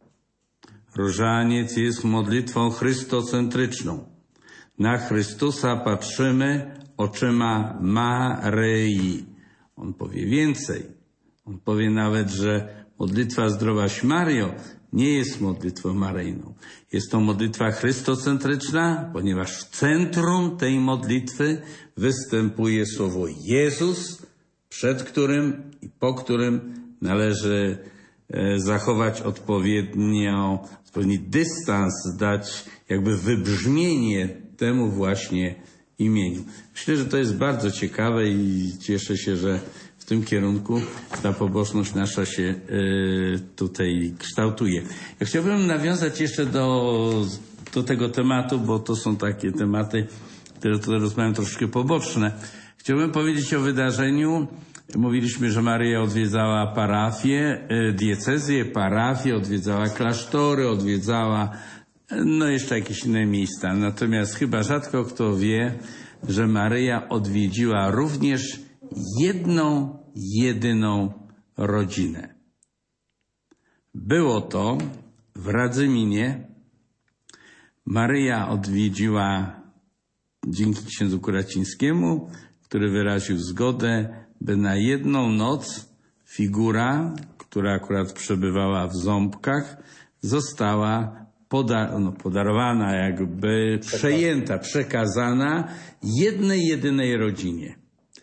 Różaniec jest modlitwą chrystocentryczną. Na Chrystusa patrzymy oczyma Maryi. On powie więcej. On powie nawet, że modlitwa Zdrowaś Maryjo nie jest modlitwą maryjną. Jest to modlitwa chrystocentryczna, ponieważ w centrum tej modlitwy występuje słowo Jezus, przed którym i po którym należy e, zachować odpowiednią, odpowiedni dystans, dać jakby wybrzmienie temu właśnie imieniu. Myślę, że to jest bardzo ciekawe i cieszę się, że w tym kierunku ta pobożność nasza się y, tutaj kształtuje. Ja chciałbym nawiązać jeszcze do, do tego tematu, bo to są takie tematy, które tutaj rozmawiam troszkę poboczne. Chciałbym powiedzieć o wydarzeniu. Mówiliśmy, że Maryja odwiedzała parafię, y, diecezję, parafię, odwiedzała klasztory, odwiedzała no jeszcze jakieś inne miejsca. Natomiast chyba rzadko kto wie, że Maryja odwiedziła również jedną, jedyną rodzinę. Było to w Radzyminie. Maryja odwiedziła dzięki księdzu Kuracińskiemu, który wyraził zgodę, by na jedną noc figura, która akurat przebywała w Ząbkach, została poda no, podarowana, jakby przejęta, przekazana jednej, jedynej rodzinie.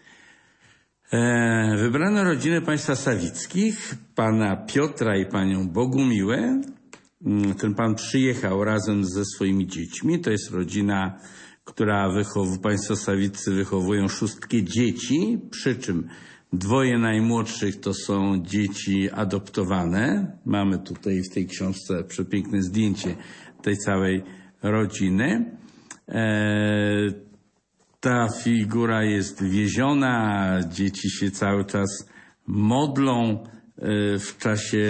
E, wybrano rodzinę państwa Sawickich, pana Piotra i panią Bogumiłę. Ten pan przyjechał razem ze swoimi dziećmi. To jest rodzina, która wychowuje, państwo Sawiccy wychowują szóstkę dzieci, przy czym dwoje najmłodszych to są dzieci adoptowane. Mamy tutaj w tej książce przepiękne zdjęcie tej całej rodziny. E, ta figura jest wieziona, dzieci się cały czas modlą e, w czasie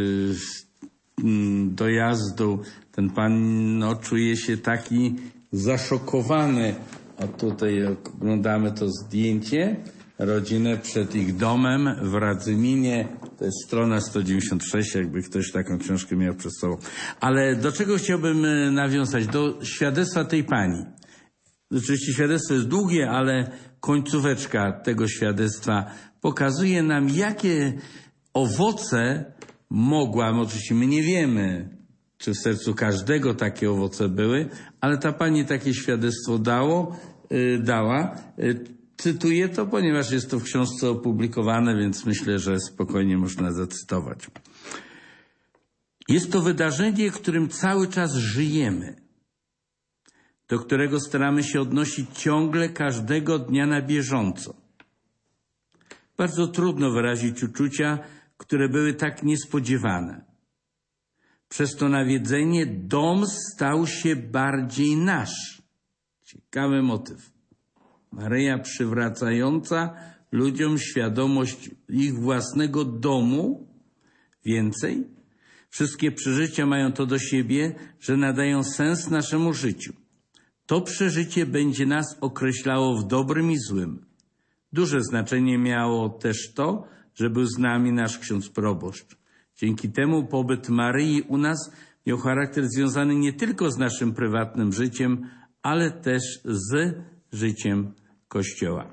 m, dojazdu. Ten pan no, czuje się taki zaszokowany. A tutaj oglądamy to zdjęcie. Rodzinę przed ich domem w Radzyminie. To jest strona sto dziewięćdziesiąt sześć, jakby ktoś taką książkę miał przed sobą. Ale do czego chciałbym nawiązać? Do świadectwa tej pani. Oczywiście świadectwo jest długie, ale końcóweczka tego świadectwa pokazuje nam, jakie owoce mogła, oczywiście my nie wiemy, czy w sercu każdego takie owoce były, ale ta pani takie świadectwo dało, yy, dała. Yy, cytuję to, ponieważ jest to w książce opublikowane, więc myślę, że spokojnie można zacytować. Jest to wydarzenie, którym cały czas żyjemy, do którego staramy się odnosić ciągle, każdego dnia na bieżąco. Bardzo trudno wyrazić uczucia, które były tak niespodziewane. Przez to nawiedzenie dom stał się bardziej nasz. Ciekawy motyw. Maryja przywracająca ludziom świadomość ich własnego domu. Więcej, wszystkie przeżycia mają to do siebie, że nadają sens naszemu życiu. To przeżycie będzie nas określało w dobrym i złym. Duże znaczenie miało też to, że był z nami nasz ksiądz proboszcz. Dzięki temu pobyt Maryi u nas miał charakter związany nie tylko z naszym prywatnym życiem, ale też z życiem Kościoła.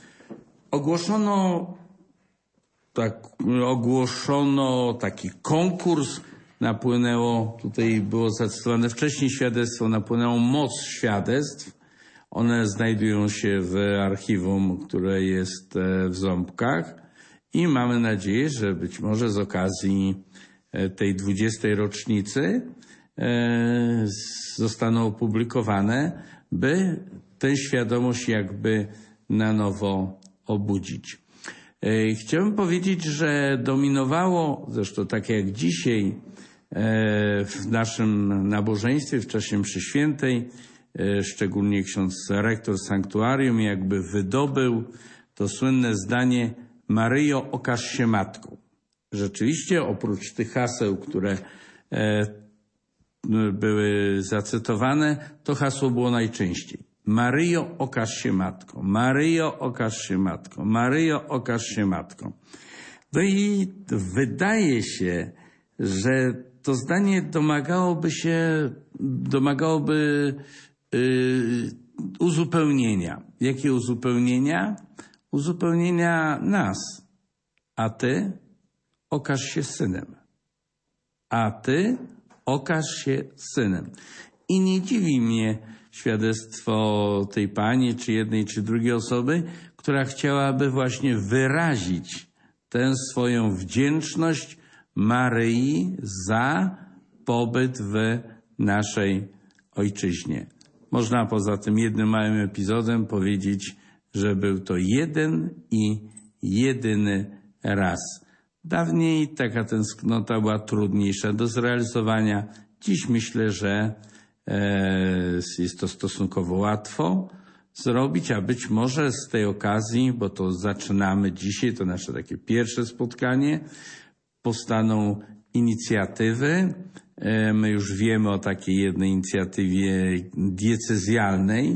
Ogłoszono, tak, ogłoszono taki konkurs, napłynęło, tutaj było zacytowane wcześniej świadectwo, napłynęło moc świadectw. One znajdują się w archiwum, które jest w Ząbkach i mamy nadzieję, że być może z okazji tej dwudziestej rocznicy zostaną opublikowane, by tę świadomość jakby na nowo obudzić. Chciałbym powiedzieć, że dominowało, zresztą tak jak dzisiaj w naszym nabożeństwie w czasie mszy świętej, szczególnie ksiądz rektor sanktuarium jakby wydobył to słynne zdanie: Maryjo, okaż się matką. Rzeczywiście oprócz tych haseł, które były zacytowane, to hasło było najczęściej. Maryjo, okaż się matką. Maryjo, okaż się matką. Maryjo, okaż się matką. No i wydaje się, że to zdanie domagałoby się, domagałoby yy, uzupełnienia. Jakie uzupełnienia? Uzupełnienia nas. A ty okaż się synem. A ty okaż się synem. I nie dziwi mnie świadectwo tej pani, czy jednej, czy drugiej osoby, która chciałaby właśnie wyrazić tę swoją wdzięczność Maryi za pobyt w naszej ojczyźnie. Można poza tym jednym małym epizodem powiedzieć, że był to jeden i jedyny raz. Dawniej taka tęsknota była trudniejsza do zrealizowania. Dziś myślę, że jest to stosunkowo łatwo zrobić, a być może z tej okazji, bo to zaczynamy dzisiaj, to nasze takie pierwsze spotkanie, powstaną inicjatywy. My już wiemy o takiej jednej inicjatywie diecezjalnej,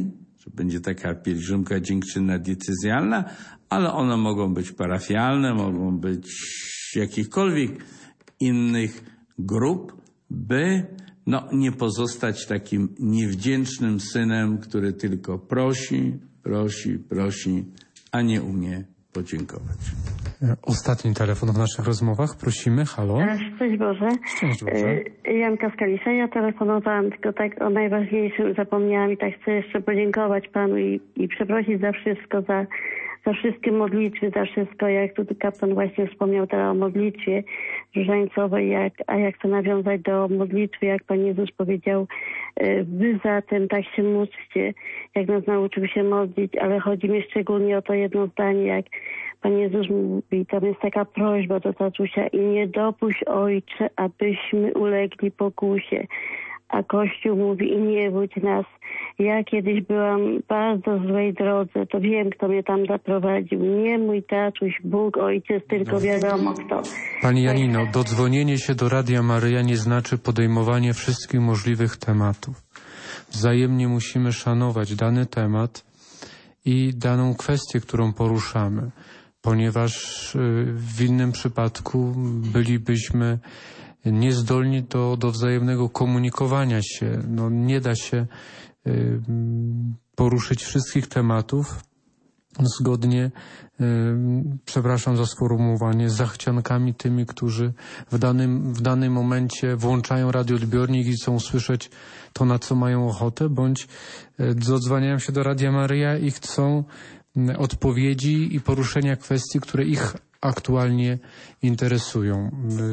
że będzie taka pielgrzymka dziękczynna diecezjalna, ale one mogą być parafialne, mogą być jakichkolwiek innych grup, by no, nie pozostać takim niewdzięcznym synem, który tylko prosi, prosi, prosi, a nie umie podziękować. Ostatni telefon w naszych rozmowach. Prosimy. Halo. Szczęść Boże. Szczęść Boże. Janka z Kalisza. Ja telefonowałam, tylko tak o najważniejszym zapomniałam i tak chcę jeszcze podziękować Panu i, i przeprosić za wszystko, za, za wszystkie modlitwy, za wszystko, jak tu kapłan właśnie wspomniał teraz o modlitwie różańcowej, jak, a jak chcę nawiązać do modlitwy, jak Pan Jezus powiedział, wy zatem tak się módlcie, jak nas nauczył się modlić, ale chodzi mi szczególnie o to jedno zdanie, jak Pan Jezus mówi, tam jest taka prośba do tatusia: i nie dopuść, Ojcze, abyśmy ulegli pokusie. A Kościół mówi: i nie wódź nas. Ja kiedyś byłam w bardzo złej drodze, to wiem, kto mnie tam zaprowadził. Nie mój tatuś, Bóg, Ojciec, tylko wiadomo kto. Pani Janino, dodzwonienie się do Radia Maryja nie znaczy podejmowanie wszystkich możliwych tematów. Wzajemnie musimy szanować dany temat i daną kwestię, którą poruszamy, ponieważ w innym przypadku bylibyśmy niezdolni do, do wzajemnego komunikowania się. No, nie da się y, poruszyć wszystkich tematów zgodnie, y, przepraszam za sformułowanie, z zachciankami tymi, którzy w danym, w danym momencie włączają radioodbiornik i chcą słyszeć to, na co mają ochotę, bądź y, dodzwaniają się do Radia Maryja i chcą y, odpowiedzi i poruszenia kwestii, które ich aktualnie interesują.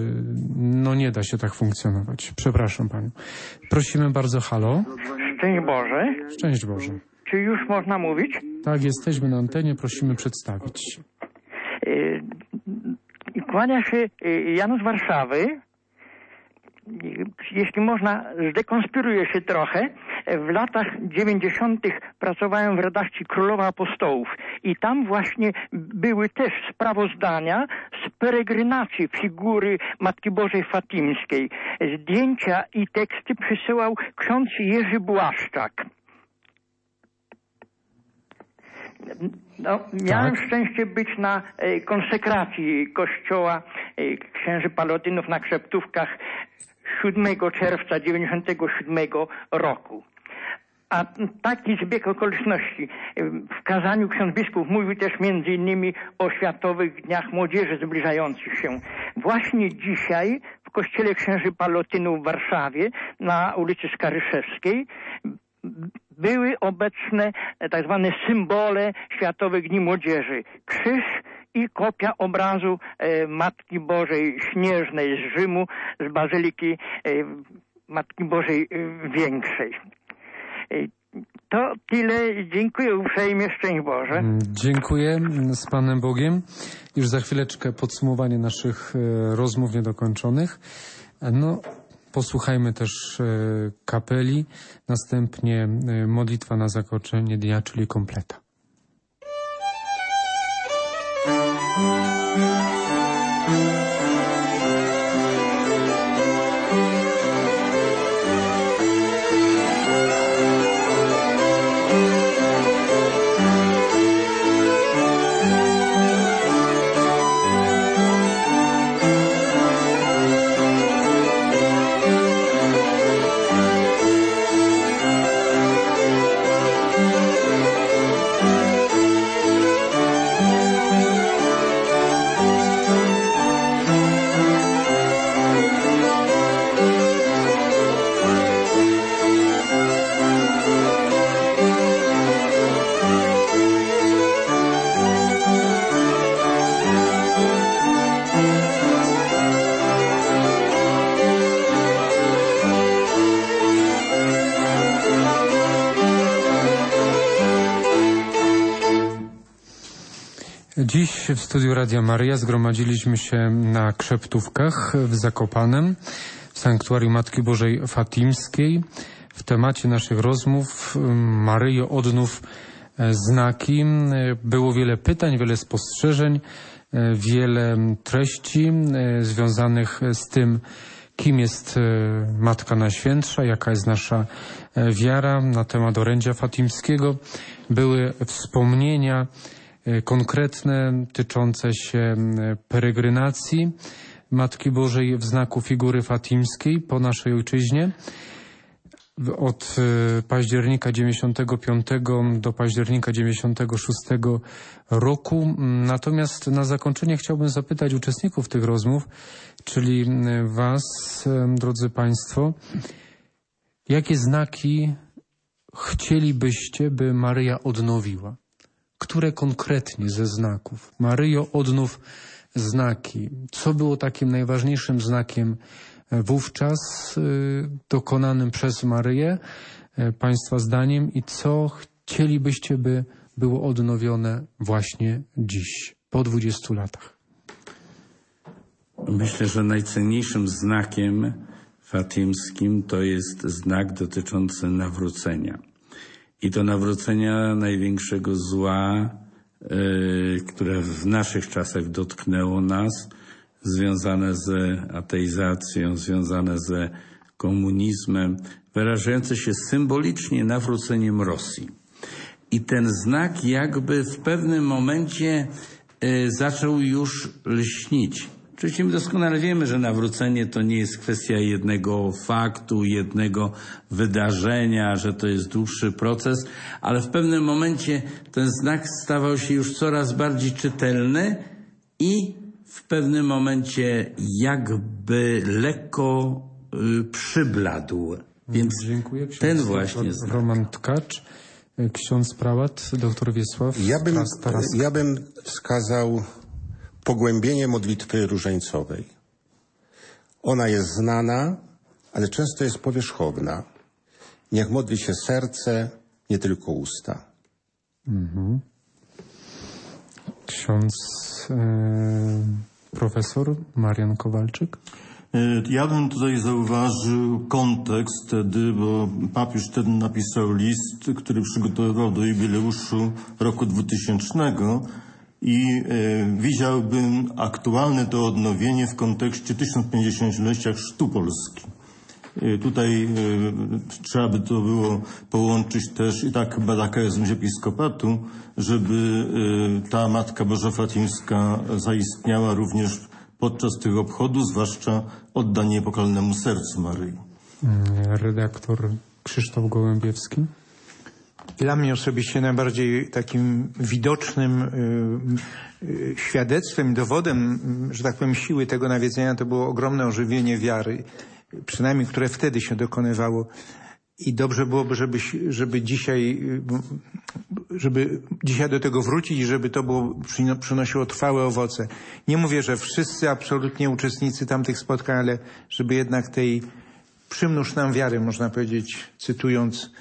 No nie da się tak funkcjonować. Przepraszam Panią. Prosimy bardzo. Halo. Szczęść Boże. Szczęść Boże. Czy już można mówić? Tak, jesteśmy na antenie. Prosimy przedstawić się. Kłania się Jan z Warszawy. Jeśli można, zdekonspiruję się trochę. W latach dziewięćdziesiątych pracowałem w redakcji Królowa Apostołów i tam właśnie były też sprawozdania z peregrinacji figury Matki Bożej Fatimskiej. Zdjęcia i teksty przysyłał ksiądz Jerzy Błaszczak. No, miałem tak. szczęście być na e, konsekracji kościoła e, księży Palotynów na Krzeptówkach siódmego czerwca dziewięćdziesiątego siódmego roku. A taki zbieg okoliczności. W kazaniu ksiądz biskup mówił też między innymi o Światowych Dniach Młodzieży zbliżających się. Właśnie dzisiaj w kościele księży Palotynów w Warszawie na ulicy Skaryszewskiej były obecne tak zwane symbole Światowych Dni Młodzieży. Krzyż i kopia obrazu e, Matki Bożej Śnieżnej z Rzymu, z Bazyliki e, Matki Bożej e, Większej. E, to tyle. Dziękuję uprzejmie. Szczęść Boże. Dziękuję z Panem Bogiem. Już za chwileczkę podsumowanie naszych e, rozmów niedokończonych. No, posłuchajmy też e, kapeli, następnie e, modlitwa na zakończenie dnia, czyli kompleta. Dziś w studiu Radia Maryja zgromadziliśmy się na Krzeptówkach w Zakopanem, w sanktuarium Matki Bożej Fatimskiej. W temacie naszych rozmów Maryjo, odnów znaki. Było wiele pytań, wiele spostrzeżeń, wiele treści związanych z tym, kim jest Matka Najświętsza, jaka jest nasza wiara na temat orędzia fatimskiego. Były wspomnienia konkretne tyczące się peregrynacji Matki Bożej w znaku figury fatimskiej po naszej ojczyźnie. Od października dziewięćdziesiątego piątego do października dziewięćdziesiątego szóstego roku. Natomiast na zakończenie chciałbym zapytać uczestników tych rozmów, czyli was, drodzy państwo, jakie znaki chcielibyście, by Maryja odnowiła? Które konkretnie ze znaków? Maryjo, odnów znaki. Co było takim najważniejszym znakiem wówczas y, dokonanym przez Maryję, y, państwa zdaniem, i co chcielibyście, by było odnowione właśnie dziś, po dwudziestu latach? Myślę, że najcenniejszym znakiem fatimskim to jest znak dotyczący nawrócenia. I to nawrócenia największego zła, y, które w naszych czasach dotknęło nas, związane z ateizacją, związane z komunizmem, wyrażające się symbolicznie nawróceniem Rosji. I ten znak jakby w pewnym momencie y, zaczął już lśnić. Oczywiście my doskonale wiemy, że nawrócenie to nie jest kwestia jednego faktu, jednego wydarzenia, że to jest dłuższy proces, ale w pewnym momencie ten znak stawał się już coraz bardziej czytelny i w pewnym momencie jakby lekko y, przybladł. Więc dziękuję. Ksiądz ten właśnie znak. Roman Tkacz, ksiądz prałat, doktor Wiesław Ja bym, ja bym wskazał pogłębienie modlitwy różańcowej. Ona jest znana, ale często jest powierzchowna. Niech modli się serce, nie tylko usta. Mhm. Ksiądz e, profesor Marian Kowalczyk. Ja bym tutaj zauważył kontekst wtedy, bo papież wtedy napisał list, który przygotowywał do jubileuszu roku dwutysięcznego i e, widziałbym aktualne to odnowienie w kontekście tysiąc pięćdziesięciolecia Chrztu Polski. E, tutaj e, trzeba by to było połączyć też, i tak chyba taka jest myśl episkopatu, żeby e, ta Matka Boża Fatimska zaistniała również podczas tych obchodów, zwłaszcza oddanie niepokalanemu sercu Maryi. Redaktor Krzysztof Gołębiewski. Dla mnie osobiście najbardziej takim widocznym y, y, świadectwem, dowodem, że tak powiem, siły tego nawiedzenia to było ogromne ożywienie wiary, przynajmniej które wtedy się dokonywało. I dobrze byłoby, żeby, żeby dzisiaj, żeby dzisiaj do tego wrócić i żeby to było, przynosiło trwałe owoce. Nie mówię, że wszyscy absolutnie uczestnicy tamtych spotkań, ale żeby jednak tej przymnóż nam wiary, można powiedzieć, cytując,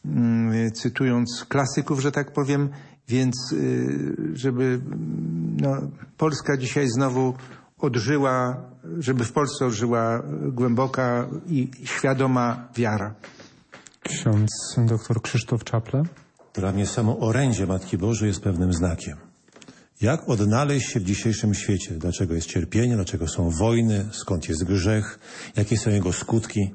cytując klasyków, że tak powiem, więc żeby no, Polska dzisiaj znowu odżyła, żeby w Polsce odżyła głęboka i świadoma wiara. Ksiądz doktor Krzysztof Czaple. Dla mnie samo orędzie Matki Bożej jest pewnym znakiem. Jak odnaleźć się w dzisiejszym świecie? Dlaczego jest cierpienie? Dlaczego są wojny? Skąd jest grzech? Jakie są jego skutki?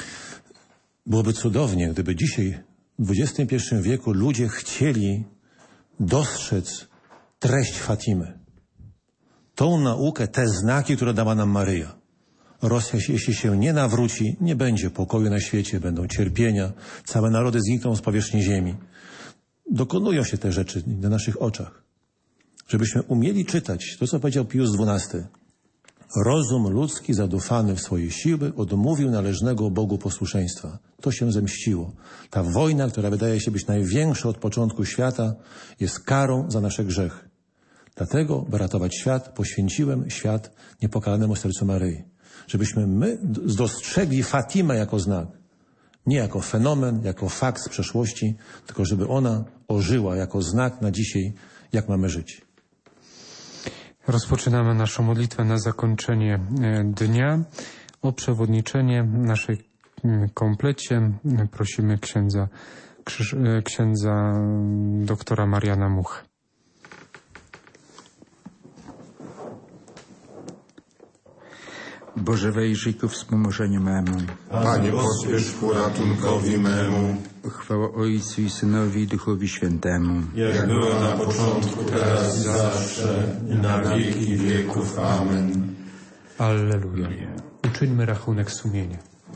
Byłoby cudownie, gdyby dzisiaj, w dwudziestym pierwszym wieku, ludzie chcieli dostrzec treść Fatimy. Tą naukę, te znaki, które dała nam Maryja. Rosja, jeśli się nie nawróci, nie będzie pokoju na świecie, będą cierpienia, całe narody znikną z powierzchni ziemi. Dokonują się te rzeczy na naszych oczach. Żebyśmy umieli czytać to, co powiedział Pius dwunasty. Rozum ludzki zadufany w swoje siły odmówił należnego Bogu posłuszeństwa. To się zemściło. Ta wojna, która wydaje się być największa od początku świata, jest karą za nasze grzechy. Dlatego, by ratować świat, poświęciłem świat niepokalanemu sercu Maryi. Żebyśmy my dostrzegli Fatimę jako znak. Nie jako fenomen, jako fakt z przeszłości, tylko żeby ona ożyła jako znak na dzisiaj, jak mamy żyć. Rozpoczynamy naszą modlitwę na zakończenie dnia. O przewodniczenie naszej komplecie prosimy księdza, księdza doktora Mariana Muchę. Boże, wejrzyj ku wspomożeniu memu. Panie, pospiesz ku ratunkowi memu. Chwała Ojcu i Synowi i Duchowi Świętemu. Jak była na początku, teraz i zawsze, i na wieki wieków. Amen. Alleluja. Uczyńmy rachunek sumienia.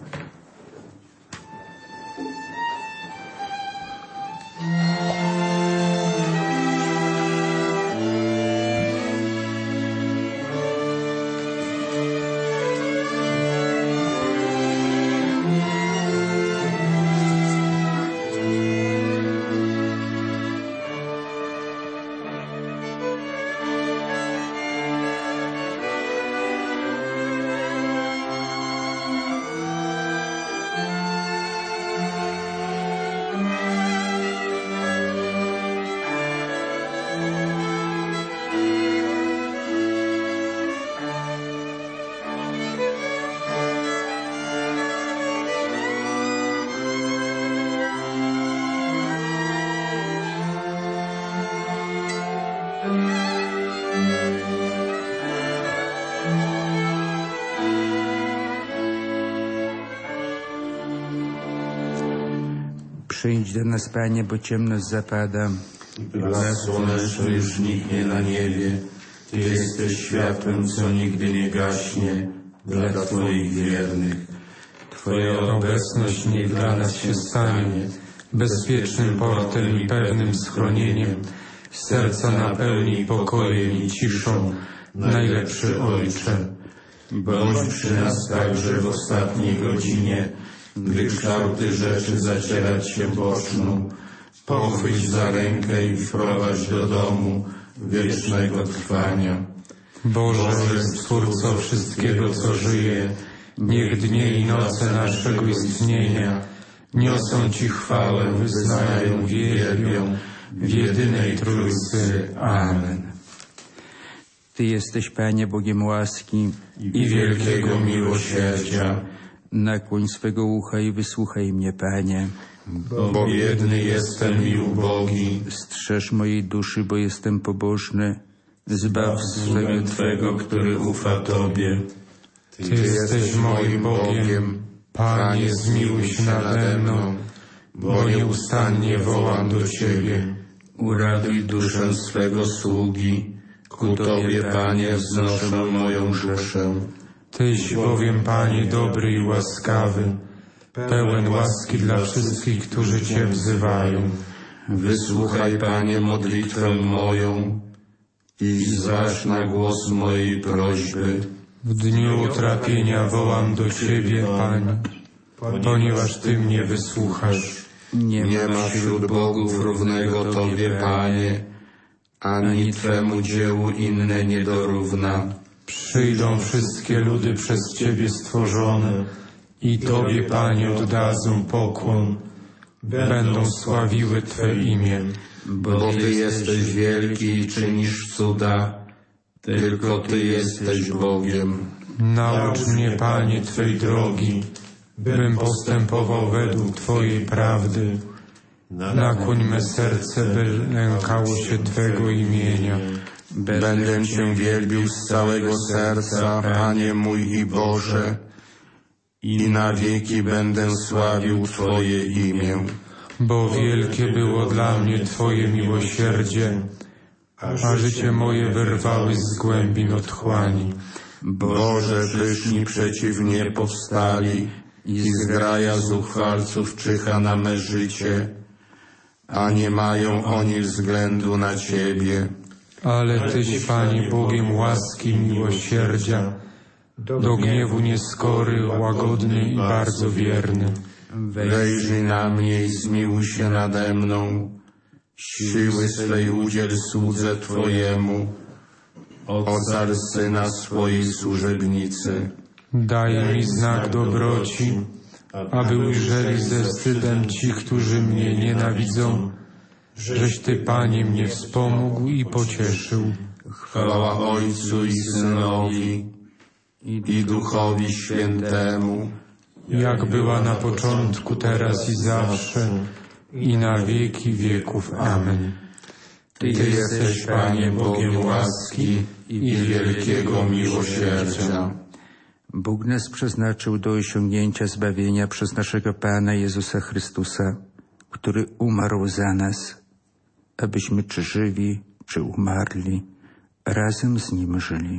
Przyjdź do nas, Panie, bo ciemność zapada. Blask słoneczny już niknie na niebie. Ty jesteś światłem, co nigdy nie gaśnie, dla Twoich wiernych. Twoja obecność niech dla nas się stanie bezpiecznym portem i pewnym schronieniem. Serca napełnij pokojem i ciszą, najlepszy Ojcze. Bądź przy nas także w ostatniej godzinie, gdy kształty rzeczy zacierać się poczną. Pochwyć za rękę i wprowadź do domu wiecznego trwania. Boże, Stwórco wszystkiego, co żyje, niech dnie i noce naszego istnienia niosą Ci chwałę, wyznają, wielbią w jedynej Trójcy. Amen. Ty jesteś, Panie, Bogiem łaski i wielkiego miłosierdzia. Nakłoń swego ucha i wysłuchaj mnie, Panie. Bo biedny jestem i ubogi. Strzeż mojej duszy, bo jestem pobożny. Zbaw sługę Twego, który ufa Tobie. Ty jesteś moim Bogiem. Panie, zmiłuj się nade mną, bo nieustannie wołam do Ciebie. Uraduj duszę swego sługi. Ku Tobie, Panie, wznoszę moją duszę. Tyś bowiem, Panie, dobry i łaskawy, pełen łaski dla wszystkich, którzy Cię wzywają. Wysłuchaj, Panie, modlitwę moją i zważ na głos mojej prośby. W dniu utrapienia wołam do Ciebie, Panie, ponieważ Ty mnie wysłuchasz. Nie ma wśród bogów równego Tobie, Panie, ani Twemu dziełu inne nie dorówna. Przyjdą wszystkie ludy przez Ciebie stworzone i Tobie, Panie, oddadzą pokłon. Będą sławiły Twe imię. Bo Ty jesteś wielki i czynisz cuda, tylko Ty jesteś Bogiem. Naucz mnie, Panie, Twej drogi, bym postępował według Twojej prawdy. Nakłoń me serce, by lękało się Twego imienia. Będę Cię wielbił z całego serca, Panie mój i Boże, i na wieki będę sławił Twoje imię. Bo wielkie było dla mnie Twoje miłosierdzie, a życie moje wyrwały z głębin otchłani. Boże, pyszni przeciw mnie powstali i zgraja zuchwalców czyha na me życie, a nie mają oni względu na Ciebie. Ale Tyś, Panie, Bogiem łaski i miłosierdzia, do gniewu nieskory, łagodny i bardzo wierny. Wejrzyj na mnie i zmiłuj się nade mną. Siły swej udziel słudze Twojemu. Ocal Syna swojej służebnicy. Daj mi znak dobroci, aby ujrzeli ze wstydem ci, którzy mnie nienawidzą, żeś Ty, Panie, mnie wspomógł i pocieszył. Chwała Ojcu i Synowi i Duchowi Świętemu, jak była na początku, teraz i zawsze, i na wieki wieków. Amen. Ty jesteś, Panie, Bogiem łaski i wielkiego miłosierdzia. Bóg nas przeznaczył do osiągnięcia zbawienia przez naszego Pana Jezusa Chrystusa, który umarł za nas, abyśmy czy żywi, czy umarli, razem z Nim żyli.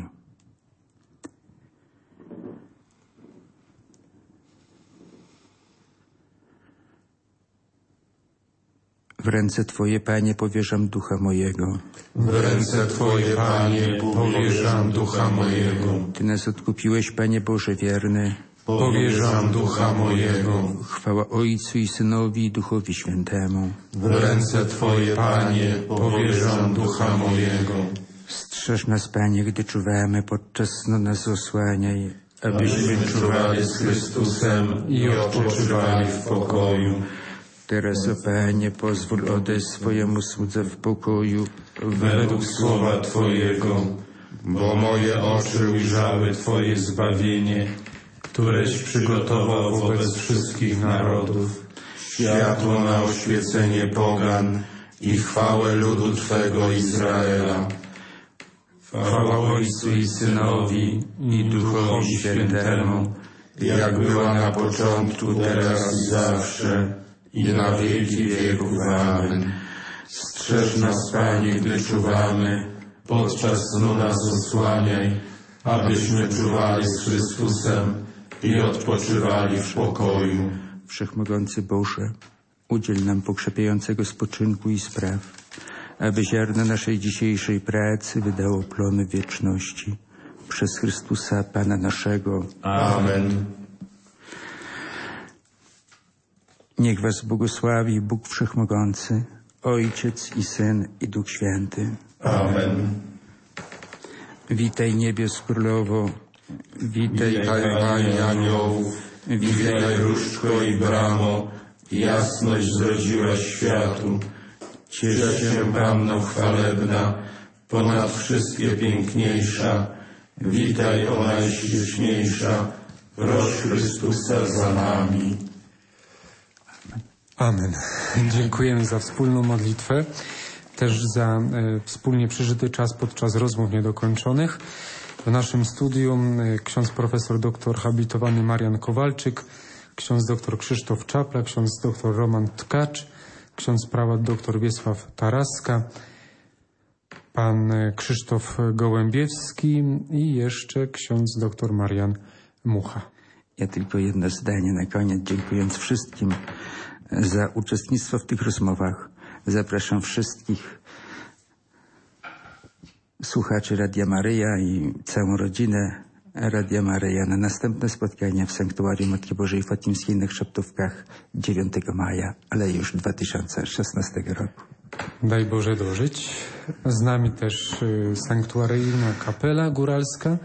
W ręce Twoje, Panie, powierzam ducha mojego. W ręce Twoje, Panie, powierzam ducha mojego. Ty nas odkupiłeś, Panie Boże wierny. Powierzam ducha mojego. Chwała Ojcu i Synowi i Duchowi Świętemu. W ręce Twoje, Panie, powierzam ducha mojego. Strzeż nas, Panie, gdy czuwamy, podczas snu nas osłaniaj, abyśmy czuwali z Chrystusem i odpoczywali w pokoju. Teraz, o Panie, pozwól odejść swojemu słudze w pokoju, według słowa Twojego, bo moje oczy ujrzały Twoje zbawienie, któreś przygotował wobec wszystkich narodów, światło na oświecenie pogan i chwałę ludu Twego Izraela. Chwała Ojcu i Synowi i Duchowi Świętemu, jak była na początku, teraz i zawsze, i na wieki wieków. Amen. Strzeż nas, Panie, gdy czuwamy, podczas snu nas osłaniaj, abyśmy czuwali z Chrystusem i odpoczywali w pokoju. Wszechmogący Boże, udziel nam pokrzepiającego spoczynku i spraw, aby ziarno naszej dzisiejszej pracy wydało plony wieczności. Przez Chrystusa, Pana naszego. Amen. Niech was błogosławi Bóg Wszechmogący, Ojciec i Syn i Duch Święty. Amen. Witaj niebios królowo, witaj, Witaj, Panie aniołów, witaj różdżko i bramo, jasność zrodziłaś światu. Ciesz się, Panno chwalebna, ponad wszystkie piękniejsza, witaj, o najśliczniejsza, proś Chrystusa za nami. Amen. Dziękujemy za wspólną modlitwę, też za e, wspólnie przeżyty czas podczas rozmów niedokończonych. W naszym studium e, ksiądz profesor doktor habilitowany Marian Kowalczyk, ksiądz doktor Krzysztof Czapla, ksiądz doktor Roman Tkacz, ksiądz prałat doktor Wiesław Taraska, pan e, Krzysztof Gołębiewski i jeszcze ksiądz doktor Marian Mucha. Ja tylko jedno zdanie na koniec, dziękując wszystkim za uczestnictwo w tych rozmowach. Zapraszam wszystkich słuchaczy Radia Maryja i całą rodzinę Radia Maryja na następne spotkanie w Sanktuarium Matki Bożej Fatimskiej na Chrzeptówkach dziewiątego maja, ale już dwa tysiące szesnastego roku. Daj Boże dożyć. Z nami też sanktuaryjna kapela góralska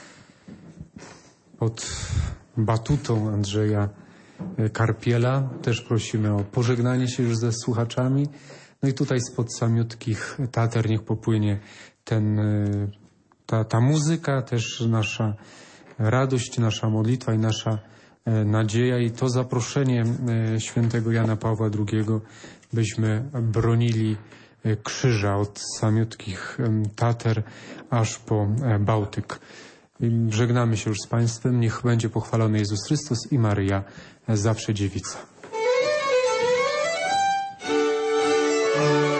pod batutą Andrzeja Karpiela. Też prosimy o pożegnanie się już ze słuchaczami. No i tutaj spod samiutkich Tater niech popłynie ten, ta, ta muzyka, też nasza radość, nasza modlitwa i nasza nadzieja i to zaproszenie świętego Jana Pawła drugiego, byśmy bronili krzyża od samiutkich Tater aż po Bałtyk. Żegnamy się już z Państwem. Niech będzie pochwalony Jezus Chrystus i Maryja, zawsze dziewica.